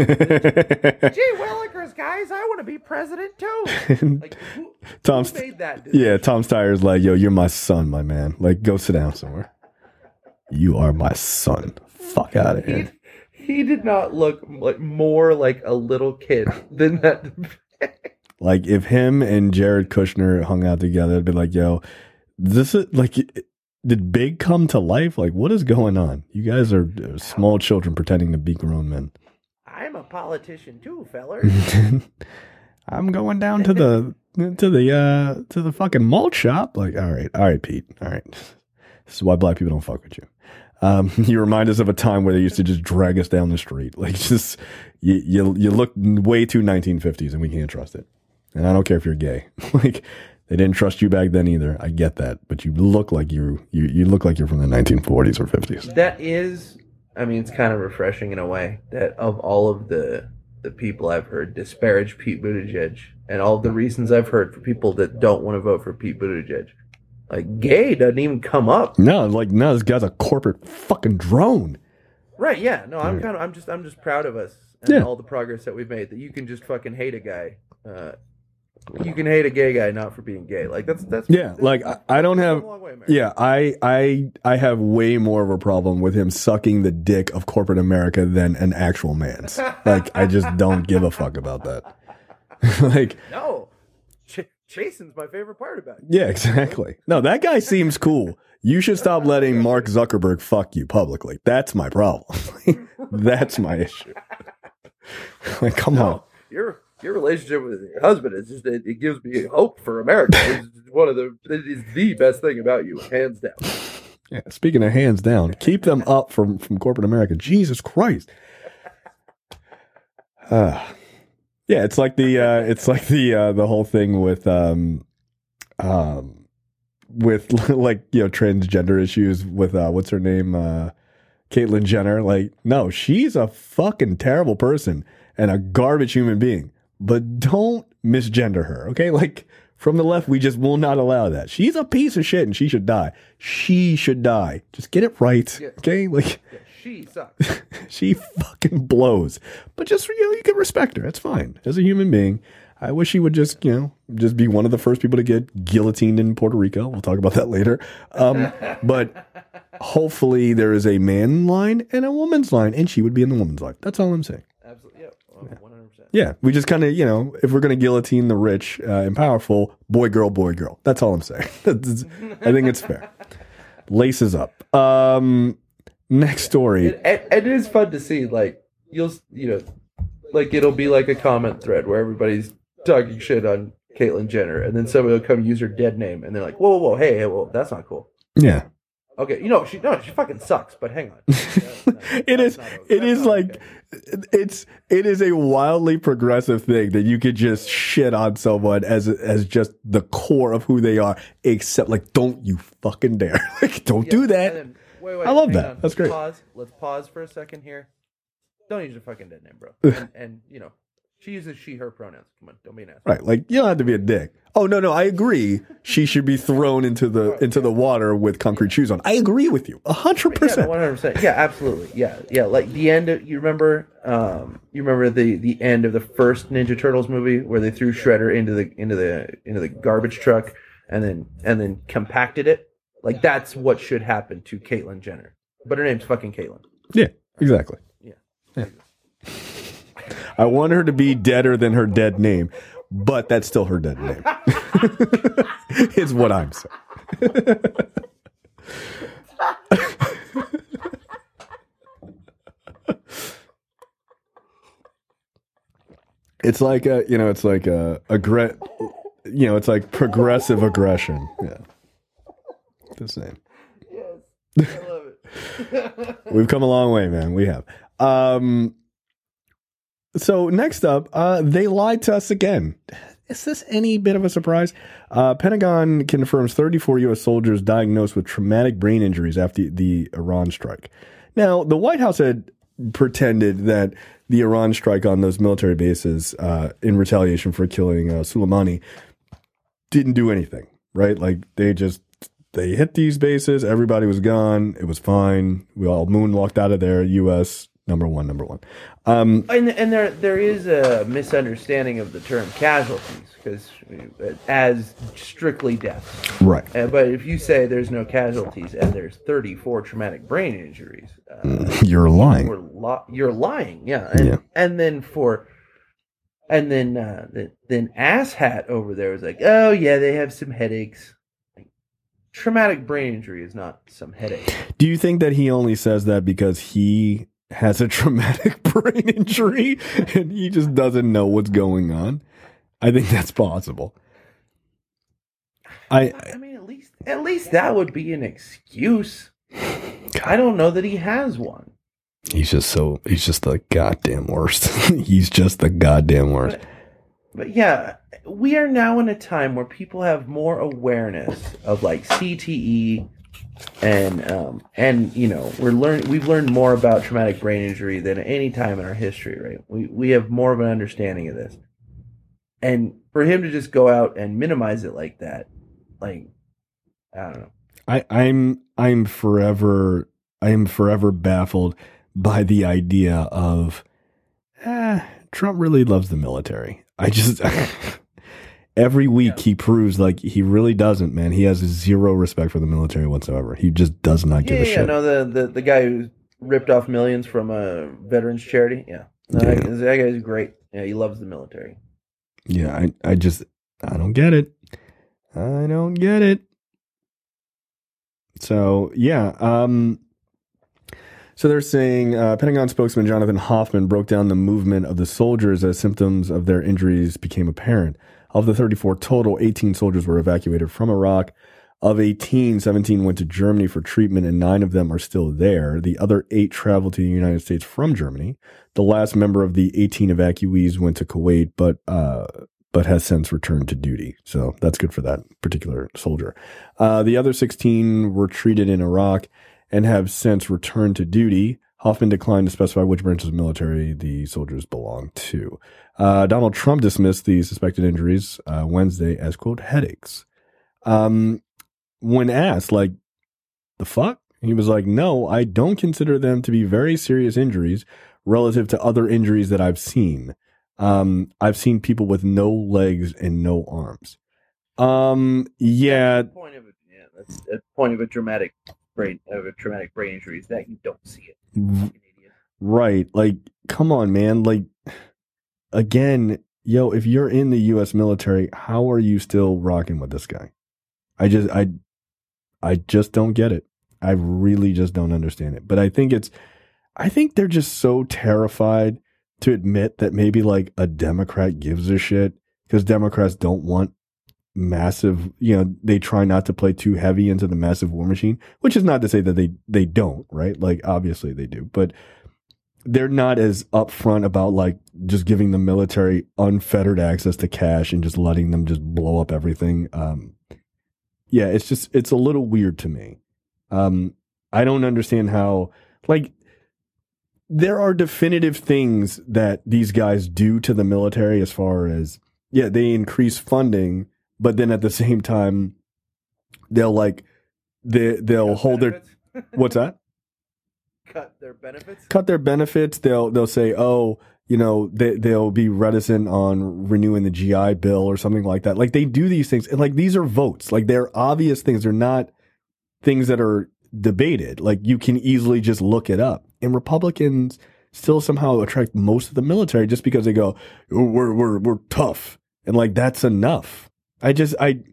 willikers, guys, I want to be president too. Like, who, Tom's, who made that decision? yeah, Tom Steyer's like, yo, you're my son, my man. Like, go sit down somewhere. You are my son. Fuck out of He, here. he did not look like more like a little kid than that. Like, if him and Jared Kushner hung out together, it'd be like, yo, this is like, did Big come to life? Like, what is going on? You guys are uh, small children pretending to be grown men. I'm a politician too, fellers. I'm going down to the to the uh to the fucking malt shop. Like, all right, all right, Pete, all right. This is why black people don't fuck with you. Um, you remind us of a time where they used to just drag us down the street. Like, just you you you look way too nineteen fifties, and we can't trust it. And I don't care if you're gay. Like, they didn't trust you back then either. I get that, but you look like you you you look like you're from the nineteen forties or fifties. That is, I mean, it's kind of refreshing in a way that of all of the the people I've heard disparage Pete Buttigieg and all the reasons I've heard for people that don't want to vote for Pete Buttigieg, like gay doesn't even come up. No, like no, this guy's a corporate fucking drone. Right? Yeah. No, I'm kind of, I'm just, I'm just proud of us and Yeah. all the progress that we've made. That you can just fucking hate a guy. Uh, you can hate a gay guy not for being gay. Like that's that's Yeah, that's, like I, I don't that's have. come a long way, America. Yeah, I I I have way more of a problem with him sucking the dick of corporate America than an actual man's. Like, I just don't give a fuck about that. Like, No, Ch- Jason's my favorite part about it. yeah, exactly. No, that guy seems cool. You should stop letting Mark Zuckerberg fuck you publicly. That's my problem. That's my issue. Like, come on. No, your your relationship with your husband is just it, it gives me hope for America. It's one of the it is the best thing about you, hands down. Yeah, speaking of hands down, keep them up from, from corporate America. Jesus Christ. Uh, yeah, it's like the uh, it's like the uh, the whole thing with um um with like, you know, transgender issues with uh what's her name, uh Caitlyn Jenner. Like, no, she's a fucking terrible person and a garbage human being. But don't misgender her, okay? Like, from the left, we just will not allow that. She's a piece of shit and she should die. She should die. Just get it right, Yeah. okay? Like, Yeah, she sucks. she fucking blows. But just, you know, you can respect her. That's fine. As a human being, I wish she would just, you know, just be one of the first people to get guillotined in Puerto Rico. We'll talk about that later. Um, but hopefully there is a man line and a woman's line, and she would be in the woman's line. That's all I'm saying. Absolutely, yeah, one hundred percent. Yeah, we just kind of, you know, if we're going to guillotine the rich uh, and powerful, boy, girl, boy, girl. That's all I'm saying. That's- I think it's fair. Laces up. Um, next story. And, and, and it is fun to see, like you'll, you know, like it'll be like a comment thread where everybody's talking shit on Caitlyn Jenner, and then somebody will come use her dead name, and they're like, "Whoa, whoa, whoa, hey, hey, whoa, that's not cool." Yeah. Okay, you know, she no, she fucking sucks. But hang on, That's not- It that's is. not okay. It That's is not like okay. it's. It is a wildly progressive thing that you could just shit on someone as as just the core of who they are. Except, like, don't you fucking dare! Like, don't Yeah, do and that. then- wait, wait, I love hang that. on. That's great. Pause. Let's pause for a second here. Don't use your fucking dead name, bro. And, and you know, She uses she, her pronouns. Come on, don't be an ass. Right, like you don't have to be a dick. Oh no, no, I agree. She should be thrown into the into the water with concrete shoes on. I agree with you, a hundred percent. One hundred percent. Yeah, absolutely. Yeah, yeah. Like the end. Of, you remember? Um, you remember the the end of the first Ninja Turtles movie where they threw Shredder into the into the into the garbage truck and then and then compacted it. Like that's what should happen to Caitlyn Jenner, but her name's fucking Caitlyn. Yeah, exactly. Yeah. Yeah. I want her to be deader than her dead name, but that's still her dead name. Is what I'm saying. It's like a, you know, it's like a, aggre- you know, it's like progressive aggression. Yeah. The same. Yes. I love it. We've come a long way, man. We have. Um, So next up, uh, they lied to us again. Is this any bit of a surprise? Uh, Pentagon confirms thirty-four U S soldiers diagnosed with traumatic brain injuries after the Iran strike. Now, the White House had pretended that the Iran strike on those military bases uh, in retaliation for killing uh, Soleimani didn't do anything, right? Like they just, they hit these bases. Everybody was gone. It was fine. We all moonwalked out of there. U S Number one, number one. Um, and and there there is a misunderstanding of the term casualties because as strictly deaths, right? Uh, but if you say there's no casualties and there's thirty-four traumatic brain injuries, uh, you're lying. You're, li- you're lying, yeah. And, yeah. And then for, and then uh, the, then asshat over there was like, oh yeah, they have some headaches. Like, traumatic brain injury is not some headache. Do you think that he only says that because he has a traumatic brain injury and he just doesn't know what's going on? I think that's possible. I I mean, at least at least that would be an excuse. God. I don't know that he has one. He's just so he's just the goddamn worst. He's just the goddamn worst. But, but yeah, we are now in a time where people have more awareness of like C T E. And um and you know we're learning we've learned more about traumatic brain injury than any time in our history, right? We we have more of an understanding of this, and for him to just go out and minimize it like that, like I don't know. I I'm I'm forever I am forever baffled by the idea of eh, Trump really loves the military. I just. Every week yeah. he proves like he really doesn't, man. He has zero respect for the military whatsoever. He just does not give yeah, a yeah, shit. No, the, the the guy who ripped off millions from a veterans charity. Yeah, no, yeah. That, that guy's great. Yeah, he loves the military. Yeah, I I just I don't get it. I don't get it. So yeah, um, so they're saying uh, Pentagon spokesman Jonathan Hoffman broke down the movement of the soldiers as symptoms of their injuries became apparent. Of the thirty-four total, eighteen soldiers were evacuated from Iraq. Of eighteen, seventeen went to Germany for treatment, and nine of them are still there. The other eight traveled to the United States from Germany. The last member of the eighteen evacuees went to Kuwait, but uh, but has since returned to duty. So that's good for that particular soldier. Uh, the other sixteen were treated in Iraq and have since returned to duty. Hoffman declined to specify which branches of military the soldiers belong to. Uh, Donald Trump dismissed the suspected injuries uh, Wednesday as, quote, headaches. Um, when asked, like, the fuck? He was like, no, I don't consider them to be very serious injuries relative to other injuries that I've seen. Um, I've seen people with no legs and no arms. Um, yeah. That's the point of it. Yeah, that's the point of a dramatic brain of a traumatic brain injury is that you don't see it. Right. Like, come on, man. Like, again, yo, if you're in the U S military, how are you still rocking with this guy? I just, I, I just don't get it. I really just don't understand it. But I think it's, I think they're just so terrified to admit that maybe like a Democrat gives a shit, because Democrats don't want massive, you know, they try not to play too heavy into the massive war machine, which is not to say that they, they don't, right? Like, obviously they do, but they're not as upfront about like just giving the military unfettered access to cash and just letting them just blow up everything. Um, yeah, it's just, it's a little weird to me. Um, I don't understand how, like, there are definitive things that these guys do to the military as far as, yeah, they increase funding, but then at the same time, they'll like, they, they'll Cut hold benefits? their, what's that? Cut their benefits? Cut their benefits. They'll, they'll say, oh, you know, they, they'll be reticent on renewing the G I Bill or something like that. Like they do these things. And like, these are votes. Like they're obvious things. They're not things that are debated. Like you can easily just look it up. And Republicans still somehow attract most of the military just because they go, oh, we're, we're, we're tough. And like, that's enough. I just, I,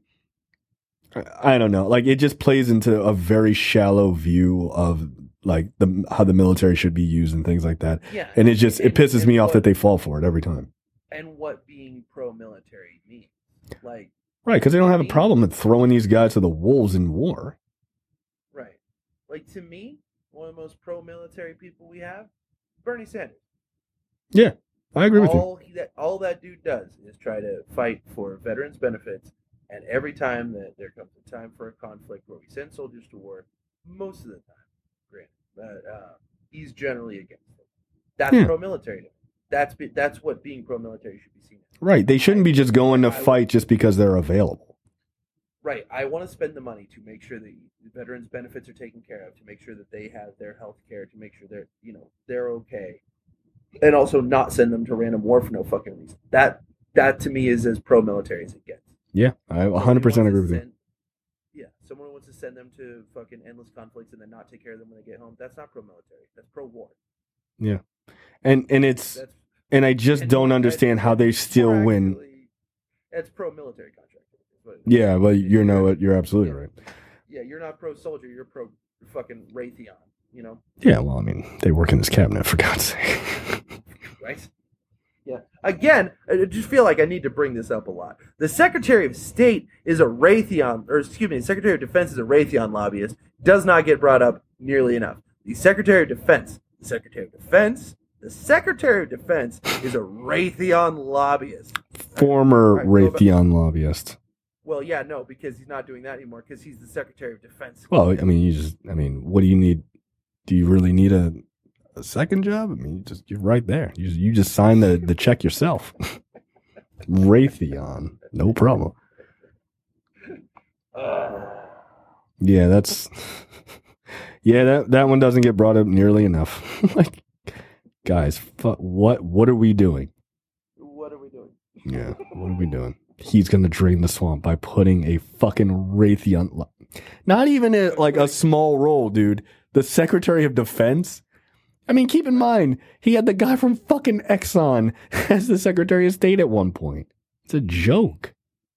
I don't know. Like it just plays into a very shallow view of like the, how the military should be used and things like that. Yeah. And it just, it And- pisses and me off what- that they fall for it every time. And what being pro-military means. Like, Right. Cause they don't have a problem with throwing these guys to the wolves in war. right. Like, to me, one of the most pro-military people we have, Bernie Sanders. Yeah. I agree with you. all he, that all that dude does is try to fight for veterans benefits, and every time that there comes a time for a conflict where we send soldiers to war, most of the time, granted, but uh, he's generally against it. That's Yeah. pro-military. That's be, that's what being pro-military should be seen as. Right. They shouldn't be just going to I- fight just because they're available. Right. I want to spend the money to make sure that the veterans benefits are taken care of, to make sure that they have their health care, to make sure they're you know they're okay, and also not send them to random war for no fucking reason. That that to me is as pro-military as it gets. Yeah. I one hundred percent agree with you. Send, yeah, someone who wants to send them to fucking endless conflicts and then not take care of them when they get home. That's not pro-military. That's pro-war. Yeah. And, and it's, That's and I just and don't more- understand how they still more win. actually, That's pro-military contract. is what it is. Yeah. Well, you know what? You're absolutely right. Yeah, you're not pro-soldier. You're pro fucking Raytheon. You know. Yeah. Well, I mean, they work in this cabinet for God's sake. Right? Yeah. Again, I just feel like I need to bring this up a lot. The Secretary of State is a Raytheon, or excuse me, the Secretary of Defense is a Raytheon lobbyist. Does not get brought up nearly enough. The Secretary of Defense, the Secretary of Defense, the Secretary of Defense is a Raytheon lobbyist. Former All right, go back- Raytheon lobbyist. Well, yeah, no, because he's not doing that anymore because he's the Secretary of Defense. Well, I mean, you just, I mean, what do you need? Do you really need a, a second job? I mean, you just, you're right there. You just, you just sign the, the check yourself. Raytheon. No problem. Uh, Yeah, that's, yeah, that, that one doesn't get brought up nearly enough. Like, guys, fu- what, what are we doing? what are we doing? Yeah, what are we doing? He's going to drain the swamp by putting a fucking Raytheon, lo- not even a, like a small role, dude. The Secretary of Defense. I mean, keep in mind, he had the guy from fucking Exxon as the Secretary of State at one point. It's a joke.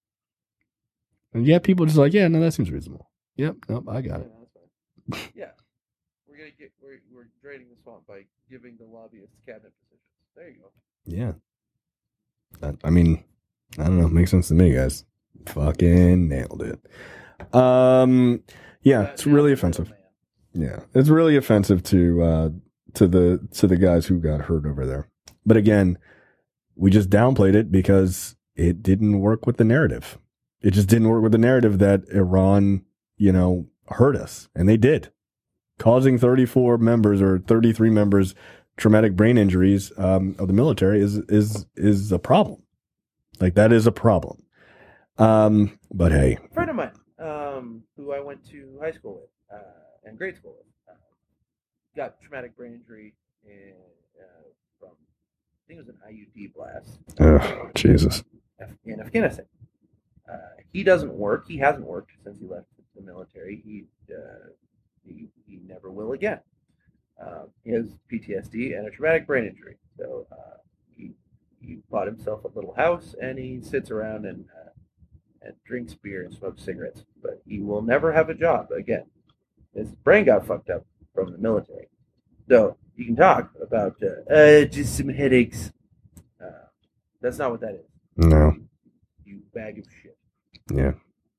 And yet people just like, yeah, no, that seems reasonable. Yep, nope, I got Yeah, it. that's fine. Yeah, we're gonna get we're we're draining the swamp by giving the lobbyists cabinet positions. There you go. Yeah. That, I mean, I don't know. Makes sense to me, guys. Fucking nailed it. Um, yeah, Uh, it's now really the offensive. middleman. Yeah, it's really offensive to uh, to the to the guys who got hurt over there. But again, we just downplayed it because it didn't work with the narrative. It just didn't work with the narrative that Iran, you know, hurt us, and they did, causing thirty-four members or thirty-three members traumatic brain injuries um, of the military is is is a problem. Like that is a problem. Um, but hey, A friend of mine, um, who I went to high school with uh, and grade school with, uh, got traumatic brain injury in, uh, from I think it was an I U D blast oh, Jesus. in Afghanistan. Uh, he doesn't work. He hasn't worked since he left the military. He uh, he, he never will again. Uh, he has P T S D and a traumatic brain injury. So uh, he he bought himself a little house and he sits around and uh, and drinks beer and smokes cigarettes. But he will never have a job again. His brain got fucked up from the military. So you can talk about uh, uh, just some headaches. Uh, that's not what that is. No. You bag of shit. Yeah.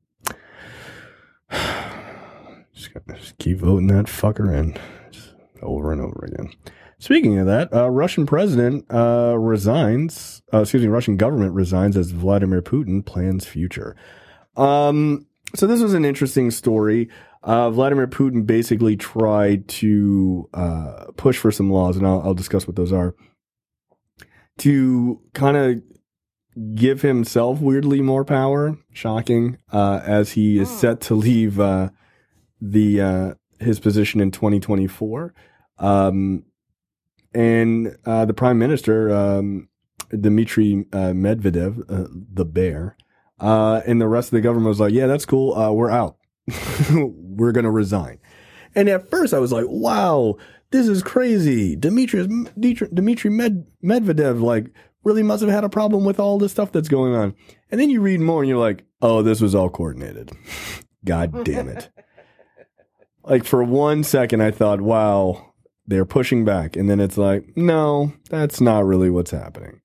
Just, gotta, just keep voting that fucker in just over and over again. Speaking of that, uh, Russian president uh, resigns. Uh, excuse me, Russian government resigns as Vladimir Putin plans future. Um, so this was an interesting story. Uh, Vladimir Putin basically tried to uh, push for some laws, and I'll, I'll discuss what those are, to kind of give himself weirdly more power. Shocking, uh, as he is set to leave uh, the uh, his position in twenty twenty-four, um, and uh, the prime minister um, Dmitry uh, Medvedev, uh, the bear, uh, and the rest of the government was like, "Yeah, that's cool. Uh, we're out." We're going to resign. And at first I was like, wow, this is crazy. Dmitry, Dmitry Med, Medvedev, like, really must have had a problem with all this stuff that's going on. And then you read more and you're like, oh, this was all coordinated. God damn it. Like, for one second I thought, wow, they're pushing back. And then it's like, no, that's not really what's happening.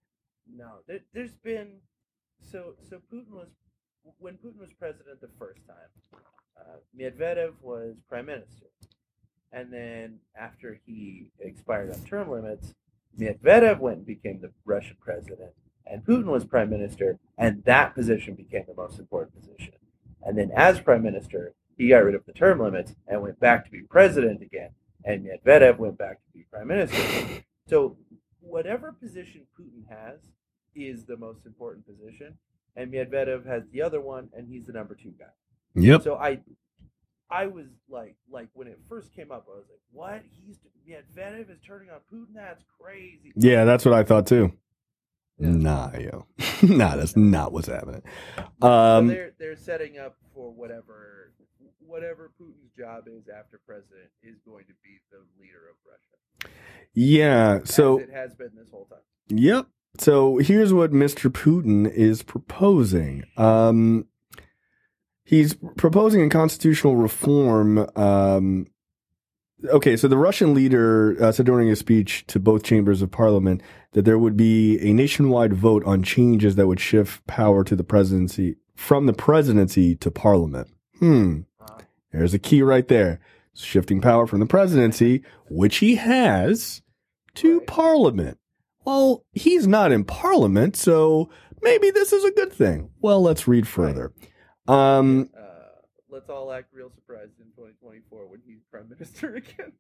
No, there, there's been, so, so Putin was, when Putin was president the first time, uh, Medvedev was prime minister. And then after he expired on term limits, Medvedev went and became the Russian president, and Putin was prime minister, and that position became the most important position. And then as prime minister, he got rid of the term limits and went back to be president again, and Medvedev went back to be prime minister. So whatever position Putin has is the most important position, and Medvedev has the other one, and he's the number two guy. Yep. So I, I was like, like when it first came up, I was like, "What? He's Medvedev is turning on Putin? That's crazy." Yeah, that's what I thought too. Yeah. Nah, yo, nah, that's not what's happening. So Um, they're they're setting up for whatever whatever Putin's job is after president is going to be the leader of Russia. Yeah. So as it has been this whole time. Yep. So here's what Mister Putin is proposing. Um, he's proposing a constitutional reform. Um, okay, so the Russian leader uh, said during a speech to both chambers of parliament that there would be a nationwide vote on changes that would shift power to the presidency from the presidency to parliament. Hmm. There's a key right there. Shifting power from the presidency, which he has, to Right. parliament. Well, he's not in parliament, so maybe this is a good thing. Well, let's read further. Um, Uh, let's all act real surprised in twenty twenty-four when he's prime minister again.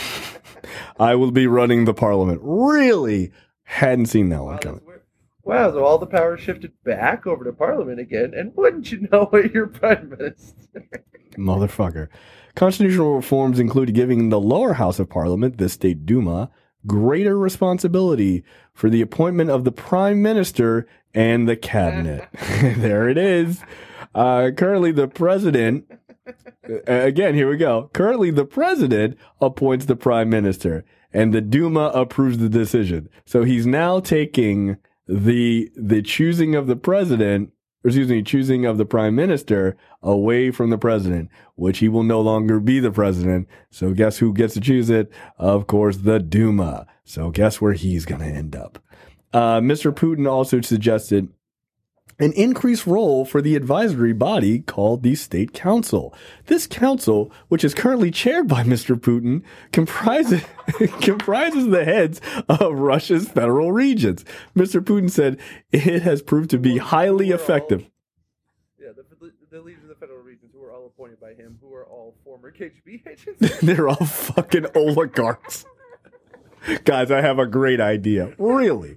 I will be running the parliament. Really? Hadn't seen that one Wow, coming. that's weird. Wow, so all the power shifted back over to parliament again, and wouldn't you know it, you're prime minister. Motherfucker. Constitutional reforms include giving the lower house of parliament, the State Duma, greater responsibility for the appointment of the prime minister and the cabinet. There it is. Uh, currently, the president, uh, again, here we go. Currently, the president appoints the prime minister, and the Duma approves the decision. So he's now taking the the choosing of the president, or excuse me, choosing of the prime minister away from the president, which he will no longer be the president. So guess who gets to choose it? Of course, the Duma. So guess where he's going to end up? Uh, Mister Putin also suggested an increased role for the advisory body called the State Council. This council, which is currently chaired by Mister Putin, comprises comprises the heads of Russia's federal regions. Mister Putin said it has proved to be highly Who are effective. all- yeah, the, the leaders of the federal regions who are all appointed by him, who are all former K G B agents. They're all fucking oligarchs. Guys, I have a great idea. Really.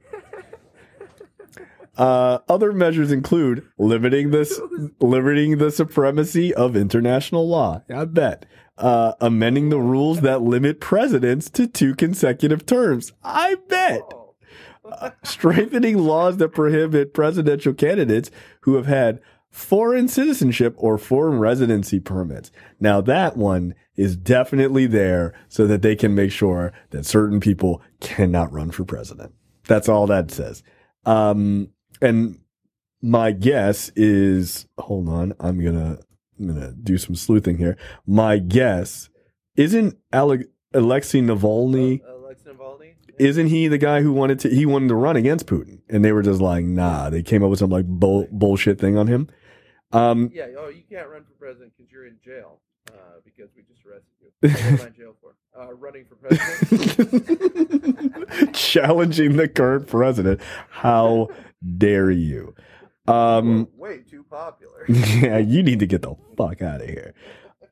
Uh, other measures include limiting this, limiting the supremacy of international law. I bet. Uh, amending the rules that limit presidents to two consecutive terms. I bet. Oh. Uh, strengthening laws that prohibit presidential candidates who have had foreign citizenship or foreign residency permits. Now that one is definitely there so that they can make sure that certain people cannot run for president. That's all that says. Um, and my guess is, hold on, I'm gonna, I'm gonna do some sleuthing here. My guess isn't Ale- Alexei Navalny, Uh, Alexei Navalny? isn't he the guy who wanted to, he wanted to run against Putin, and they were just like, nah, they came up with some like bull, bullshit thing on him. Um, Yeah, oh, you can't run for president because you're in jail, uh, because we just arrested you. What am I in jail for? Uh, running for president? challenging the current president. How dare you? Um, Way too popular. yeah, you need to get the fuck out of here.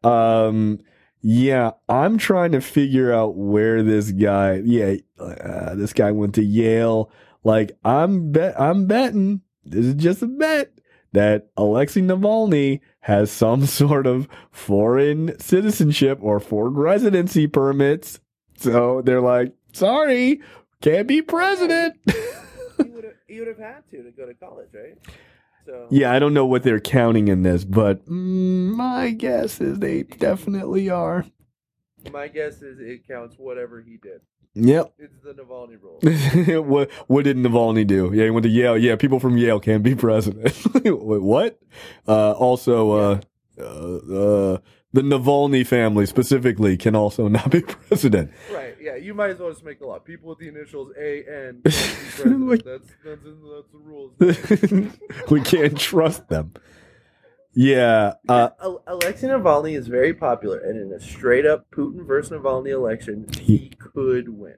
Um, yeah, I'm trying to figure out where this guy. Yeah, uh, this guy went to Yale. Like, I'm bet. I'm betting. This is just a bet that Alexei Navalny has some sort of foreign citizenship or foreign residency permits. So they're like, sorry, can't be president. He would have. He would have had to to go to college, right? So Yeah, I don't know what they're counting in this, but mm, my guess is they definitely are. my guess is it counts whatever he did. Yep. It's the Navalny rule. what what did Navalny do? Yeah, he went to Yale. Yeah, people from Yale can't be president. Wait, what? Uh, also, uh, uh, uh, the Navalny family specifically can also not be president. Right. Yeah. You might as well just make the law. People with the initials A N. Can't be president. Like- that's, that's that's the rules. We can't trust them. Yeah. Uh, Al- Alexei Navalny is very popular, and in a straight up Putin versus Navalny election, he could win.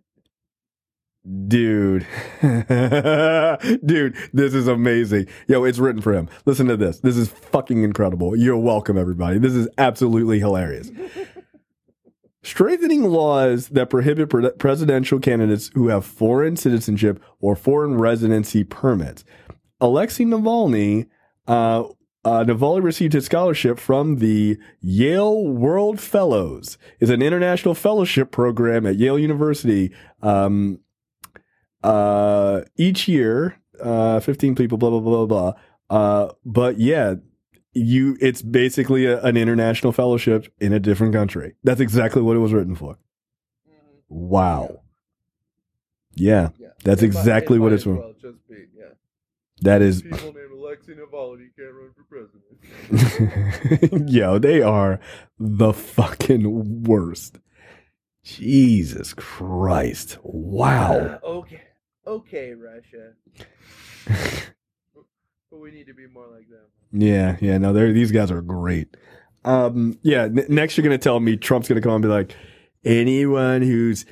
Dude, dude, this is amazing. Yo, it's written for him. Listen to this. This is fucking incredible. You're welcome, everybody. This is absolutely hilarious. Strengthening laws that prohibit pre- presidential candidates who have foreign citizenship or foreign residency permits. Alexei Navalny, uh, uh, Navalny received his scholarship from the Yale World Fellows. It's an international fellowship program at Yale University. Um, Uh, each year, uh, fifteen people, blah, blah, blah, blah, blah. Uh, but yeah, you, it's basically a, an international fellowship in a different country. That's exactly what it was written for. Wow. Yeah, Yeah. that's It might- exactly it what might it's as for. well just be, yeah. That is, People named Alexei Navalny can't run for president. yo, they are the fucking worst. Jesus Christ. Wow. Uh, okay. Okay, Russia. But we need to be more like them. Yeah, yeah, no, they're, these guys are great. Um, yeah, n- next you're going to tell me Trump's going to come and be like, anyone who's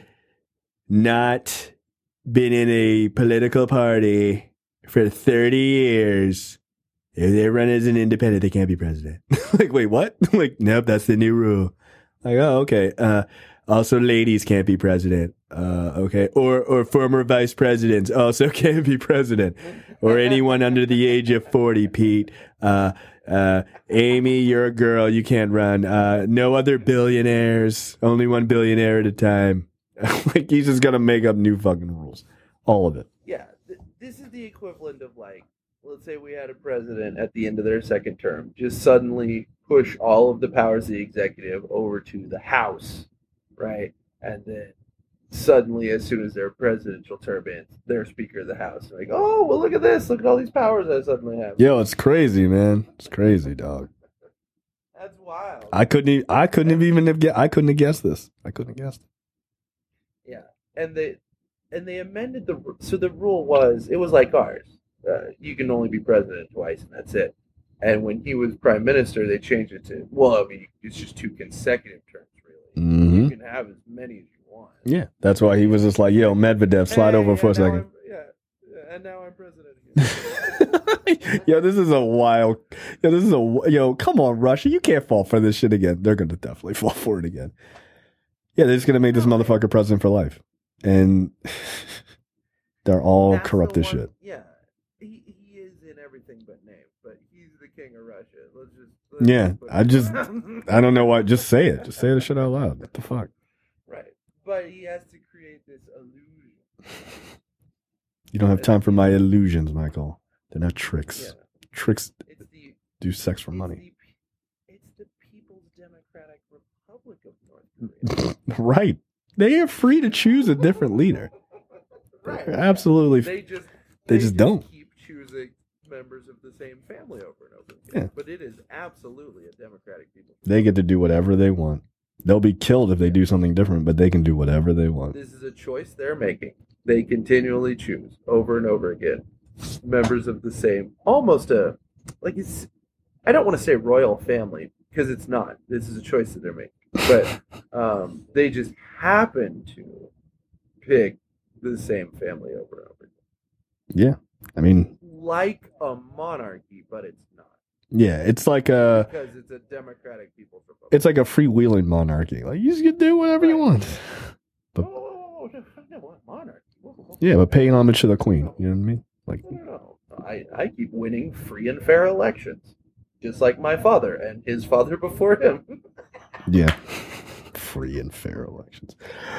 not been in a political party for thirty years, if they run as an independent, they can't be president. Like, wait, what? Like, nope, that's the new rule. Like, oh, okay. Uh, also, ladies can't be president. Uh, okay. Or, or former vice presidents also can't be president. Or anyone under the age of forty, Pete. Uh, uh, Amy, you're a girl. You can't run. Uh, no other billionaires. Only one billionaire at a time. Like, he's just going to make up new fucking rules. All of it. Yeah, th- this is the equivalent of like, let's say we had a president at the end of their second term just suddenly push all of the powers of the executive over to the House, right? And then suddenly, as soon as their presidential term ends, they're Speaker of the House. They're like, oh, well, look at this. Look at all these powers I suddenly have. Yo, it's crazy, man. It's crazy, dog. That's wild. I couldn't. e- I couldn't have even have. gue- I couldn't have guessed this. I couldn't have guessed. Yeah, and they and they amended the so the rule was it was like ours. Uh, you can only be president twice, and that's it. And when he was prime minister, they changed it to well, I mean, it's just two consecutive terms, really. Mm-hmm. You can have as many as you want. Yeah, that's why he was just like, "Yo, Medvedev, slide Hey, over for a and now second." I'm- Yeah, yeah, and now I'm president again. Yo, this is a wild. Yo, this is a. Yo, come on, Russia, you can't fall for this shit again. They're gonna definitely fall for it again. Yeah, they're just gonna make this motherfucker president for life, and they're all That's the corrupt as one- shit. Yeah, he he is in everything but name, but he's the king of Russia. Let's just let's Yeah, just put I it- just- I don't know why. Just say it. Just say the shit out loud. What the fuck? right, but he has to create this illusion. You don't have time for my illusions, Michael. They're not tricks. Yeah, Tricks it's the do sex for it's money. the, it's the People's Democratic Republic of North Korea. Right. They are free to choose a different leader. Right. Absolutely. They just They just don't. keep choosing members of the same family over and over again. Yeah. But it is absolutely a democratic people. They get to do whatever they want. They'll be killed if they do something different, but they can do whatever they want. This is a choice they're making. They continually choose over and over again members of the same, almost a like it's. I don't want to say royal family because it's not. This is a choice that they're making, but um, they just happen to pick the same family over and over again, Yeah. I mean, like a monarchy, but it's not yeah, it's like a because it's a democratic people's republic. it's like a freewheeling monarchy. Like you just can do whatever you want. But, oh, no, no, monarchy. Whoa, whoa, whoa. yeah, but paying homage to the queen. You know what I mean? Like, No, no, no. I, I keep winning free and fair elections. Just like my father and his father before him. yeah, free and fair elections.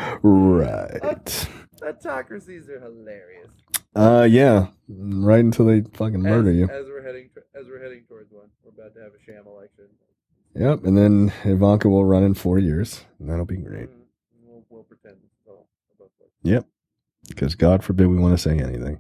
Right. Autocracies are hilarious. Uh, yeah. Right until they fucking murder as, you. As we're heading, as we're heading towards one, we're about to have a sham election. Yep, and then Ivanka will run in four years, and that'll be great. Mm, we'll, we'll pretend it's all about that. Yep, because God forbid we want to say anything.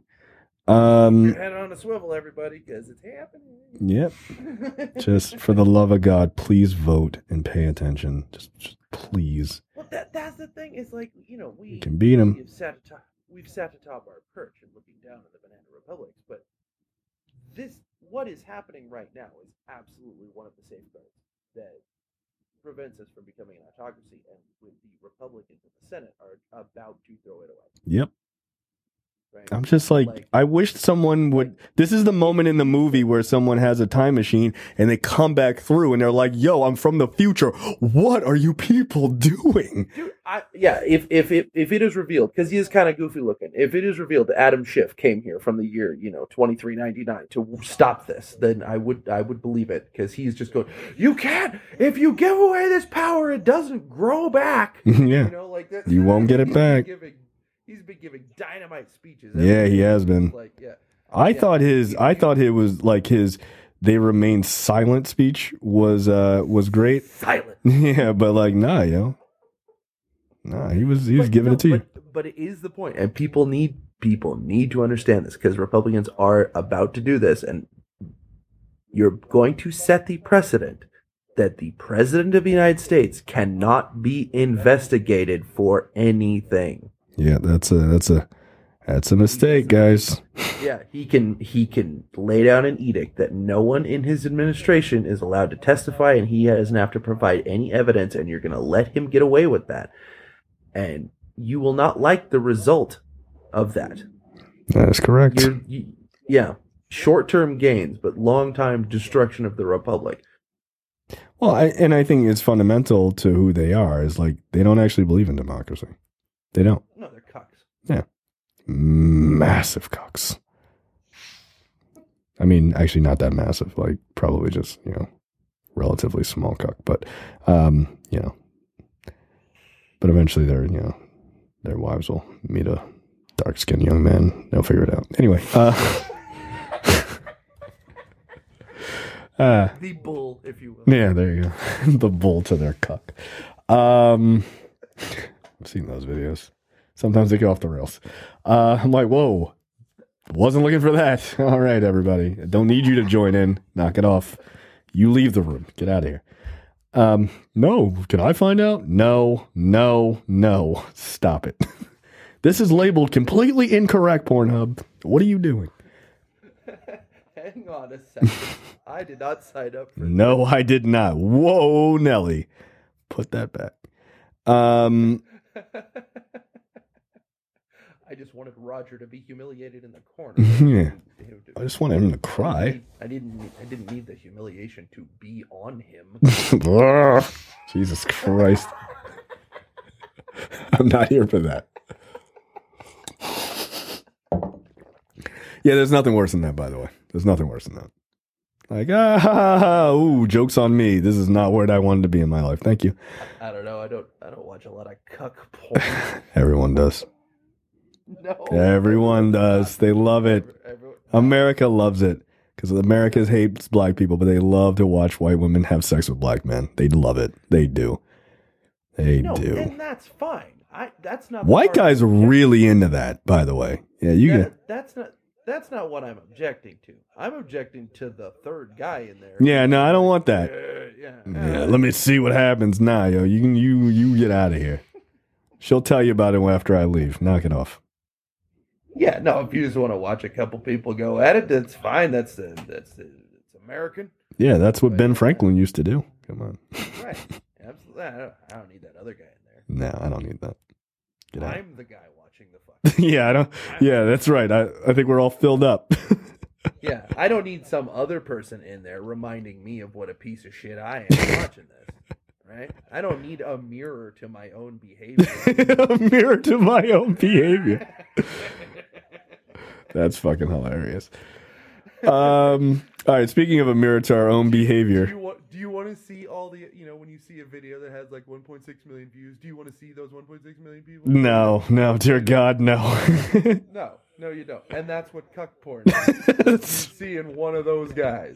Um, Your head on a swivel, everybody, because it's happening. Yep. Just for the love of God, please vote and pay attention. Just, just please. Well, that that's the thing. Is like you know we You can beat 'em. We've sat atop, we've sat atop our perch and looking down at the banana republics, but this what is happening right now is absolutely one of the safeguards that prevents us from becoming an autocracy, and with the Republicans in the Senate are about to throw it away. Yep. Right? I'm just like, Like- I wish someone would. This is the moment in the movie where someone has a time machine and they come back through and they're like, yo, I'm from the future. What are you people doing? Dude, I, yeah, if if it if it is revealed, because he is kind of goofy looking, if it is revealed that Adam Schiff came here from the year you know twenty-three ninety-nine to stop this, then I would I would believe it, because he's just going, you can't, if you give away this power, it doesn't grow back. Yeah. You know, like that. You won't get it He's back. been giving, he's been giving dynamite speeches. Yeah, he has been. Like, yeah. I Yeah. thought his, I thought it was like his, they remain silent speech was, uh, was great. Silent. Yeah, but like, nah, yo. Nah, he was, he was But giving no, it to you. But, but it is the point, and people need people need to understand this, because Republicans are about to do this, and you're going to set the precedent that the president of the United States cannot be investigated for anything. Yeah, that's a, that's a, that's a mistake, guys. Yeah, he can he can lay down an edict that no one in his administration is allowed to testify, and he doesn't have to provide any evidence, and you're going to let him get away with that. And you will not like the result of that. That is correct. You're, you, yeah, short-term gains, but long-time destruction of the republic. Well, I, and I think it's fundamental to who they are is like, they don't actually believe in democracy. They don't. No, they're cucks. Yeah. Massive cucks. I mean, actually not that massive, like probably just, you know, relatively small cuck, but, um, you know, but eventually their, you know, their wives will meet a dark skinned young man. They'll figure it out. Anyway, uh, uh, The bull, if you will. yeah, there you go. The bull to their cuck. Um, I've seen those videos. Sometimes they get off the rails. Uh, I'm like, whoa, wasn't looking for that. All right, everybody. I don't need you to join in. Knock it off. You leave the room. Get out of here. Um, no. Can I find out? No, no, no. Stop it. This is labeled completely incorrect, Pornhub. What are you doing? Hang on a second. I did not sign up for No, I did not. Whoa, Nelly. Put that back. Um, I just wanted Roger to be humiliated in the corner. yeah. I just want him to cry. I didn't. need- I didn't need the humiliation to be on him. Jesus Christ. I'm not here for that. Yeah, there's nothing worse than that, by the way. There's nothing worse than that. Like, ah, ha, ha, ha, ooh, joke's on me. This is not where I wanted to be in my life. Thank you. I don't know. I don't. I don't watch a lot of cuck porn. Everyone does. No. Everyone does. They love it. Everyone- America loves it because America hates black people, but they love to watch white women have sex with black men. They love it. They do. They no, do. and that's fine. I. That's not. the White part guys are I'm objecting- really into that, by the way. Yeah, you That- get. That's not. That's not what I'm objecting to. I'm objecting to the third guy in there. Yeah, no, I don't want that. Yeah. Yeah. Yeah, let me see what happens. Nah, yo, you can you you get out of here. She'll tell you about it after I leave. Knock it off. Yeah, no, if you just want to watch a couple people go at it, that's fine. That's the, that's the, it's American. Yeah, that's what Ben Franklin used to do. Come on. Right. Absolutely. I don't, I don't need that other guy in there. No, I don't need that. Get out. I'm the guy watching the fuck. Yeah, I don't. Yeah, that's right. I I think we're all filled up. Yeah, I don't need some other person in there reminding me of what a piece of shit I am watching this. right? I don't need a mirror to my own behavior. A mirror to my own behavior. That's fucking hilarious. Um, all right, speaking of a mirror to our own behavior. Do you want, do you want to see all the, you know, when you see a video that has like one point six million views, do you want to see those one point six million people? No, no, dear God, no. No, no, you don't. And that's what cuck porn is. You see in one of those guys.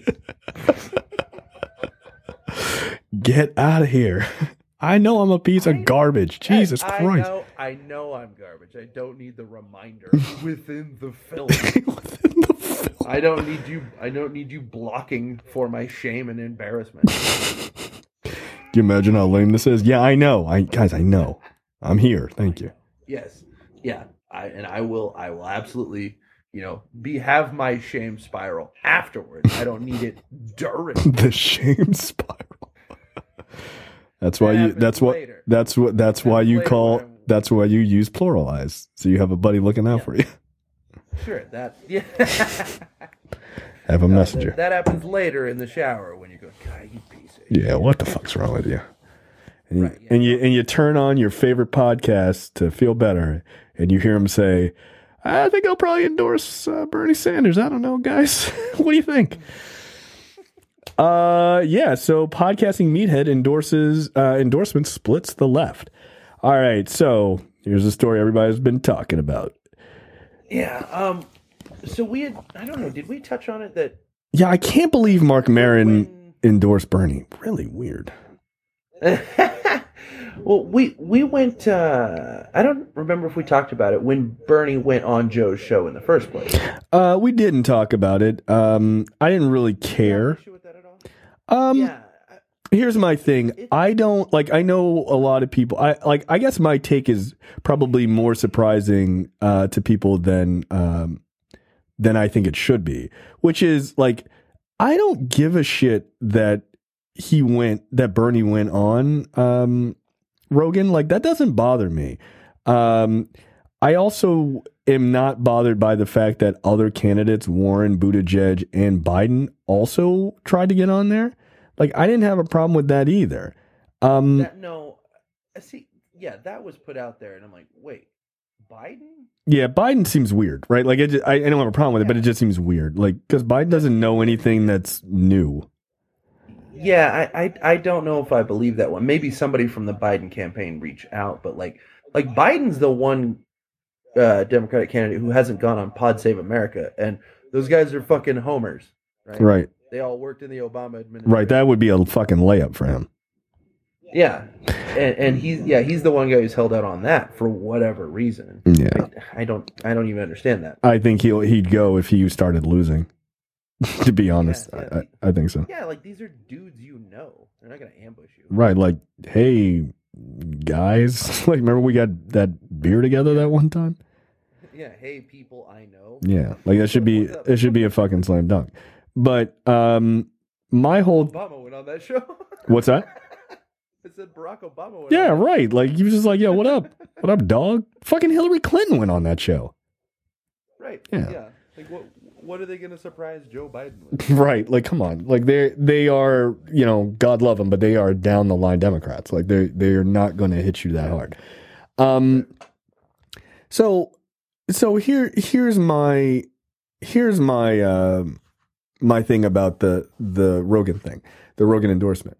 Get out of here. I know I'm a piece of garbage. Jesus I, I Christ. know, I know I'm garbage. I don't need the reminder. Within the film. Within the film. I don't need you. I don't need you blocking for my shame and embarrassment. Can you imagine how lame this is? Yeah, I know. I guys, I know. I'm here. Thank you. Yes, yeah. I and I will. I will absolutely. You know, be have my shame spiral afterwards. I don't need it during. The shame spiral. That's why That you. That's happens what. later. That's what. That's That why you happens call. later when I'm- That's why you use pluralize. So you have a buddy looking out Yeah. for you. Sure, that yeah. Have a No, messenger. That, that happens later in the shower when you go, God, you piece of Yeah. What the fuck's wrong with you? And, Right, you, yeah. and you and you turn on your favorite podcast to feel better, and you hear him say, "I think I'll probably endorse uh, Bernie Sanders." I don't know, guys. What do you think? Uh, yeah. So, podcasting meathead endorses uh, endorsement splits the left. All right. So here's a story everybody's been talking about. Yeah. Um. So we had. I don't know. Did we touch on it that? Yeah, I can't believe Mark Maron When- endorsed Bernie. Really weird. Well, we we went. Uh, I don't remember if we talked about it when Bernie went on Joe's show in the first place. Uh, we didn't talk about it. Um, I didn't really care. Issue with that at all? Um, Yeah. here's my thing. I don't like. I know a lot of people. I like. I guess my take is probably more surprising uh, to people than um, than I think it should be. Which is like, I don't give a shit that he went. That Bernie went on um, Rogan. Like, that doesn't bother me. Um, I also am not bothered by the fact that other candidates, Warren, Buttigieg, and Biden, also tried to get on there. Like, I didn't have a problem with that either. Um, That, no. I see. Yeah, that was put out there, and I'm like, wait, Biden? yeah, Biden seems weird, right? Like, it just, I, I don't have a problem with it, but it just seems weird. Like, because Biden doesn't know anything that's new. Yeah, I, I I don't know if I believe that one. Maybe somebody from the Biden campaign reached out, but like like Biden's the one uh, Democratic candidate who hasn't gone on Pod Save America, and those guys are fucking homers, right? Right, They all worked in the Obama administration. right. That would be a fucking layup for him. Yeah, and and he's yeah he's the one guy who's held out on that for whatever reason. Yeah. I, I don't I don't even understand that. I think he'll he'd go if he started losing. To be honest, Yeah, I, I, I think so. Yeah, like these are dudes you know. They're not gonna ambush you. Right, like, hey, guys, like, remember we got that beer together that one time? Yeah, hey people I know. Yeah, like that should be What's up? it should be a fucking slam dunk. But um, my whole Obama went on that show. what's that? I said Barack Obama went Yeah, on that. right. Like, he was just like, yo, what up? What up, dog? Fucking Hillary Clinton went on that show. Right. Yeah. Yeah. Like, what What are they going to surprise Joe Biden with? Right. Like, come on. Like, they they are, you know, God love them, but they are down the line Democrats. Like, they they are not going to hit you that hard. Um. So so here here's my here's my uh, my thing about the the Rogan thing, the Rogan endorsement.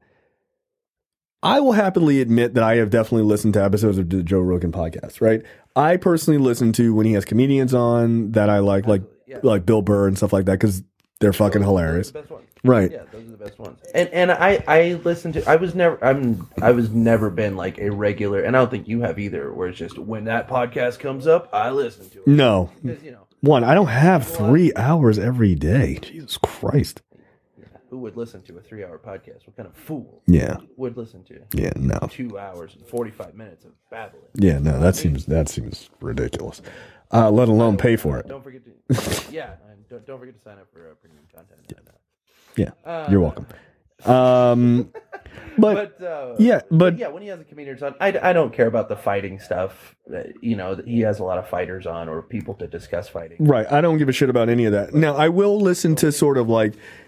I will happily admit that I have definitely listened to episodes of the Joe Rogan podcast, right? I personally listen to when he has comedians on that I like, like Yeah. like Bill Burr and stuff like that, because they're fucking hilarious. Those are the best ones. Right. Yeah, those are the best ones. And and I I listened to. I was never. I'm. I was never been like a regular, and I don't think you have either. Where it's just when that podcast comes up, I listen to it No. because you know One, I don't have three hours every day. Jesus Christ. who would listen to a three-hour podcast? What kind of fool Yeah. would listen to Yeah, no. two hours and forty-five minutes of babbling? Yeah, no, that seems that seems ridiculous. Uh, let alone pay for it. Don't forget to. Yeah, and don't, don't forget to sign up for uh, premium content. Yeah. Uh, You're welcome. Um but, But uh, yeah, but yeah, when he has a comedian on, I, I don't care about the fighting stuff. Uh, You know, he has a lot of fighters on or people to discuss fighting. right, I don't give a shit about any of that. Now, I will listen to sort of like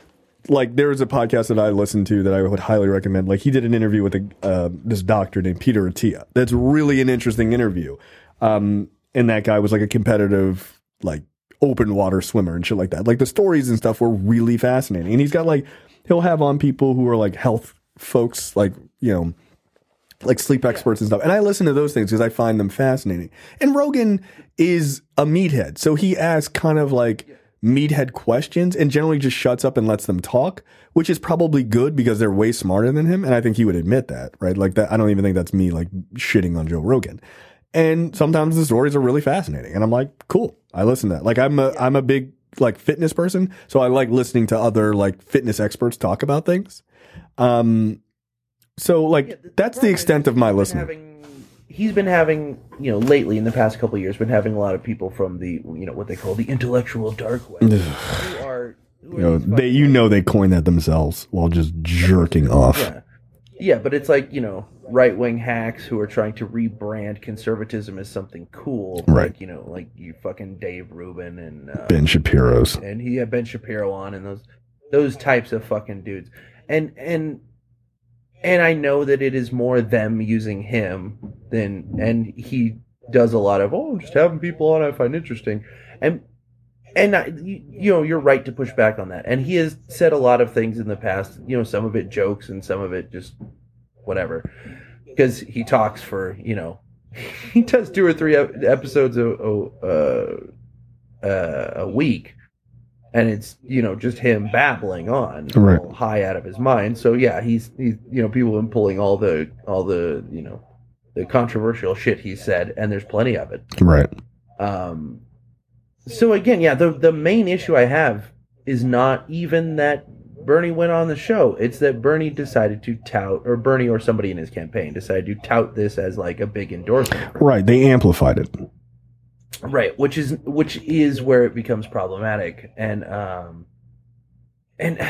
like there's a podcast that I listened to that I would highly recommend. Like he did an interview with a, uh, this doctor named Peter Attia. That's really an interesting interview. Um, and that guy was like a competitive, like open water swimmer and shit like that. Like the stories and stuff were really fascinating. And he's got like, he'll have on people who are like health folks, like, you know, like sleep experts and stuff. And I listen to those things because I find them fascinating. And Rogan is a meathead. So he asks kind of like meathead questions and generally just shuts up and lets them talk, which is probably good because they're way smarter than him. And I think he would admit that, right? Like that. I don't even think that's me like shitting on Joe Rogan. And sometimes the stories are really fascinating. And I'm like, cool. I listen to that. Like I'm a, I'm a big like fitness person. So I like listening to other like fitness experts talk about things. Um, So, like, yeah, the, that's the extent of my listening. Having, he's been having, you know, lately in the past couple of years, been having a lot of people from the, you know, what they call the intellectual dark web, who are, who you know, they, you know, they coined that themselves while just jerking off. Yeah, yeah, but it's like, you know, right wing hacks who are trying to rebrand conservatism as something cool, right? Like, you know, like you fucking Dave Rubin and uh, Ben Shapiro's, and he had Ben Shapiro on, and those those types of fucking dudes, and and. And I know that it is more them using him than, and he does a lot of, oh, just having people on I find interesting. And, and I, you, you know, you're right to push back on that. And he has said a lot of things in the past, you know, some of it jokes and some of it just whatever. Because he talks for, you know, he does two or three episodes a, a, uh, a week. And it's, you know, just him babbling on, right, all high out of his mind. So yeah, he's he's you know, people have been pulling all the all the you know the controversial shit he said, and there's plenty of it. Right. Um. So again, yeah, the the main issue I have is not even that Bernie went on the show. It's that Bernie decided to tout, or Bernie or somebody in his campaign decided to tout this as like a big endorsement. Right. They amplified it. Right, which is which is where it becomes problematic, and um, and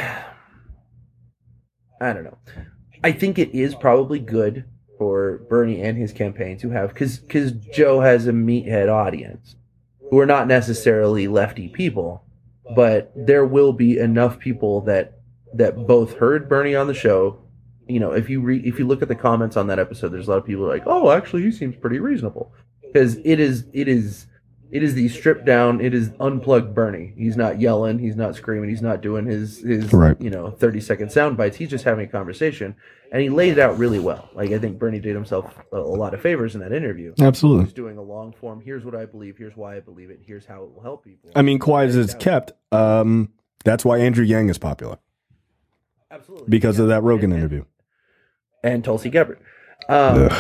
I don't know. I think it is probably good for Bernie and his campaign to have, because because Joe has a meathead audience who are not necessarily lefty people, but there will be enough people that that both heard Bernie on the show. You know, if you re- if you look at the comments on that episode, there's a lot of people who are like, oh, actually, he seems pretty reasonable, because it is it is. It is the stripped down, it is unplugged Bernie. He's not yelling, he's not screaming, he's not doing his, his right. you know, thirty second sound bites. He's just having a conversation. And he laid it out really well. Like, I think Bernie did himself a, a lot of favors in that interview. Absolutely. He's doing a long form, here's what I believe, here's why I believe it, here's how it will help people. I mean, quiet as it's kept, um, that's why Andrew Yang is popular. Absolutely. Because yeah. of that Rogan and, interview. And Tulsi Gabbard. Um,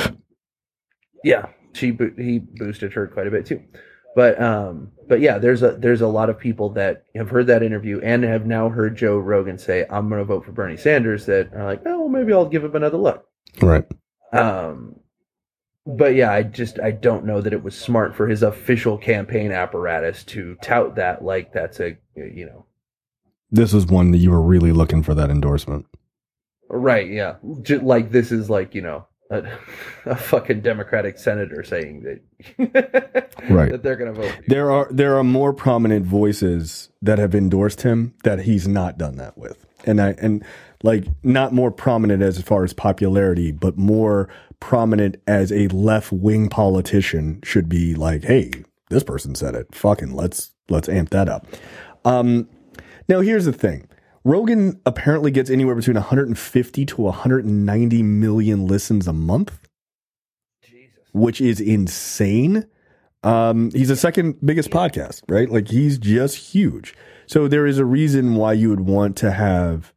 yeah, she bo- he boosted her quite a bit too. But um, but yeah, there's a there's a lot of people that have heard that interview and have now heard Joe Rogan say, "I'm going to vote for Bernie Sanders," that are like, "Oh, well, maybe I'll give him another look." Right. Um, but yeah, I just I don't know that it was smart for his official campaign apparatus to tout that like that's a you know. This is one that you were really looking for that endorsement. Right. Yeah. Just like this is like you know. A, a fucking Democratic senator saying that, right. that they're going to vote. There are there are more prominent voices that have endorsed him that he's not done that with, and I and like not more prominent as far as popularity, but more prominent as a left wing politician should be. Like, hey, this person said it. Fucking let's let's amp that up. Um, now here's the thing. Rogan apparently gets anywhere between one hundred fifty to one hundred ninety million listens a month, Jesus. Which is insane. Um, he's the second biggest podcast, right? Like he's just huge. So there is a reason why you would want to have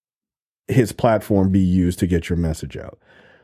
his platform be used to get your message out.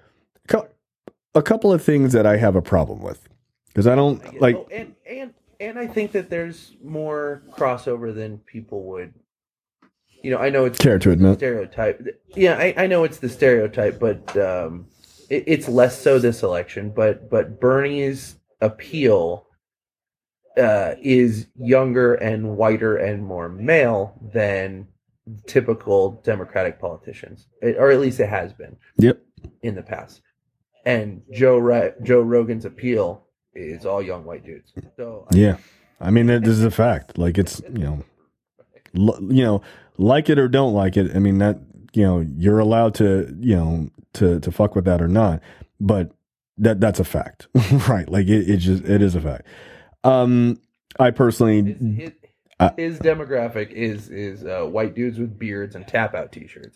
A couple of things that I have a problem with, because I don't like, oh, and and and I think that there's more crossover than people would. You know, I know it's care to admit stereotype. Yeah, I, I know it's the stereotype, but um, it, it's less so this election. But but Bernie's appeal uh, is younger and whiter and more male than typical Democratic politicians, it, or at least it has been. Yep. In the past, and Joe Ra- Joe Rogan's appeal is all young white dudes. So yeah, I mean that this is a fact. Like it's you know. L- you know, like it or don't like it. I mean, that, you know, you're allowed to, you know, to, to fuck with that or not, but that, that's a fact, right? Like it, it just, it is a fact. Um, I personally, His, his, I- his demographic is is uh, white dudes with beards and tap out t-shirts.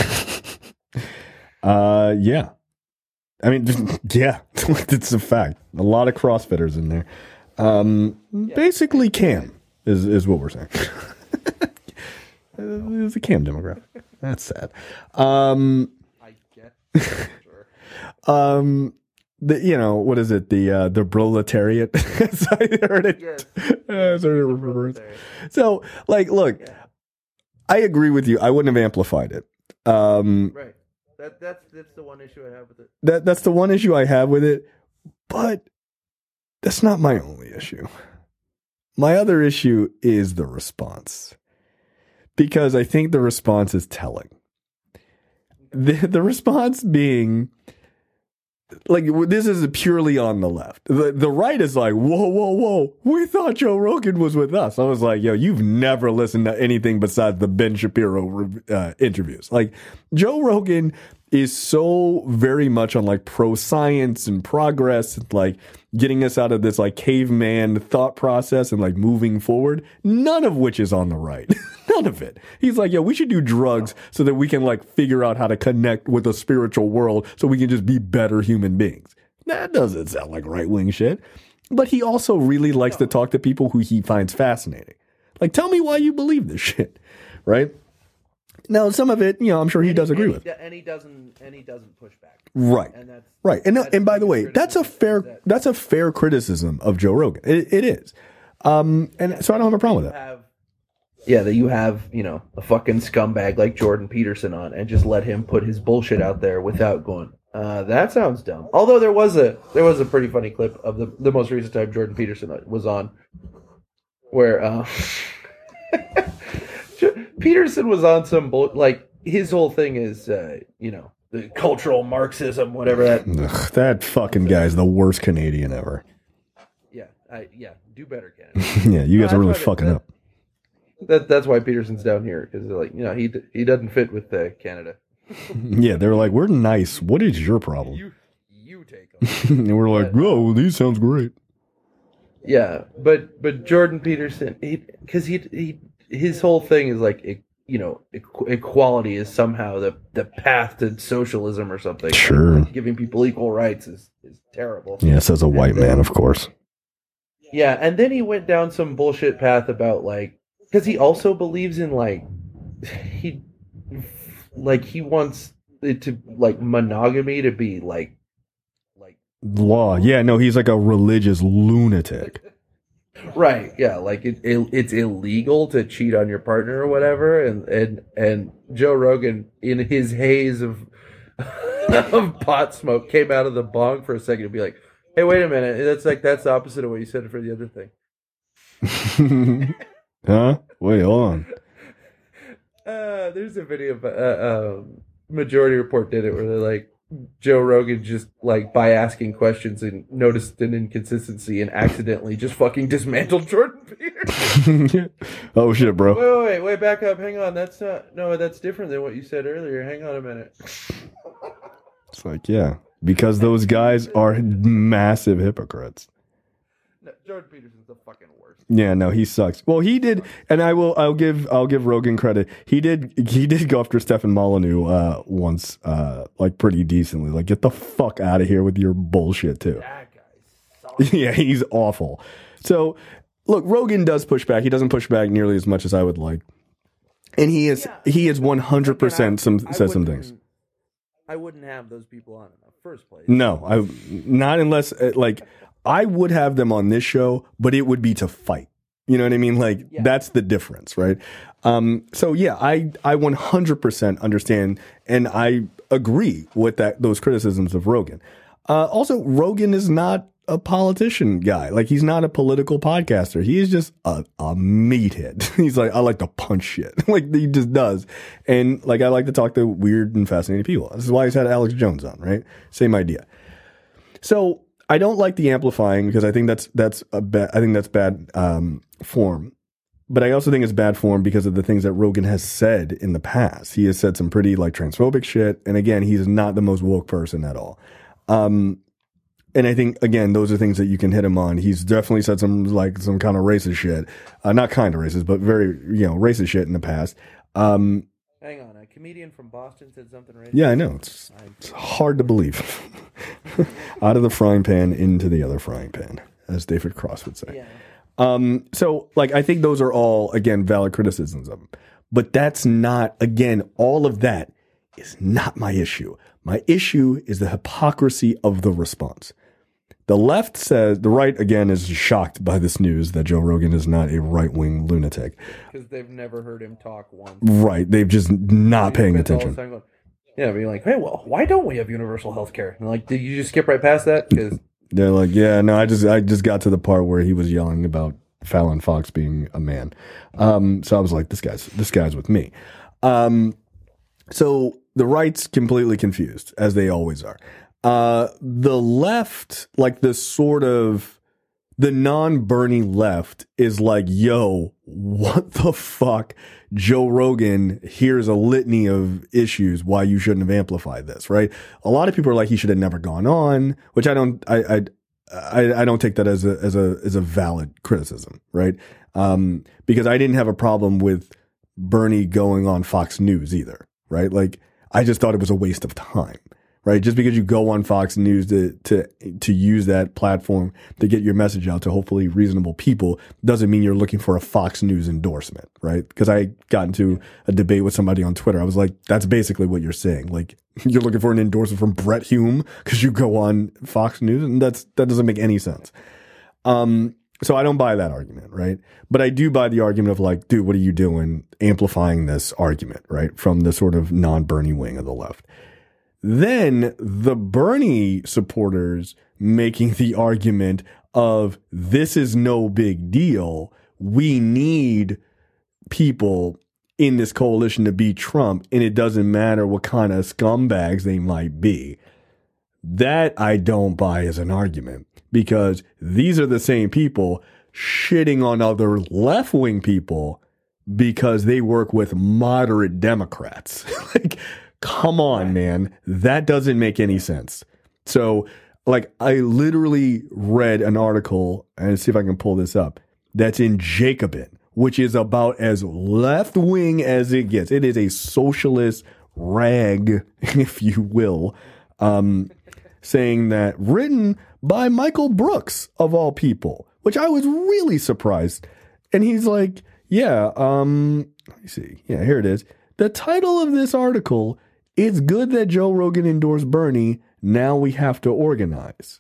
uh, yeah. I mean, yeah, it's a fact. A lot of CrossFitters in there. Um, Yeah. basically cam is, is what we're saying. It's a cam demographic. That's sad. Um, I get sure. um, the, you know, what is it? The, uh, the proletariat. As I heard it. Yes. As I heard it reversed. So, like, look, Yeah. I agree with you. I wouldn't have amplified it. Um, Right. That that's that's the one issue I have with it. that that's the one issue I have with it, but that's not my only issue. My other issue is the response, because I think the response is telling. The the response being like, this is purely on the left. The the right is like, whoa, whoa, whoa. We thought Joe Rogan was with us. I was like, yo, you've never listened to anything besides the Ben Shapiro uh, interviews. Like, Joe Rogan is so very much on like pro science and progress, and like getting us out of this like caveman thought process and like moving forward. None of which is on the right. None of it. He's like, yo, we should do drugs so that we can like figure out how to connect with the spiritual world so we can just be better human beings. That doesn't sound like right wing shit. But he also really likes to talk to people who he finds fascinating. Like, tell me why you believe this shit, right? Now, some of it, you know, I'm sure he does agree and with. he, and he doesn't and he doesn't push back. Right. And that's Right. And that's and by the biggest way, that's a criticism fair is that that's a fair criticism of Joe Rogan. It, it is. Um and so I don't have a problem you with that. have yeah, that you have, you know, a fucking scumbag like Jordan Peterson on and just let him put his bullshit out there without going, uh, that sounds dumb. Although there was a there was a pretty funny clip of the, the most recent time Jordan Peterson was on where uh Peterson was on some bull like his whole thing is uh, you know, the cultural Marxism, whatever that Ugh, that fucking guy's the worst Canadian ever. yeah, I yeah, do better, Canada. Yeah, you guys No, are really that's why fucking that- up. That that's why Peterson's down here because like you know he he doesn't fit with uh, Canada. Yeah, they were like, we're nice. What is your problem? You you take them. And we're like, oh, these sounds great. Yeah, but but Jordan Peterson, because he, he his whole thing is like e- you know equ- equality is somehow the the path to socialism or something. Sure. Like, giving people equal rights is is terrible. Yes, as a white And man, then- of course. Yeah, and then he went down some bullshit path about like because he also believes in like he like he wants it to like monogamy to be like like Law. Yeah, no, he's like a religious lunatic. right yeah like it, it it's illegal to cheat on your partner or whatever and and and Joe Rogan in his haze of of pot smoke came out of the bong for a second to be like, hey, wait a minute, that's like that's the opposite of what you said for the other thing. Huh? Wait, hold on. Uh, there's a video of uh, um, Majority Report did it where they're like Joe Rogan just like by asking questions and noticed an inconsistency and accidentally just fucking dismantled Jordan Peterson. Oh shit, bro. Wait, wait, wait, wait, back up. Hang on. That's not no, that's different than what you said earlier. Hang on a minute. It's like, yeah, because those guys are massive hypocrites. No, Jordan Peterson's the fucking worst. Yeah, no, he sucks. Well, he did, and I will. I'll give. I'll give Rogan credit. He did. He did go after Stefan Molyneux uh, once, uh, like pretty decently. Like, get the fuck out of here with your bullshit too. That guy sucks. Yeah, he's awful. So, look, Rogan does push back. He doesn't push back nearly as much as I would like, and he is. Yeah. He is one hundred percent some I says some wouldn't- things. I wouldn't have those people on in the first place. No, I not unless uh, like I would have them on this show, but it would be to fight. You know what I mean? Like Yeah. that's the difference, right? Um, so yeah, I I one hundred percent understand and I agree with that those criticisms of Rogan. Uh, also, Rogan is not a politician guy. Like he's not a political podcaster. He is just a, a meathead. He's like, I like to punch shit. Like he just does. And like I like to talk to weird and fascinating people. This is why he's had Alex Jones on, right? Same idea. So I don't like the amplifying because I think that's that's a bad I think that's bad um, form. but I also think it's bad form because of the things that Rogan has said in the past. He has said some pretty like transphobic shit. And again, he's not the most woke person at all. Um, and I think, again, those are things that you can hit him on. He's definitely said some like some kind of racist shit. Uh, not kind of racist, but very, you know, racist shit in the past. Um, Hang on, a comedian from Boston said something racist. yeah, I know. It's, it's hard to believe. Out of the frying pan into the other frying pan, as David Cross would say. Yeah. Um, so like, I think those are all, again, valid criticisms of him, but that's not, again, all of that is not my issue. My issue is the hypocrisy of the response. The left says, the right, again, is shocked by this news that Joe Rogan is not a right-wing lunatic. Because they've never heard him talk once. Right. They've just not paying attention. Going, yeah, being like, hey, well, why don't we have universal health care? And like, did you just skip right past that? Because they're like, yeah, no, I just I just got to the part where he was yelling about Fallon Fox being a man. Um, so I was like, this guy's this guy's with me. Um, so the right's completely confused, as they always are. Uh, the left, like the sort of the non-Bernie left, is like, yo, what the fuck? Joe Rogan, here's a litany of issues why you shouldn't have amplified this, right? A lot of people are like, he should have never gone on, which I don't, I, I, I, I don't take that as a, as a, as a valid criticism, right? Um, because I didn't have a problem with Bernie going on Fox News either, right? Like, I just thought it was a waste of time. Right, just because you go on Fox News to to to use that platform to get your message out to hopefully reasonable people doesn't mean you're looking for a Fox News endorsement, right? Because I got into a debate with somebody on Twitter. I was like, that's basically what you're saying. Like, you're looking for an endorsement from Brett Hume because you go on Fox News, and that's that doesn't make any sense. Um, so I don't buy that argument, right? But I do buy the argument of like, dude, what are you doing amplifying this argument, right, from the sort of non-Bernie wing of the left? Then the Bernie supporters making the argument of this is no big deal. We need people in this coalition to beat Trump, and it doesn't matter what kind of scumbags they might be. That I don't buy as an argument, because these are the same people shitting on other left-wing people because they work with moderate Democrats. Like, come on, man. That doesn't make any sense. So, like, I literally read an article, and see if I can pull this up, that's in Jacobin, which is about as left-wing as it gets. It is a socialist rag, if you will, um, saying that written by Michael Brooks, of all people, which I was really surprised. And he's like, yeah, um, let me see. Yeah, here it is. The title of this article, "It's good that Joe Rogan endorsed Bernie. Now we have to organize."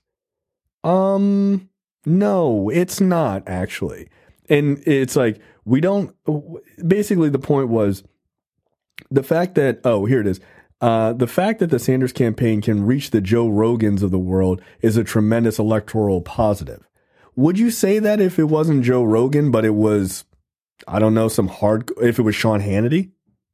Um, no, it's not actually. And it's like, we don't, basically the point was the fact that, oh, here it is. Uh, the fact that the Sanders campaign can reach the Joe Rogans of the world is a tremendous electoral positive. Would you say that if it wasn't Joe Rogan, but it was, I don't know, some hard, if it was Sean Hannity?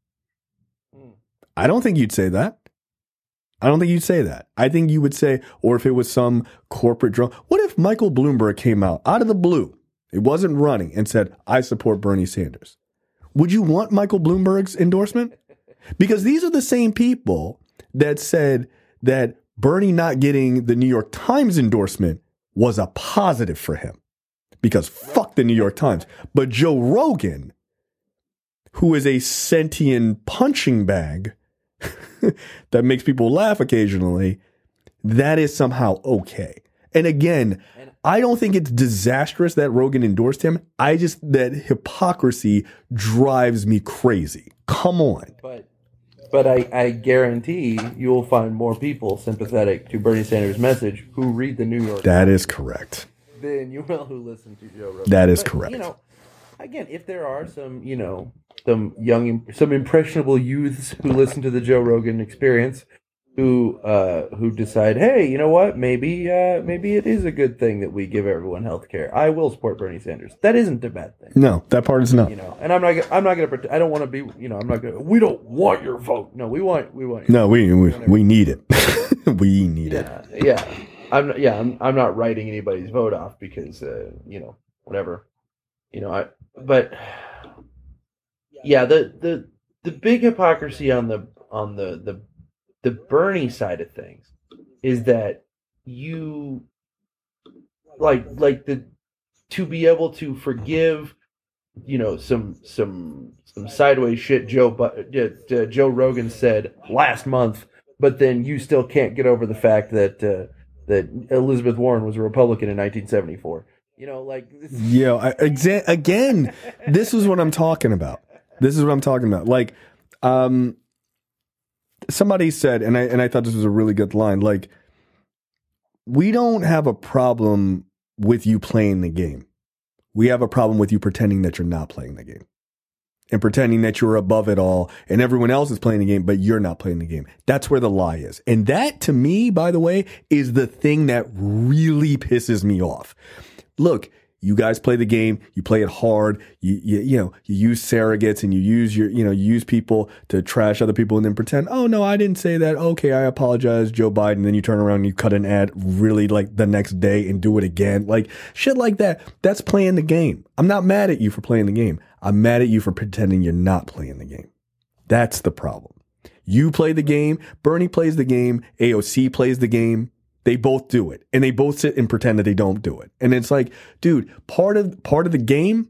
I don't think you'd say that. I don't think you'd say that. I think you would say, or if it was some corporate drone. What if Michael Bloomberg came out out of the blue, it wasn't running, and said, I support Bernie Sanders? Would you want Michael Bloomberg's endorsement? Because these are the same people that said that Bernie not getting the New York Times endorsement was a positive for him. Because fuck the New York Times. But Joe Rogan, who is a sentient punching bag that makes people laugh occasionally, that is somehow okay. And again, I don't think it's disastrous that Rogan endorsed him. I just, that hypocrisy drives me crazy. Come on. But but I, I guarantee you will find more people sympathetic to Bernie Sanders' message who read the New York That is correct. than you will who listen to Joe Rogan. That is But, correct. You know, again, if there are some, you know, some young, some impressionable youths who listen to the Joe Rogan Experience, who uh, who decide, hey, you know what, maybe uh, maybe it is a good thing that we give everyone health care. I will support Bernie Sanders. That isn't a bad thing. No, that part is not. You know, and I'm not, I'm not going to, I don't want to be, you know, I'm not going to, we don't want your vote. No, we want, we want your No, we we, we need it. We need it. Yeah, yeah. I'm, yeah, I'm, I'm not writing anybody's vote off because, uh, you know, whatever. You know, I but yeah, the the the big hypocrisy on the on the the the Bernie side of things is that you like like the to be able to forgive, you know, some some some sideways shit Joe but uh, Joe Rogan said last month, but then you still can't get over the fact that uh, that Elizabeth Warren was a Republican in nineteen seventy-four. You know, like yeah, I, exa- again, this is what I'm talking about. This is what I'm talking about. Like, um, somebody said, and I and I thought this was a really good line. Like, we don't have a problem with you playing the game. We have a problem with you pretending that you're not playing the game and pretending that you're above it all and everyone else is playing the game, but you're not playing the game. That's where the lie is. And that, to me, by the way, is the thing that really pisses me off. Look, you guys play the game. You play it hard. You, you, you know, you use surrogates and you use your, you know, you use people to trash other people and then pretend, oh no, I didn't say that. Okay, I apologize, Joe Biden. Then you turn around and you cut an ad really like the next day and do it again. Like shit like that. That's playing the game. I'm not mad at you for playing the game. I'm mad at you for pretending you're not playing the game. That's the problem. You play the game. Bernie plays the game. A O C plays the game. They both do it, and they both sit and pretend that they don't do it. And it's like, dude, part of part of the game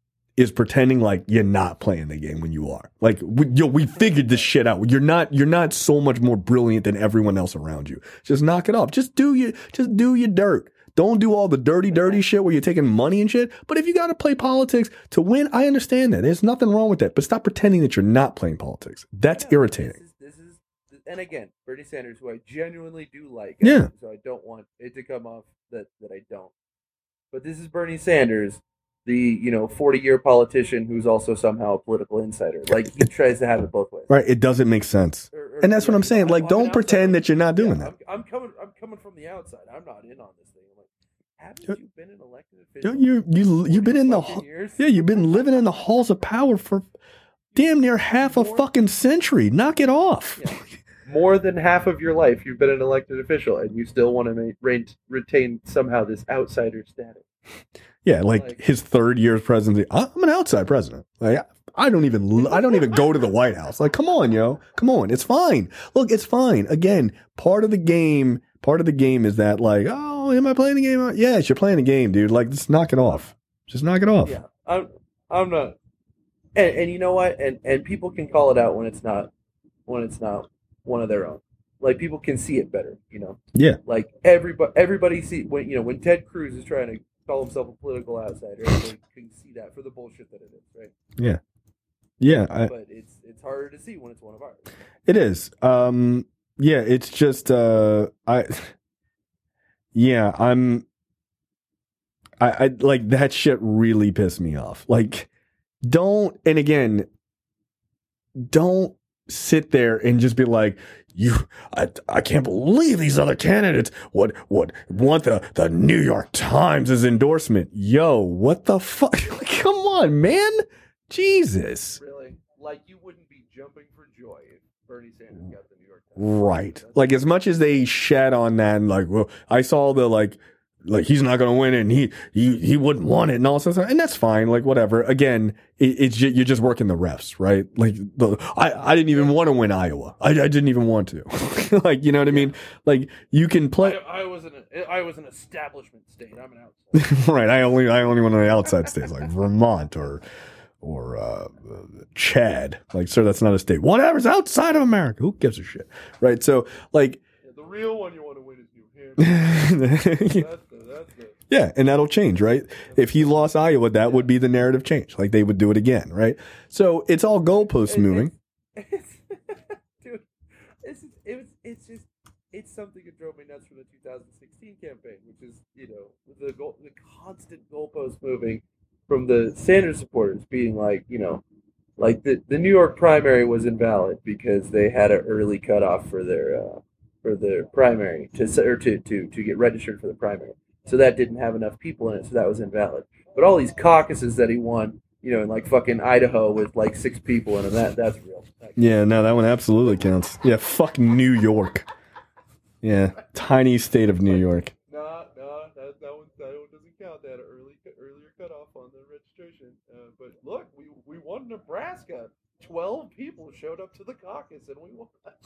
is pretending like you're not playing the game when you are. Like, we, yo, we figured this shit out. You're not you're not so much more brilliant than everyone else around you. Just knock it off. Just do your just do your dirt. Don't do all the dirty, dirty shit where you're taking money and shit. But if you got to play politics to win, I understand that. There's nothing wrong with that. But stop pretending that you're not playing politics. That's yeah, irritating. This is, this is, and again, Bernie Sanders, who I genuinely do like. Yeah. So I don't want it to come off that, that I don't. But this is Bernie Sanders, the, you know, forty-year politician who's also somehow a political insider. Like, he tries to have it both ways. Right. It doesn't make sense. Or, or, And that's what I'm saying. Like, I'm don't an pretend outsider. that you're not doing Yeah, that. I'm, I'm coming. I'm coming from the outside. I'm not in on this thing. I'm like, haven't you been an elected official? You you you've been in the fucking years? yeah you've been living in the halls of power for damn near half a fucking century. Knock it off. Yeah. More than half of your life, you've been an elected official, and you still want to ma- re- retain somehow this outsider status. Yeah, like, Like- his third year of presidency. I'm an outside president. Like, I don't even I don't even go to the White House. Like, come on, yo, come on. It's fine. Look, it's fine. Again, part of the game. Part of the game is that, like, oh, am I playing the game? Yes, you're playing the game, dude. Like, just knock it off. Just knock it off. Yeah, I'm. I'm not. And, and you know what? And and people can call it out when it's not when it's not one of their own. Like, people can see it better. You know. Yeah. Like everybody everybody see when you know when Ted Cruz is trying to call himself a political outsider, everybody can see that for the bullshit that it is, right? Yeah. Yeah. I, But it's it's harder to see when it's one of ours. It is. Um, yeah, it's just, uh, I, yeah, I'm, I, I, like, that shit really pissed me off. Like, don't, and again, don't sit there and just be like, you, I, I can't believe these other candidates would, would want the, the New York Times' endorsement. Yo, what the fuck? Come on, man. Jesus. Really, like, you wouldn't be jumping for joy if Bernie Sanders got the New York Times. Right. Like, as much as they shat on that and like, well, I saw the like, like he's not going to win it and he, he, he wouldn't want it and all this stuff. And that's fine. Like, whatever. Again, it, it's just, you're just working the refs, right? Like, the, I, I didn't even want to win Iowa. I, I didn't even want to. Like, you know what I mean? Like, you can play. I, I was an I was an establishment state. I'm an outsider. Right. I only, I only want to the outside states like Vermont or, or, uh, Chad. Like, sir, that's not a state. Whatever's outside of America. Who gives a shit? Right. So, like, Yeah, the real one you want to win is New Hampshire. that's the, that's the, yeah, and that'll change, right? If he lost Iowa, that would be the narrative change. Like, they would do it again, right? So it's all goalposts moving. It's, dude, it's just, it was, it's just, it's something that drove me nuts from the two thousand sixteen campaign, which is, you know, the goal, the constant goalpost moving from the Sanders supporters being like, you know, like the, the New York primary was invalid because they had an early cutoff for their uh, for their primary to or to, to to get registered for the primary. So that didn't have enough people in it, so that was invalid. But all these caucuses that he won, you know, in like fucking Idaho with like six people in them, that that's real. That Yeah, no, that one absolutely counts. Yeah, fuck New York. Yeah, tiny state of New York. Nah, nah, that, that one that one doesn't count. They had an early earlier cutoff on the registration. But look, we we won Nebraska. Twelve people showed up to the caucus, and we won.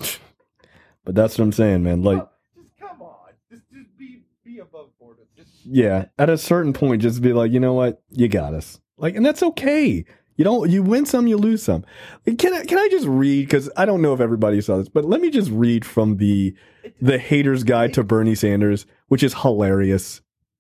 But that's what I'm saying, man. Like, just come on, just just be be above boredom. Just yeah, at a certain point, just be like, you know what, you got us. Like, and that's okay. You don't, you win some, you lose some. Can I, can I just read? Because I don't know if everybody saw this, but let me just read from the the Hater's Guide to Bernie Sanders, which is hilarious.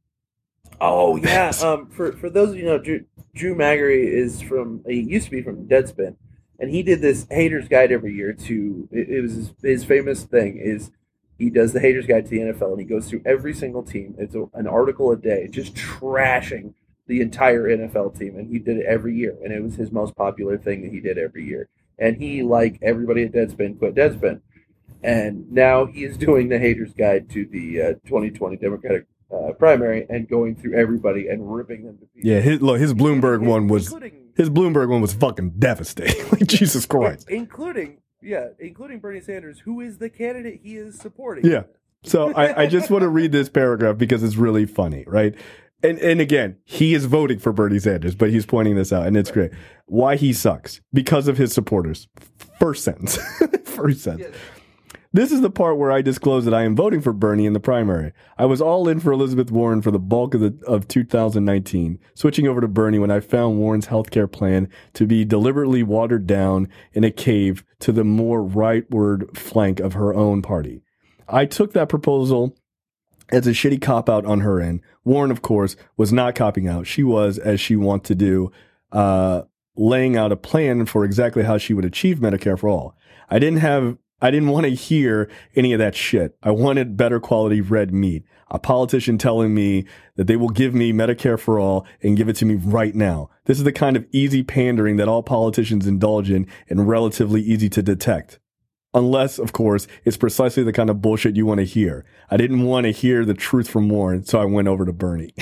Oh yeah. Um, for for those of you who know, Drew, Drew Magary is from. He used to be from Deadspin, and he did this Haters Guide every year. To it, it was his, his famous thing is he does the Haters Guide to the N F L, and he goes through every single team. It's a, an article a day, just trashing the entire N F L team, and he did it every year, and it was his most popular thing that he did every year. And he, like everybody at Deadspin, quit Deadspin, and now he is doing the Haters Guide to the uh, twenty twenty Democratic uh, primary and going through everybody and ripping them to pieces. Yeah, his, look, his Bloomberg one was including, his Bloomberg one was fucking devastating. Like, Jesus Christ, including yeah, including Bernie Sanders, who is the candidate he is supporting. Yeah. So I, I just want to read this paragraph because it's really funny, right? And and again, he is voting for Bernie Sanders, but he's pointing this out, and it's great. Why he sucks. Because of his supporters. First sentence. First sentence. Yes. This is the part where I disclose that I am voting for Bernie in the primary. I was all in for Elizabeth Warren for the bulk of the of two thousand nineteen, switching over to Bernie when I found Warren's healthcare plan to be deliberately watered down in a cave to the more rightward flank of her own party. I took that proposal as a shitty cop-out on her end. Warren, of course, was not copping out. She was, as she wanted to do, uh, laying out a plan for exactly how she would achieve Medicare for all. I didn't have, I didn't want to hear any of that shit. I wanted better quality red meat. A politician telling me that they will give me Medicare for all and give it to me right now. This is the kind of easy pandering that all politicians indulge in and relatively easy to detect. Unless, of course, it's precisely the kind of bullshit you want to hear. I didn't want to hear the truth from Warren, so I went over to Bernie.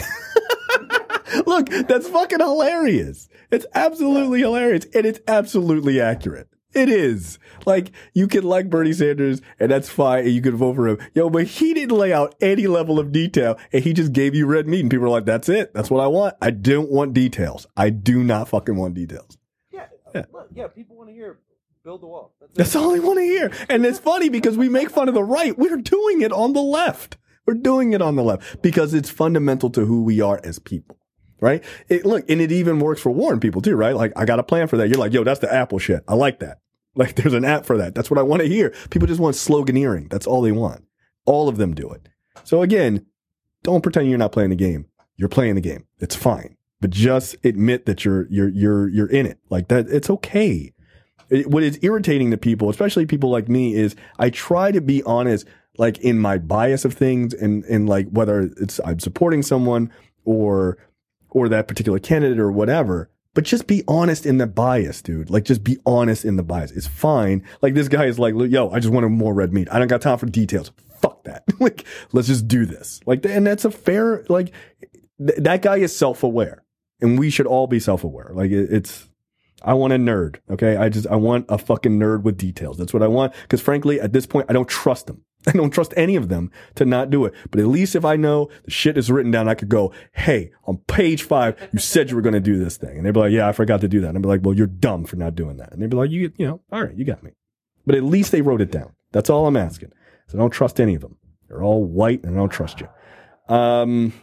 Look, that's fucking hilarious. It's absolutely hilarious, and it's absolutely accurate. It is. Like, you can like Bernie Sanders, and that's fine, and you can vote for him. Yo, but he didn't lay out any level of detail, and he just gave you red meat, and people are like, that's it. That's what I want. I don't want details. I do not fucking want details. Yeah, yeah, yeah people want to hear build the wall. That's, That's all I want to hear. And it's funny because we make fun of the right. We're doing it on the left. We're doing it on the left because it's fundamental to who we are as people, right? It, look, and it even works for Warren people too, right? Like, I got a plan for that. You're like, yo, that's the Apple shit. I like that. Like, there's an app for that. That's what I want to hear. People just want sloganeering. That's all they want. All of them do it. So again, don't pretend you're not playing the game. You're playing the game. It's fine. But just admit that you're, you're, you're, you're in it. Like that. It's okay. It, what is irritating to people, especially people like me, is I try to be honest, like in my bias of things, and and like whether it's I'm supporting someone or or that particular candidate or whatever. But just be honest in the bias, dude. Like, just be honest in the bias. It's fine. Like, this guy is like, yo, I just wanted more red meat. I don't got time for details. Fuck that. Like, let's just do this. Like, and that's a fair, like, th- that guy is self-aware, and we should all be self-aware. Like, it, it's. I want a nerd, okay? I just, I want a fucking nerd with details. That's what I want. Because frankly, at this point, I don't trust them. I don't trust any of them to not do it. But at least if I know the shit is written down, I could go, hey, on page five, you said you were going to do this thing. And they'd be like, yeah, I forgot to do that. And I'd be like, well, you're dumb for not doing that. And they'd be like, you, you know, all right, you got me. But at least they wrote it down. That's all I'm asking. So I don't trust any of them. They're all white and I don't trust you. Um,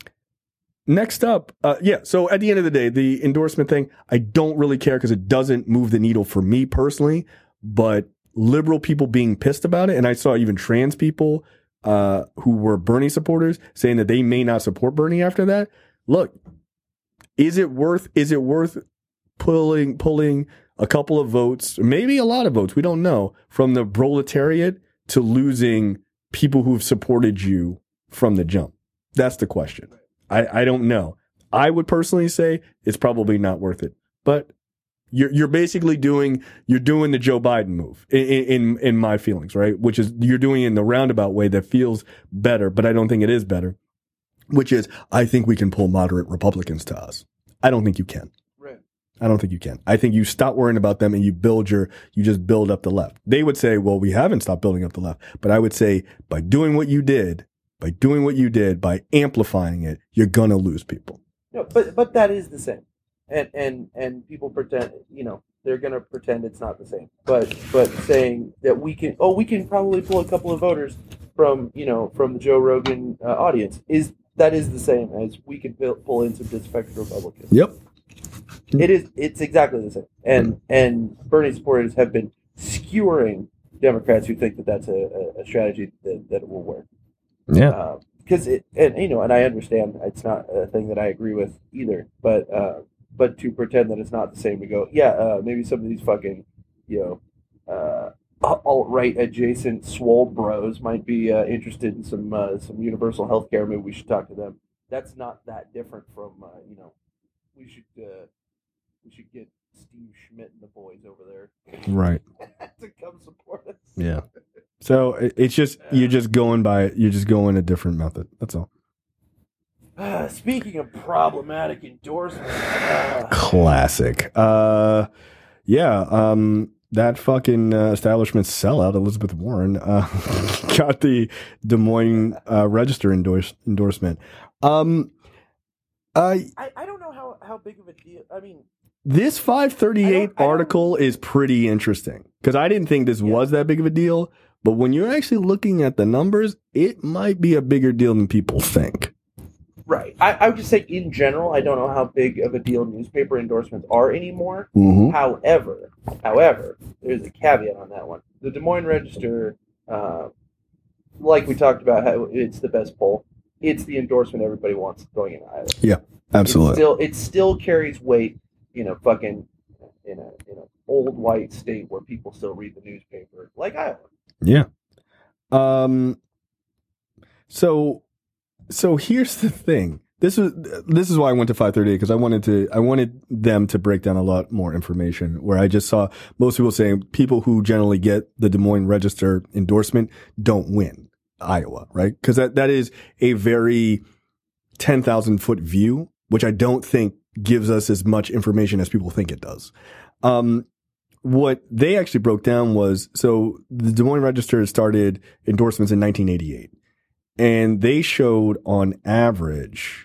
Next up, uh, yeah, so at the end of the day, the endorsement thing, I don't really care because it doesn't move the needle for me personally, but liberal people being pissed about it, and I saw even trans people uh, who were Bernie supporters saying that they may not support Bernie after that. Look, is it worth, is it worth pulling, pulling a couple of votes, maybe a lot of votes, we don't know, from the proletariat to losing people who've supported you from the jump? That's the question. I, I don't know. I would personally say it's probably not worth it. But you're you're basically doing you're doing the Joe Biden move in in, in my feelings, right? Which is you're doing it in the roundabout way that feels better, but I don't think it is better. Which is I think we can pull moderate Republicans to us. I don't think you can. Right. I don't think you can. I think you stop worrying about them and you build your you just build up the left. They would say, well, we haven't stopped building up the left, but I would say by doing what you did. By doing what you did, by amplifying it, you're gonna lose people. No, but but that is the same. and and and people pretend, you know, they're gonna pretend it's not the same. But but saying that we can, oh, we can probably pull a couple of voters from, you know, from the Joe Rogan uh, audience is that is the same as we can pull, pull in some disaffected Republicans. Yep. It is. It's exactly the same. And and Bernie supporters have been skewering Democrats who think that that's a, a strategy that, that it will work. Yeah. Because uh, it, and you know, and I understand it's not a thing that I agree with either. But uh, but to pretend that it's not the same, to go, yeah, uh, maybe some of these fucking, you know, uh, alt-right adjacent swole bros might be uh, interested in some uh, some universal health care. Maybe we should talk to them. That's not that different from uh, you know, we should uh, we should get Steve Schmidt and the boys over there, right, to come support us. Yeah. So it's just you're just going by you're just going a different method. That's all. Uh, speaking of problematic endorsements, uh, classic. Uh, yeah. Um. That fucking uh, establishment sellout, Elizabeth Warren, uh, got the Des Moines uh, Register endorse, endorsement. Um, uh, I, I don't know how, how big of a deal. I mean, this five thirty-eight I don't, article I don't, is pretty interesting because I didn't think this yeah. was that big of a deal. But when you're actually looking at the numbers, it might be a bigger deal than people think. Right. I, I would just say, in general, I don't know how big of a deal newspaper endorsements are anymore. Mm-hmm. However, however, there's a caveat on that one. The Des Moines Register, uh, like we talked about, how it's the best poll. It's the endorsement everybody wants going in Iowa. Yeah, absolutely. It still, it still carries weight, you know, fucking in a in an old white state where people still read the newspaper, like Iowa. Yeah. Um. So. So here's the thing. This is this is why I went to five thirty-eight because I wanted to I wanted them to break down a lot more information. Where I just saw most people saying people who generally get the Des Moines Register endorsement don't win Iowa, right? Because that that is a very ten thousand foot view, which I don't think gives us as much information as people think it does. Um, what they actually broke down was so the Des Moines Register started endorsements in nineteen eighty-eight. And they showed on average,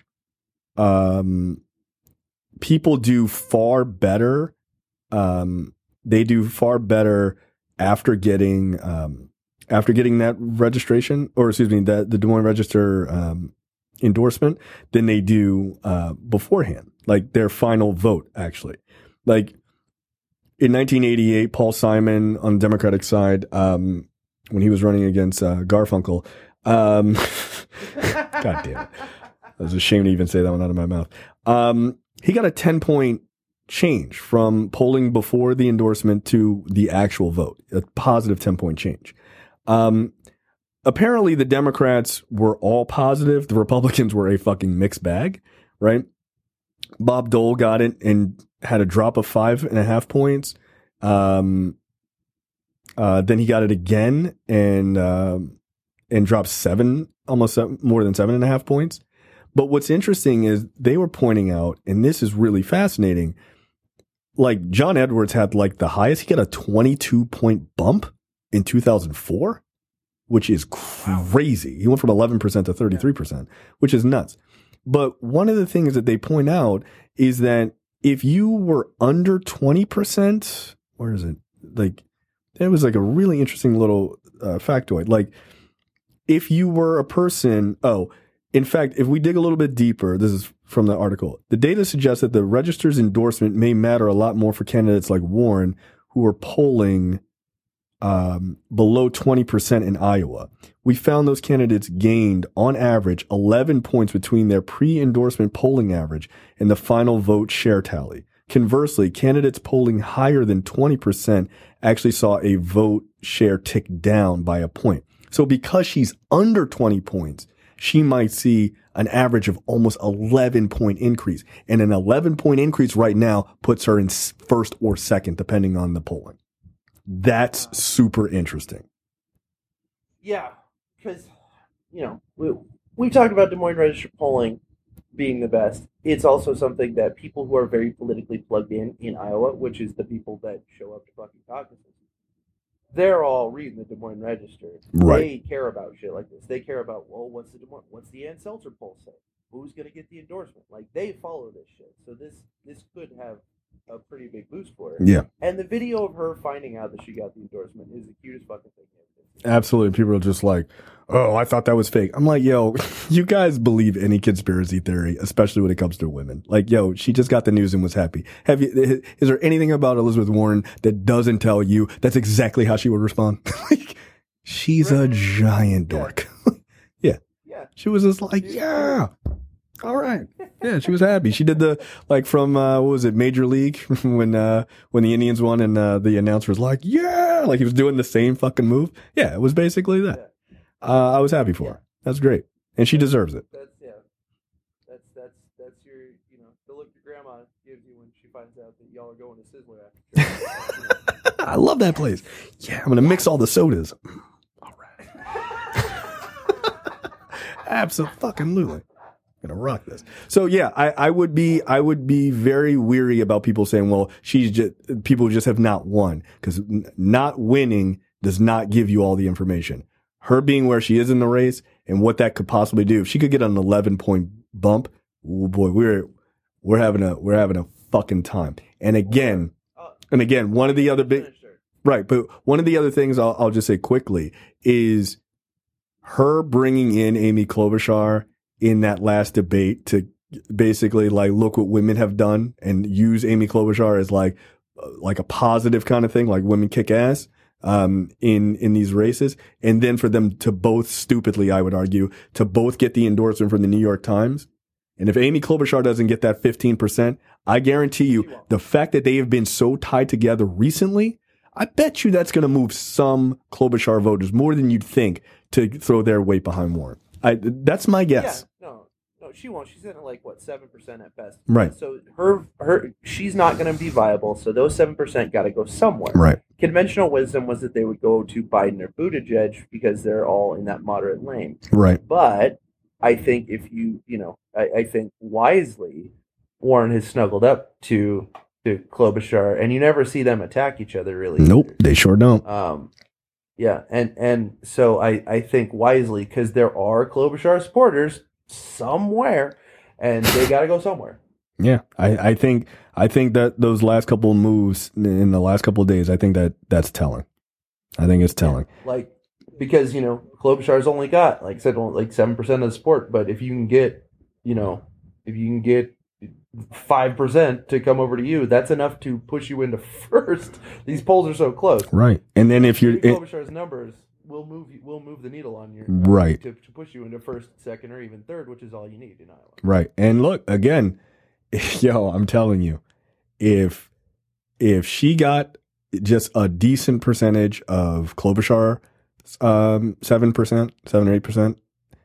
um, people do far better. Um, they do far better after getting, um, after getting that registration, or excuse me, that the Des Moines Register, um, endorsement than they do, uh, beforehand. Like their final vote, actually. Like in nineteen eighty-eight, Paul Simon on the Democratic side, um, when he was running against, uh, Garfunkel, Um, God damn it. I was ashamed to even say that one out of my mouth. Um, he got a ten point change from polling before the endorsement to the actual vote, a positive ten point change. Um, apparently the Democrats were all positive. The Republicans were a fucking mixed bag, right? Bob Dole got it and had a drop of five and a half points. Um, uh, then he got it again and, um, and dropped seven, almost seven, more than seven and a half points. But what's interesting is they were pointing out, and this is really fascinating, like John Edwards had like the highest, he got a twenty-two point bump in two thousand four, which is crazy. He went from eleven percent to thirty-three percent, which is nuts. But one of the things that they point out is that if you were under twenty percent, where is it? Like, it was like a really interesting little uh, factoid. Like, if you were a person, oh, in fact, if we dig a little bit deeper, this is from the article, the data suggests that the register's endorsement may matter a lot more for candidates like Warren, who are polling um, below twenty percent in Iowa. We found those candidates gained, on average, eleven points between their pre-endorsement polling average and the final vote share tally. Conversely, candidates polling higher than twenty percent actually saw a vote share tick down by a point. So because she's under twenty points, she might see an average of almost eleven point increase. And an eleven point increase right now puts her in first or second, depending on the polling. That's super interesting. Yeah, because, you know, we, we talked about Des Moines Register polling being the best. It's also something that people who are very politically plugged in in Iowa, which is the people that show up to fucking caucuses, they're all reading the Des Moines Register. Right. They care about shit like this. They care about, well, what's the Des Moines, what's the Ann Seltzer poll say? who's going to get the endorsement? Like, they follow this shit. So this this could have a pretty big boost for her. Yeah. And the video of her finding out that she got the endorsement is the cutest fucking thing ever. Absolutely. People are just like, oh, I thought that was fake. I'm like, yo, you guys believe any conspiracy theory, especially when it comes to women. Like, yo, she just got the news and was happy. Have you, is there anything about Elizabeth Warren that doesn't tell you that's exactly how she would respond? Like, she's a giant dork. Yeah. Yeah. She was just like, yeah. All right. Yeah, she was happy. She did the, like, from, uh, what was it, Major League, when, uh, when the Indians won and, uh, the announcer was like, yeah, like he was doing the same fucking move. Yeah, it was basically that. Uh, I was happy for her. That's great. And she deserves it. That's, yeah. That's, that's, that's your, you know, the look your grandma gives you when she finds out that y'all are going to Sizzler after church. I love that place. Yeah, I'm going to mix all the sodas. All right. Absolutely. Gonna rock this. So yeah, I, I would be I would be very weary about people saying, well, she's just people just have not won, because n- not winning does not give you all the information. Her being where she is in the race and what that could possibly do. If she could get an eleven point bump, oh boy, we're we're having a we're having a fucking time. And again, and again, one of the other big right, but one of the other things I'll, I'll just say quickly is her bringing in Amy Klobuchar in that last debate to basically like look what women have done and use Amy Klobuchar as like like a positive kind of thing, like women kick ass um in in these races, and then for them to both stupidly, I would argue, to both get the endorsement from the New York Times. And if Amy Klobuchar doesn't get that fifteen percent, I guarantee you the fact that they have been so tied together recently, I bet you that's going to move some Klobuchar voters more than you'd think to throw their weight behind Warren. I, that's my guess. Yeah, no, no, she won't. She's in at like what seven percent at best. Right. So her, her, she's not going to be viable. So those seven percent got to go somewhere. Right. Conventional wisdom was that they would go to Biden or Buttigieg because they're all in that moderate lane. Right. But I think if you, you know, I, I think wisely, Warren has snuggled up to to Klobuchar, and you never see them attack each other really. Nope, either. they sure don't. Um. Yeah, and, and so I, I think wisely, because there are Klobuchar supporters somewhere, and they got to go somewhere. Yeah, I, I think I think that those last couple of moves in the last couple of days, I think that that's telling. I think it's telling. Like, because, you know, Klobuchar's only got, like I said, only like seven percent of the support, but if you can get, you know, if you can get five percent to come over to you, that's enough to push you into first. These polls are so close. Right. And then if you're... Klobuchar's numbers will move will move the needle on your... Right. To, to push you into first, second, or even third, which is all you need in Iowa. Right. And look, again, yo, I'm telling you, if if she got just a decent percentage of Klobuchar, um, seven percent, seven or eight percent,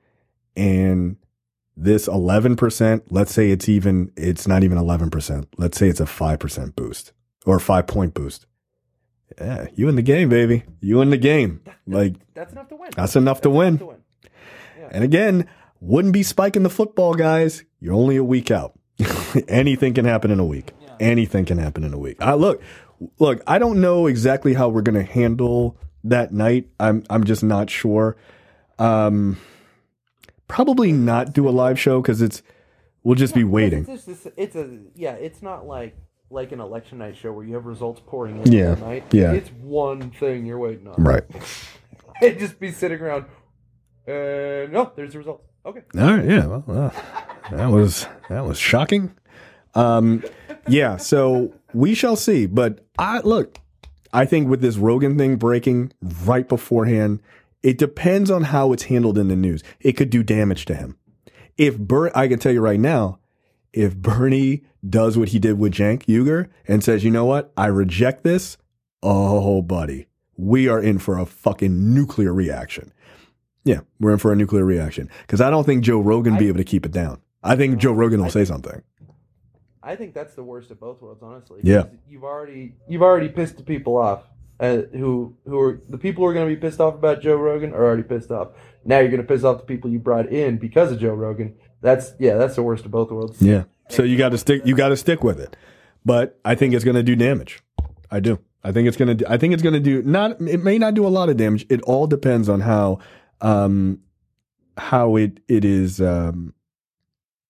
and this eleven percent, let's say it's even, it's not even eleven percent. Let's say it's a five percent boost or a five point boost. Yeah, you in the game, baby. You in the game. That, like that's enough to win. That's enough that's to win. Enough to win. Yeah. And again, wouldn't be spiking the football, guys. You're only a week out. Anything can happen in a week. Yeah. Anything can happen in a week. I look, look. I don't know exactly how we're going to handle that night. I'm, I'm just not sure. Um, probably not do a live show because it's, we'll just be waiting. It's, just, it's a, yeah. It's not like like an election night show where you have results pouring in yeah. that night. Yeah. It's one thing you're waiting on. Right. It'd just be sitting around. Uh, no, there's the results. Okay. All right. Yeah. Well, uh, that was that was shocking. Um, yeah. So we shall see. But I look. I think with this Rogan thing breaking right beforehand, it depends on how it's handled in the news. It could do damage to him. If Ber- I can tell you right now, if Bernie does what he did with Cenk Uygur and says, you know what, I reject this. Oh, buddy, we are in for a fucking nuclear reaction. Yeah, we're in for a nuclear reaction because I don't think Joe Rogan will be able to keep it down. I think Joe Rogan will I say think, something. I think that's the worst of both worlds, honestly. Yeah, you've already you've already pissed the people off. Uh, who who are the people who are going to be pissed off about Joe Rogan are already pissed off. Now you're going to piss off the people you brought in because of Joe Rogan. That's yeah, that's the worst of both worlds. Yeah. So you got to stick. You got to stick with it. But I think it's going to do damage. I do. I think it's going to. I think it's going to do not. It may not do a lot of damage. It all depends on how, um, how it it is um,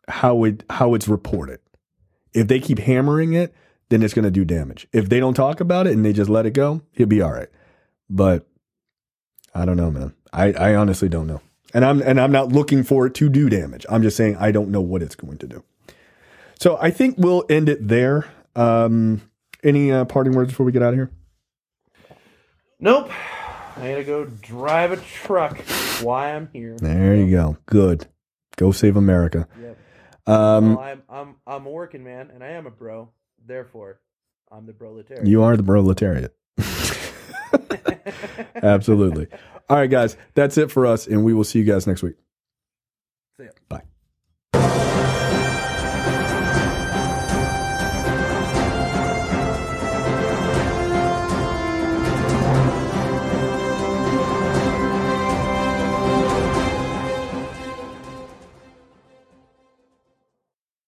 how it how it's reported. If they keep hammering it, then it's going to do damage. If they don't talk about it and they just let it go, he'll be all right. But I don't know, man. I, I honestly don't know. And I'm and I'm not looking for it to do damage. I'm just saying I don't know what it's going to do. So I think we'll end it there. Um, any uh, parting words before we get out of here? Nope. I gotta go drive a truck. That's why I'm here. There you go. Good. Go save America. Yep. Um, well, I'm I'm I'm a working man, and I am a bro. Therefore, I'm the proletariat. You are the proletariat. Absolutely. All right, guys. That's it for us, and we will see you guys next week. See ya. Bye.